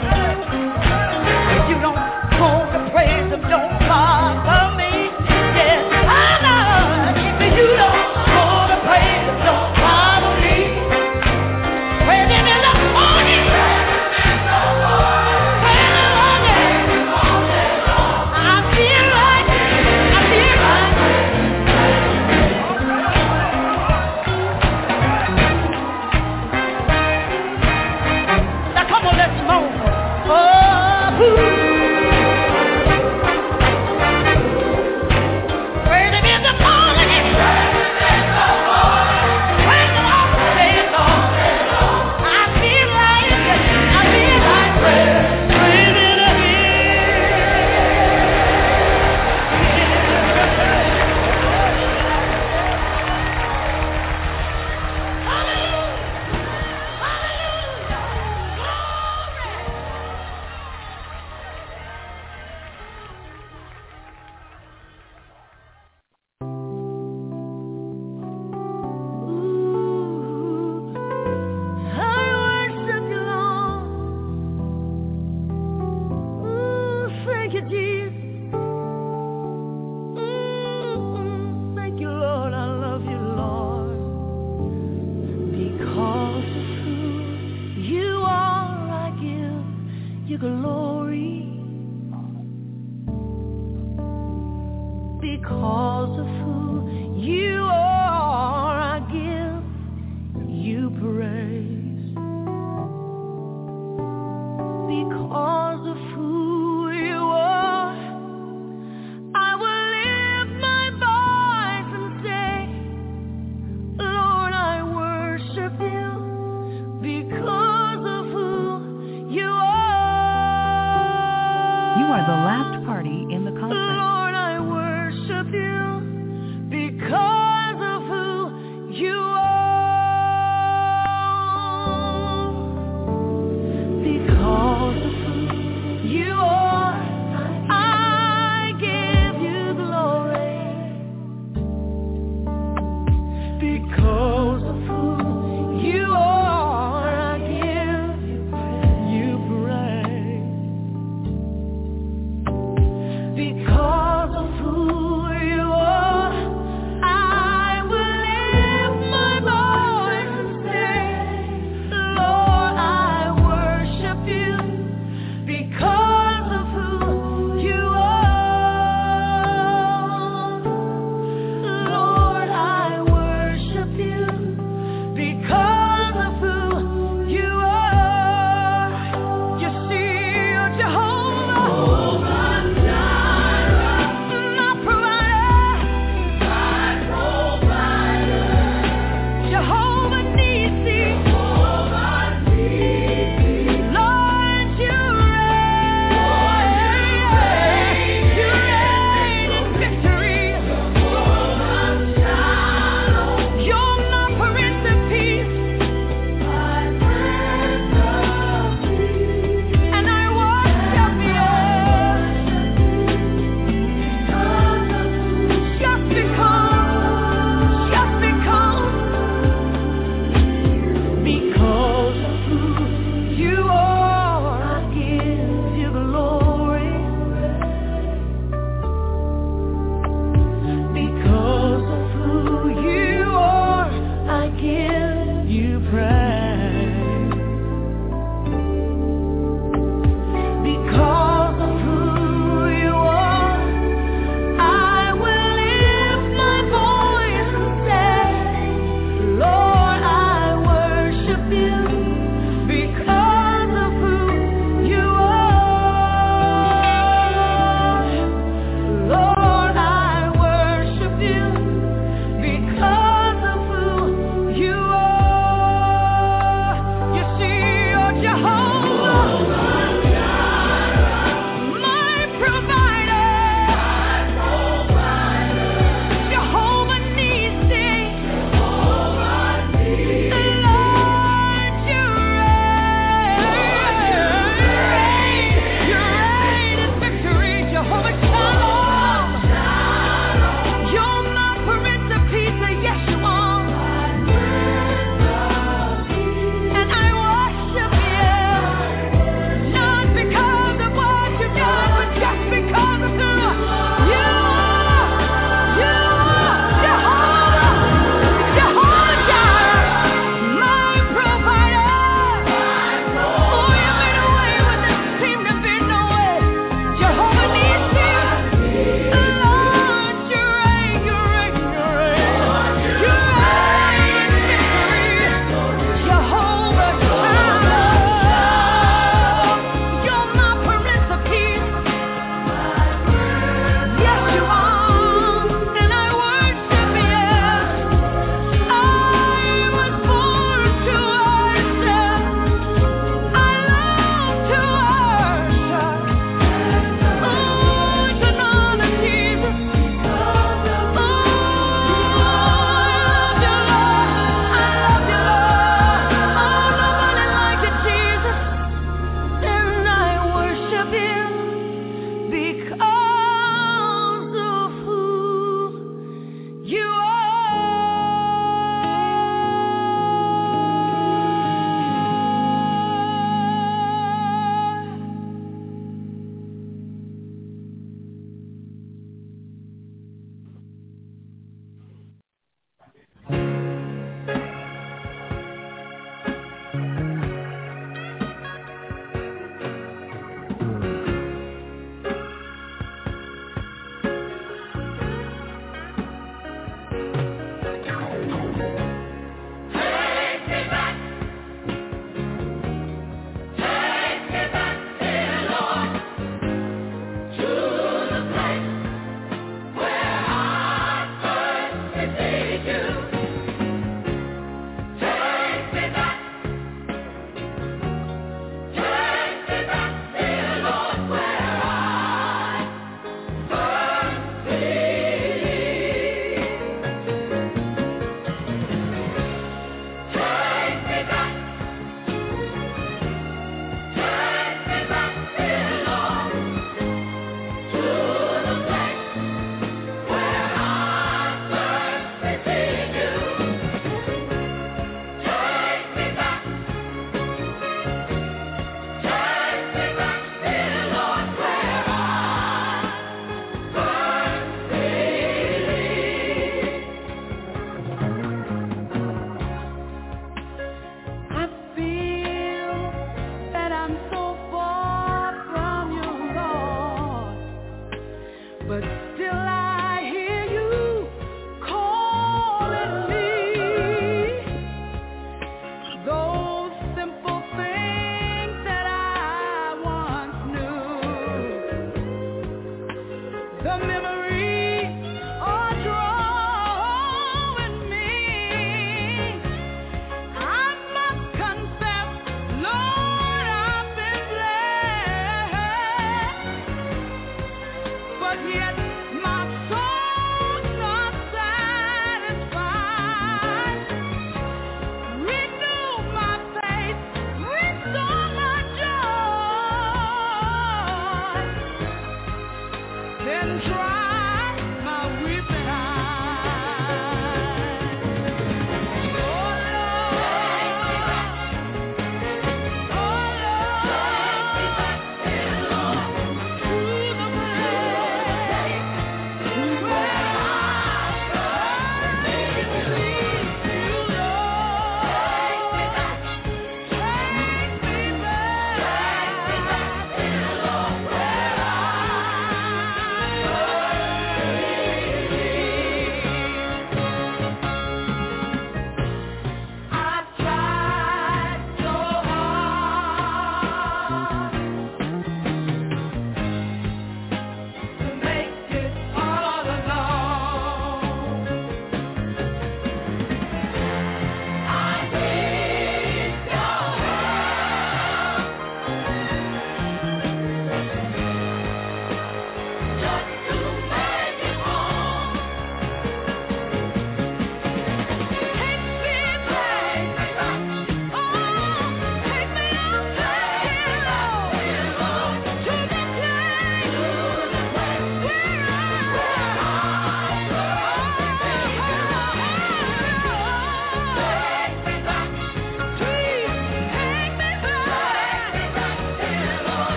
If you don't want to praise him, don't bother me. Yes, I know. If you don't want to praise him, don't bother me. Praise him in the morning. Praise him in the morning. Praise him all day. I feel like, I feel like. Now come on, let's move. Oh, ooh. Praise him in the morning. Praise him in the morning. Praise him all day long. I feel like, I feel like praise- praising him. Hallelujah. Hallelujah. I worship you, Lord. Ooh, thank you, Jesus. Mm, thank you, Lord. I love you, Lord. Because of who you are, I give you glory. Because of who you are, I give you praise. Because of who you are, I will lift my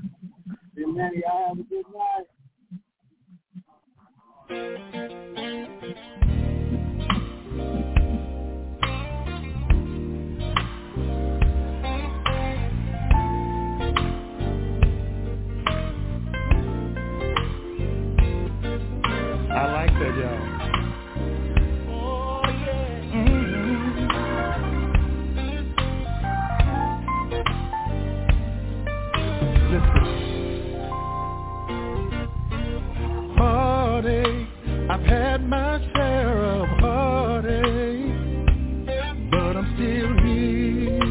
Amen. Y'all have a good night. I like that, y'all. Oh, yeah. Mm-hmm. Listen. Heartache, I've had my share of heartache, but I'm still here.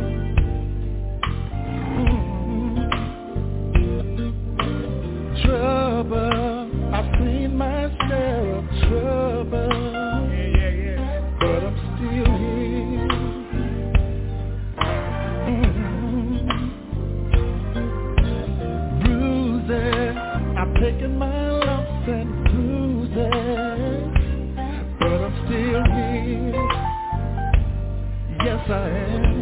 Mm-hmm. Trouble, I've seen my share of trouble, yeah, yeah, yeah. But I'm still here. Mm-hmm. Bruises, I've taken my lumps and bruises, but I'm still here. Yes, I am.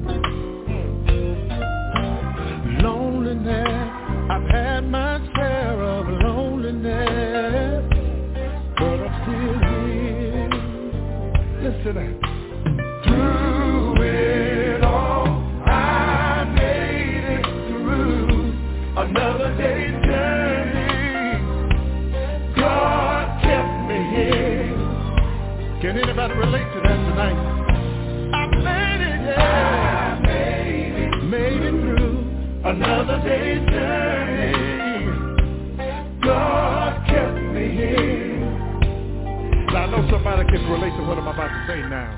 Loneliness, I've had my share of loneliness, but I'm still here. Listen, through it all, I made it through another day's journey. God kept me here. Can anybody relate to that tonight? I made it, yeah. I made it, made it through another day's journey. God kept me here. Now I know somebody can relate to what I'm about to say now.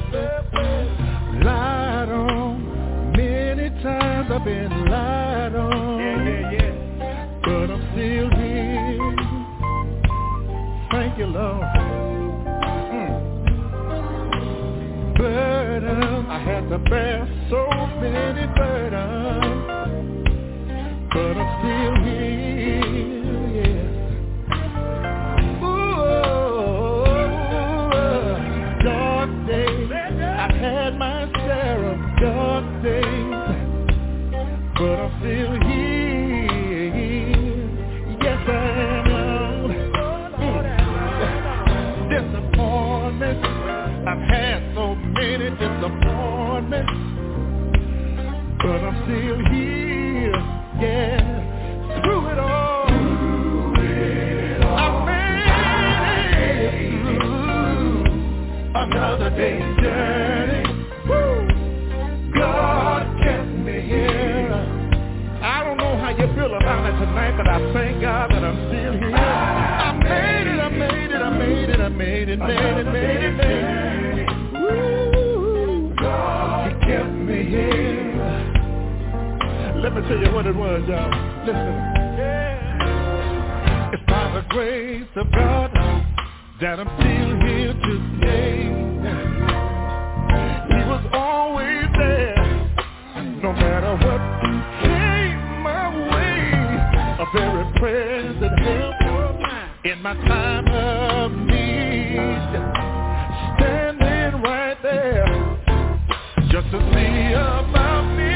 Lied on, many times I've been lied on. Yeah, yeah, yeah. But I'm still here. Thank you, Lord. Mm. Burden, I had to bear so many burdens, but I'm still here, yeah. Ooh, dark days, I've had my share of dark days, but I'm still here. Yes, I am. Mm. Disappointment, I've had so many disappointments, but I'm still here. Yeah, through it all, through it all, I made it through another day's journey. Woo. God kept me here. I don't know how you feel about it tonight, but I thank God that I'm still here. I made it, I made it, I made it, I made it, made it, made it, made it. Woo. God kept me here. Let me tell you what it was, y'all. Listen. Yeah. It's by the grace of God that I'm still here today. He was always there, no matter what came my way. A very present help in my time of need. Standing right there just to see about me.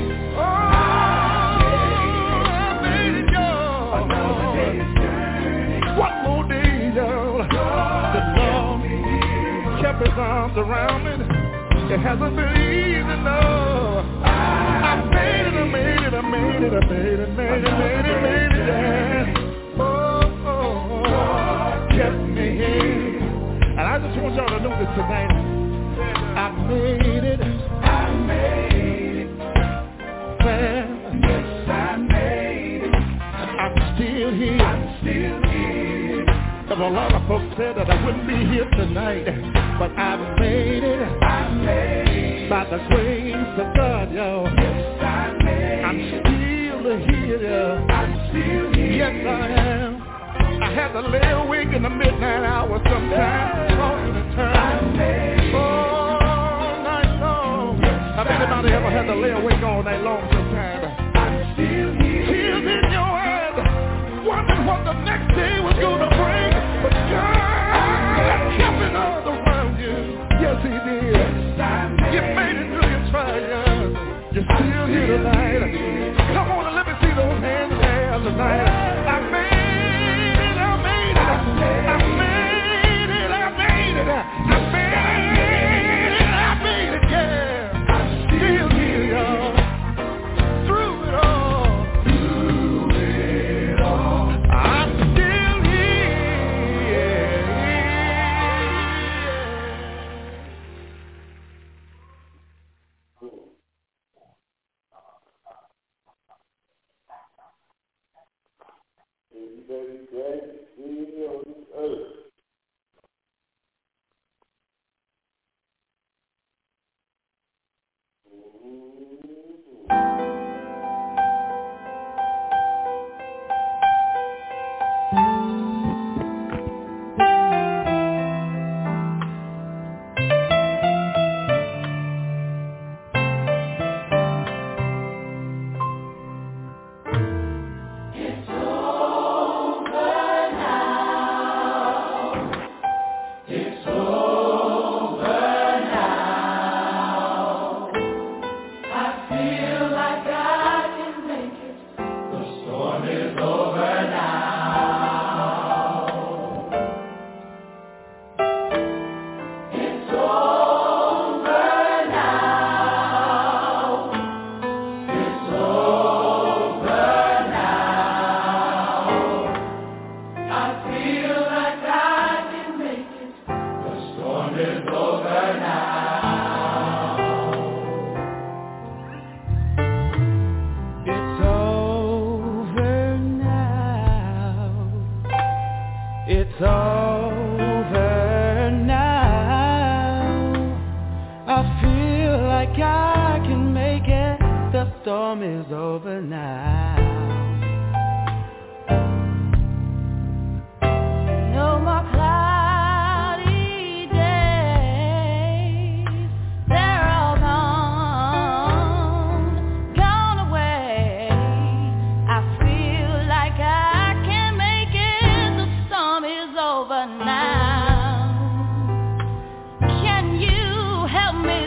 His arms around me. It hasn't been easy, no. I made it, I made it, I made it, I made it, made it, made it, made it, yeah. Oh, oh, God kept me here. And I just want y'all to know this tonight. I made it. I made it. Well, yes, I made it. I'm still here. I'm still here. Because a lot of folks said that I wouldn't be here tonight. But I made it, I made it, by the grace of God, yo. Yes, I made it. I'm still here, yo. I'm still here. Yes, I am. I had to lay awake in the midnight hour sometimes, talking to turn. I made it. All night long. Yes, have anybody ever had to lay awake all night long sometimes? I'm still here. Tears in your eyes, wondering what the next day was going to bring. But God kept it all the way. Yes, he did. You made it through your trials. You're still here tonight. Come on and let me see those that he's glad to see me on this earth.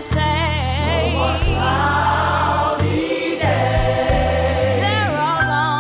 There are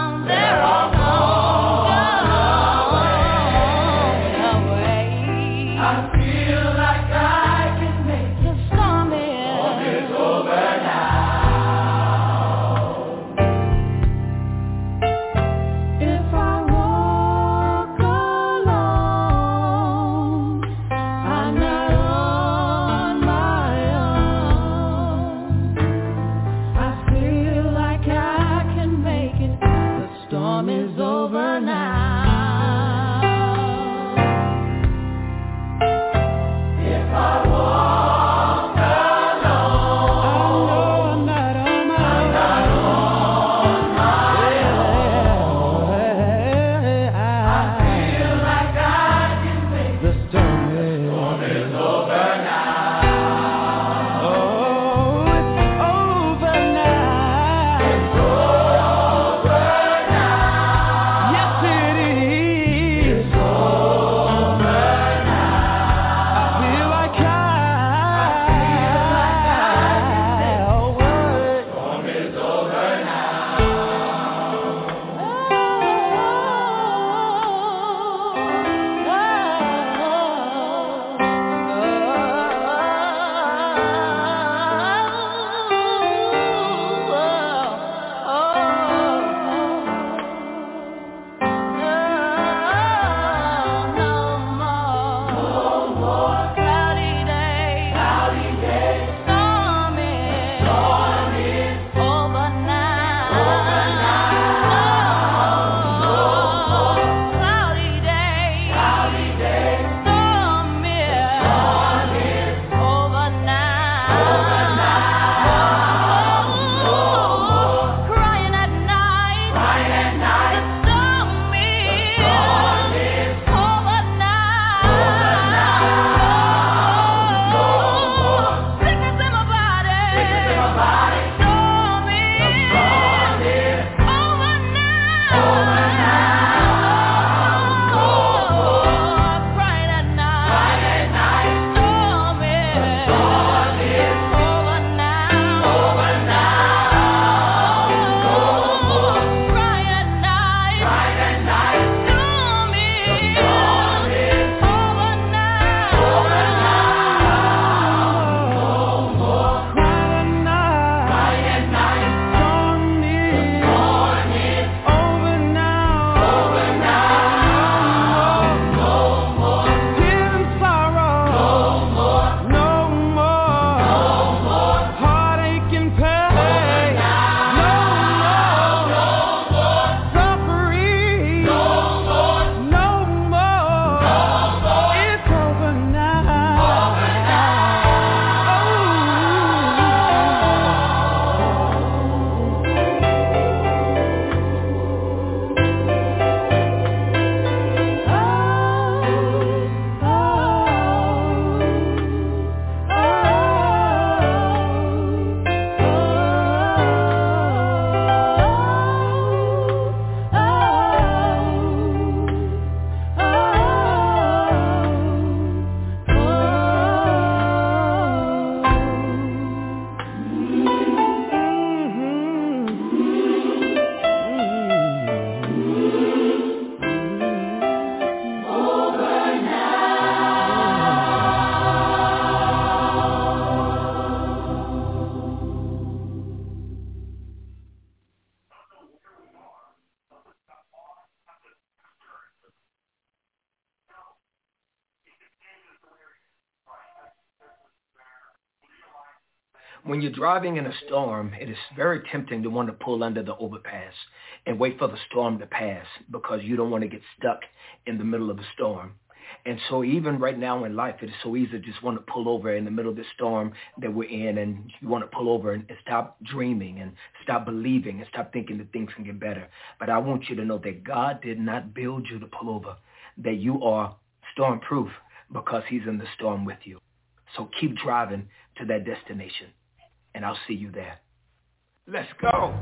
When you're driving in a storm, it is very tempting to want to pull under the overpass and wait for the storm to pass because you don't want to get stuck in the middle of the storm. And so even right now in life, it is so easy to just want to pull over in the middle of the storm that we're in, and you want to pull over and, and stop dreaming and stop believing and stop thinking that things can get better. But I want you to know that God did not build you to pull over, that you are storm-proof because he's in the storm with you. So keep driving to that destination, and I'll see you there. Let's go.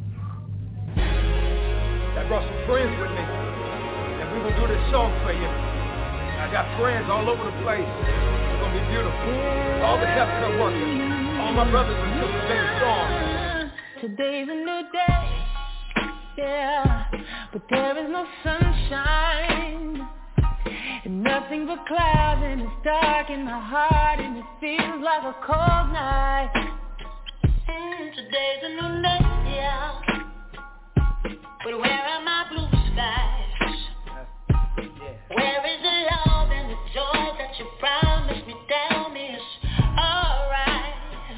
I brought some friends with me, and we're going to do this song for you. I got friends all over the place. It's going to be beautiful. All the healthcare workers, all my brothers and sisters in the storm. Today's a new day, yeah, but there is no sunshine. And nothing but clouds, and it's dark in my heart, and it feels like a cold night. Mm, today's a new day, yeah, but where are my blue skies? Where is the love and the joy that you promised me? Tell me it's alright.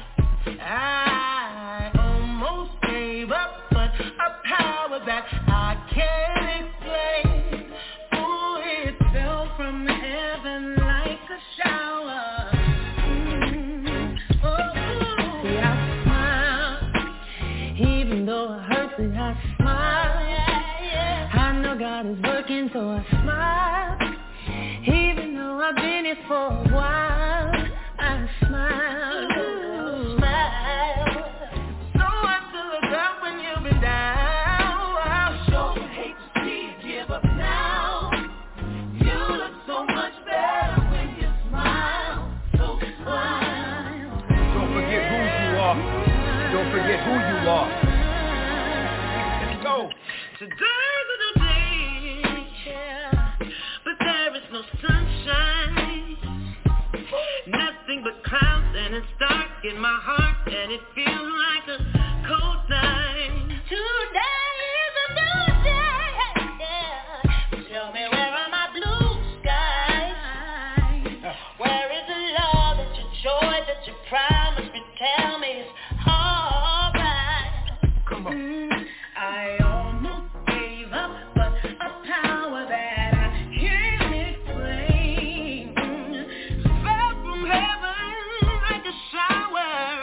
I almost gave up, but a power that I can't explain. Oh, it fell from heaven like a shower. Mm. Oh, see, I smile, even though it hurts me, I smile. I know God is working, so I smile. Even though I've been here for a while, I smile. Ooh, smile. So hard to look up when you've been down. I sure hate to see you give up now. You look so much better when you smile. So smile. Don't forget who you are. Don't forget who you are. Let's go. Today's a new day, yeah, but there is no sunshine. Nothing but clouds, and it's dark in my heart, and it feels like a cold night. Today is a new day, yeah. Tell me, where are my blue skies? Where is the love and your joy that you promised me? Tell me it's alright. Come on. Mm, I almost gave up, but a power that I can't explain fell from heaven like a shower.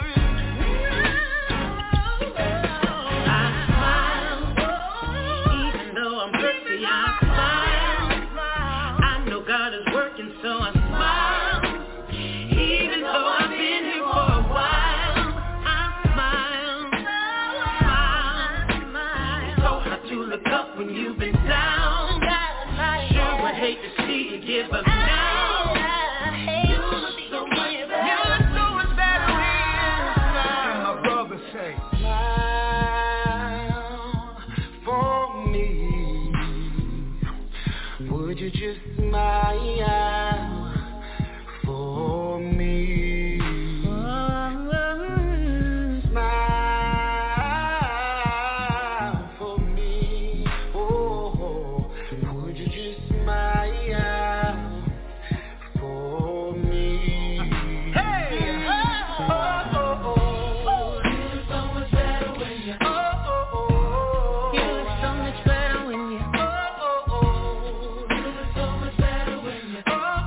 I smile, even though I'm thirsty, I smile. I know God is working, so I smile. Even though I've been here for a while, I smile. Smile. So hard to look up when you've been down. Sure would hate to see you give up now. You look so much better. You look so much better when you smile. And my brother say, smile for me. Would you just smile for me? Smile for me. Oh, would you just smile for me? Hey! Oh, oh, oh. You look so much better when you. Oh, oh, oh. You look so much better when you. Oh, oh, oh. You look so much better when you. Oh,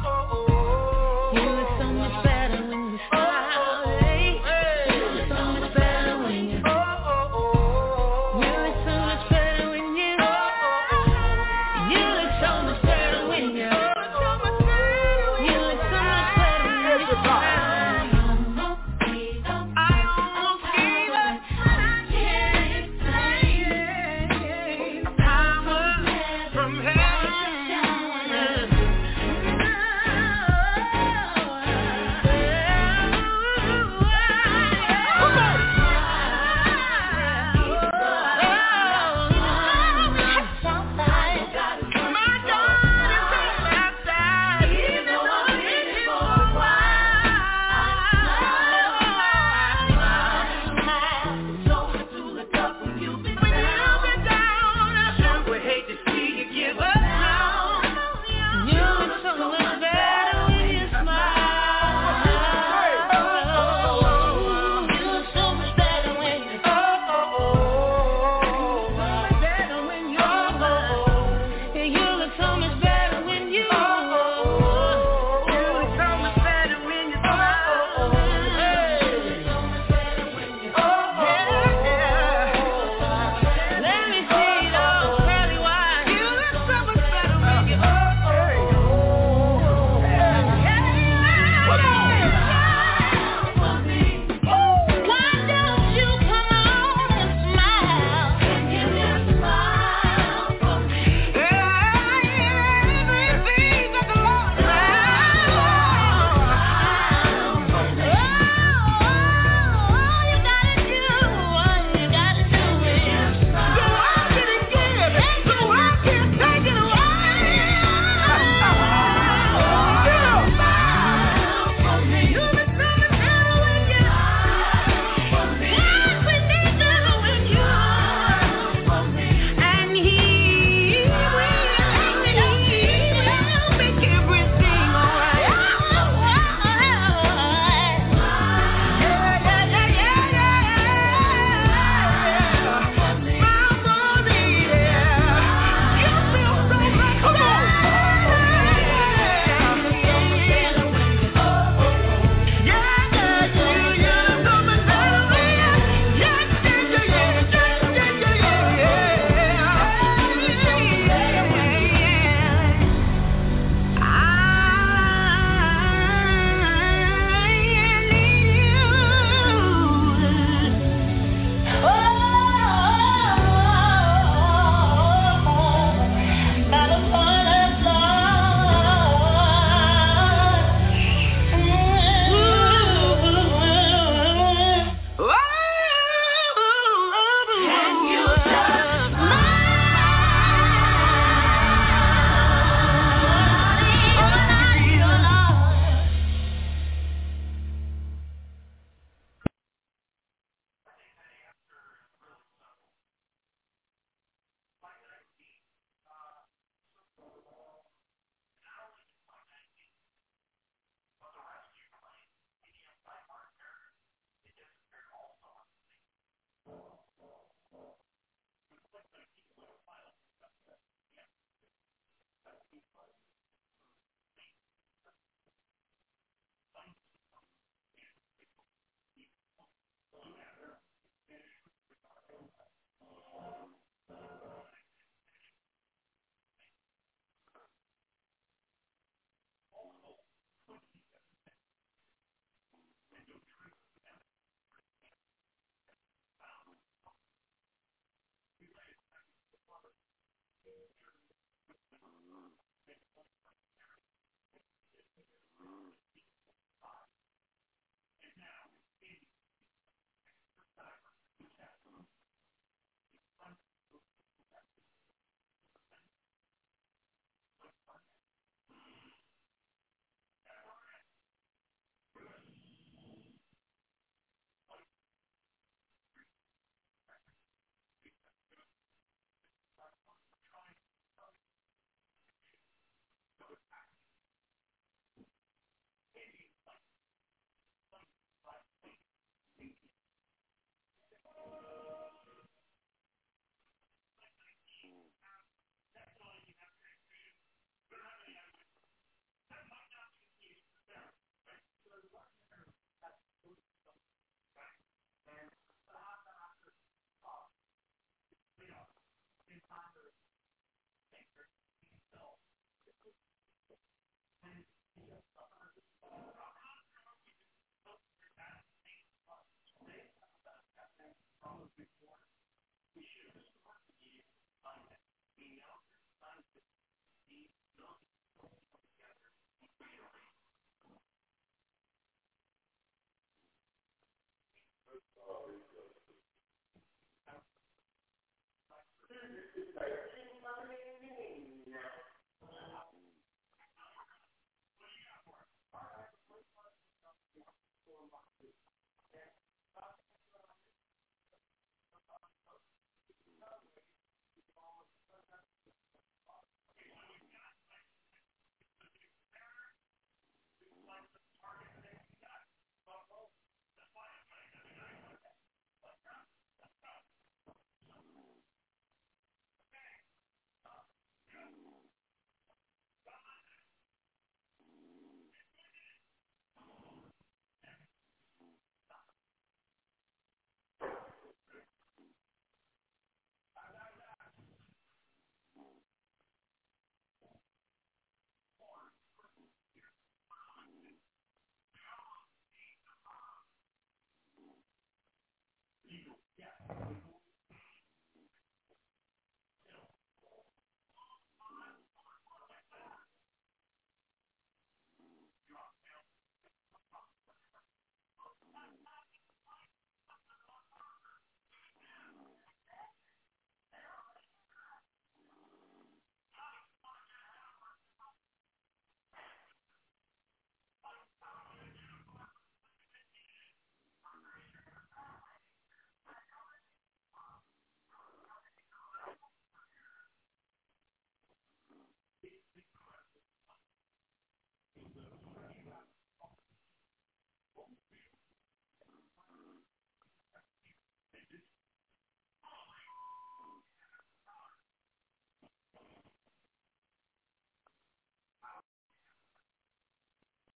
Amen.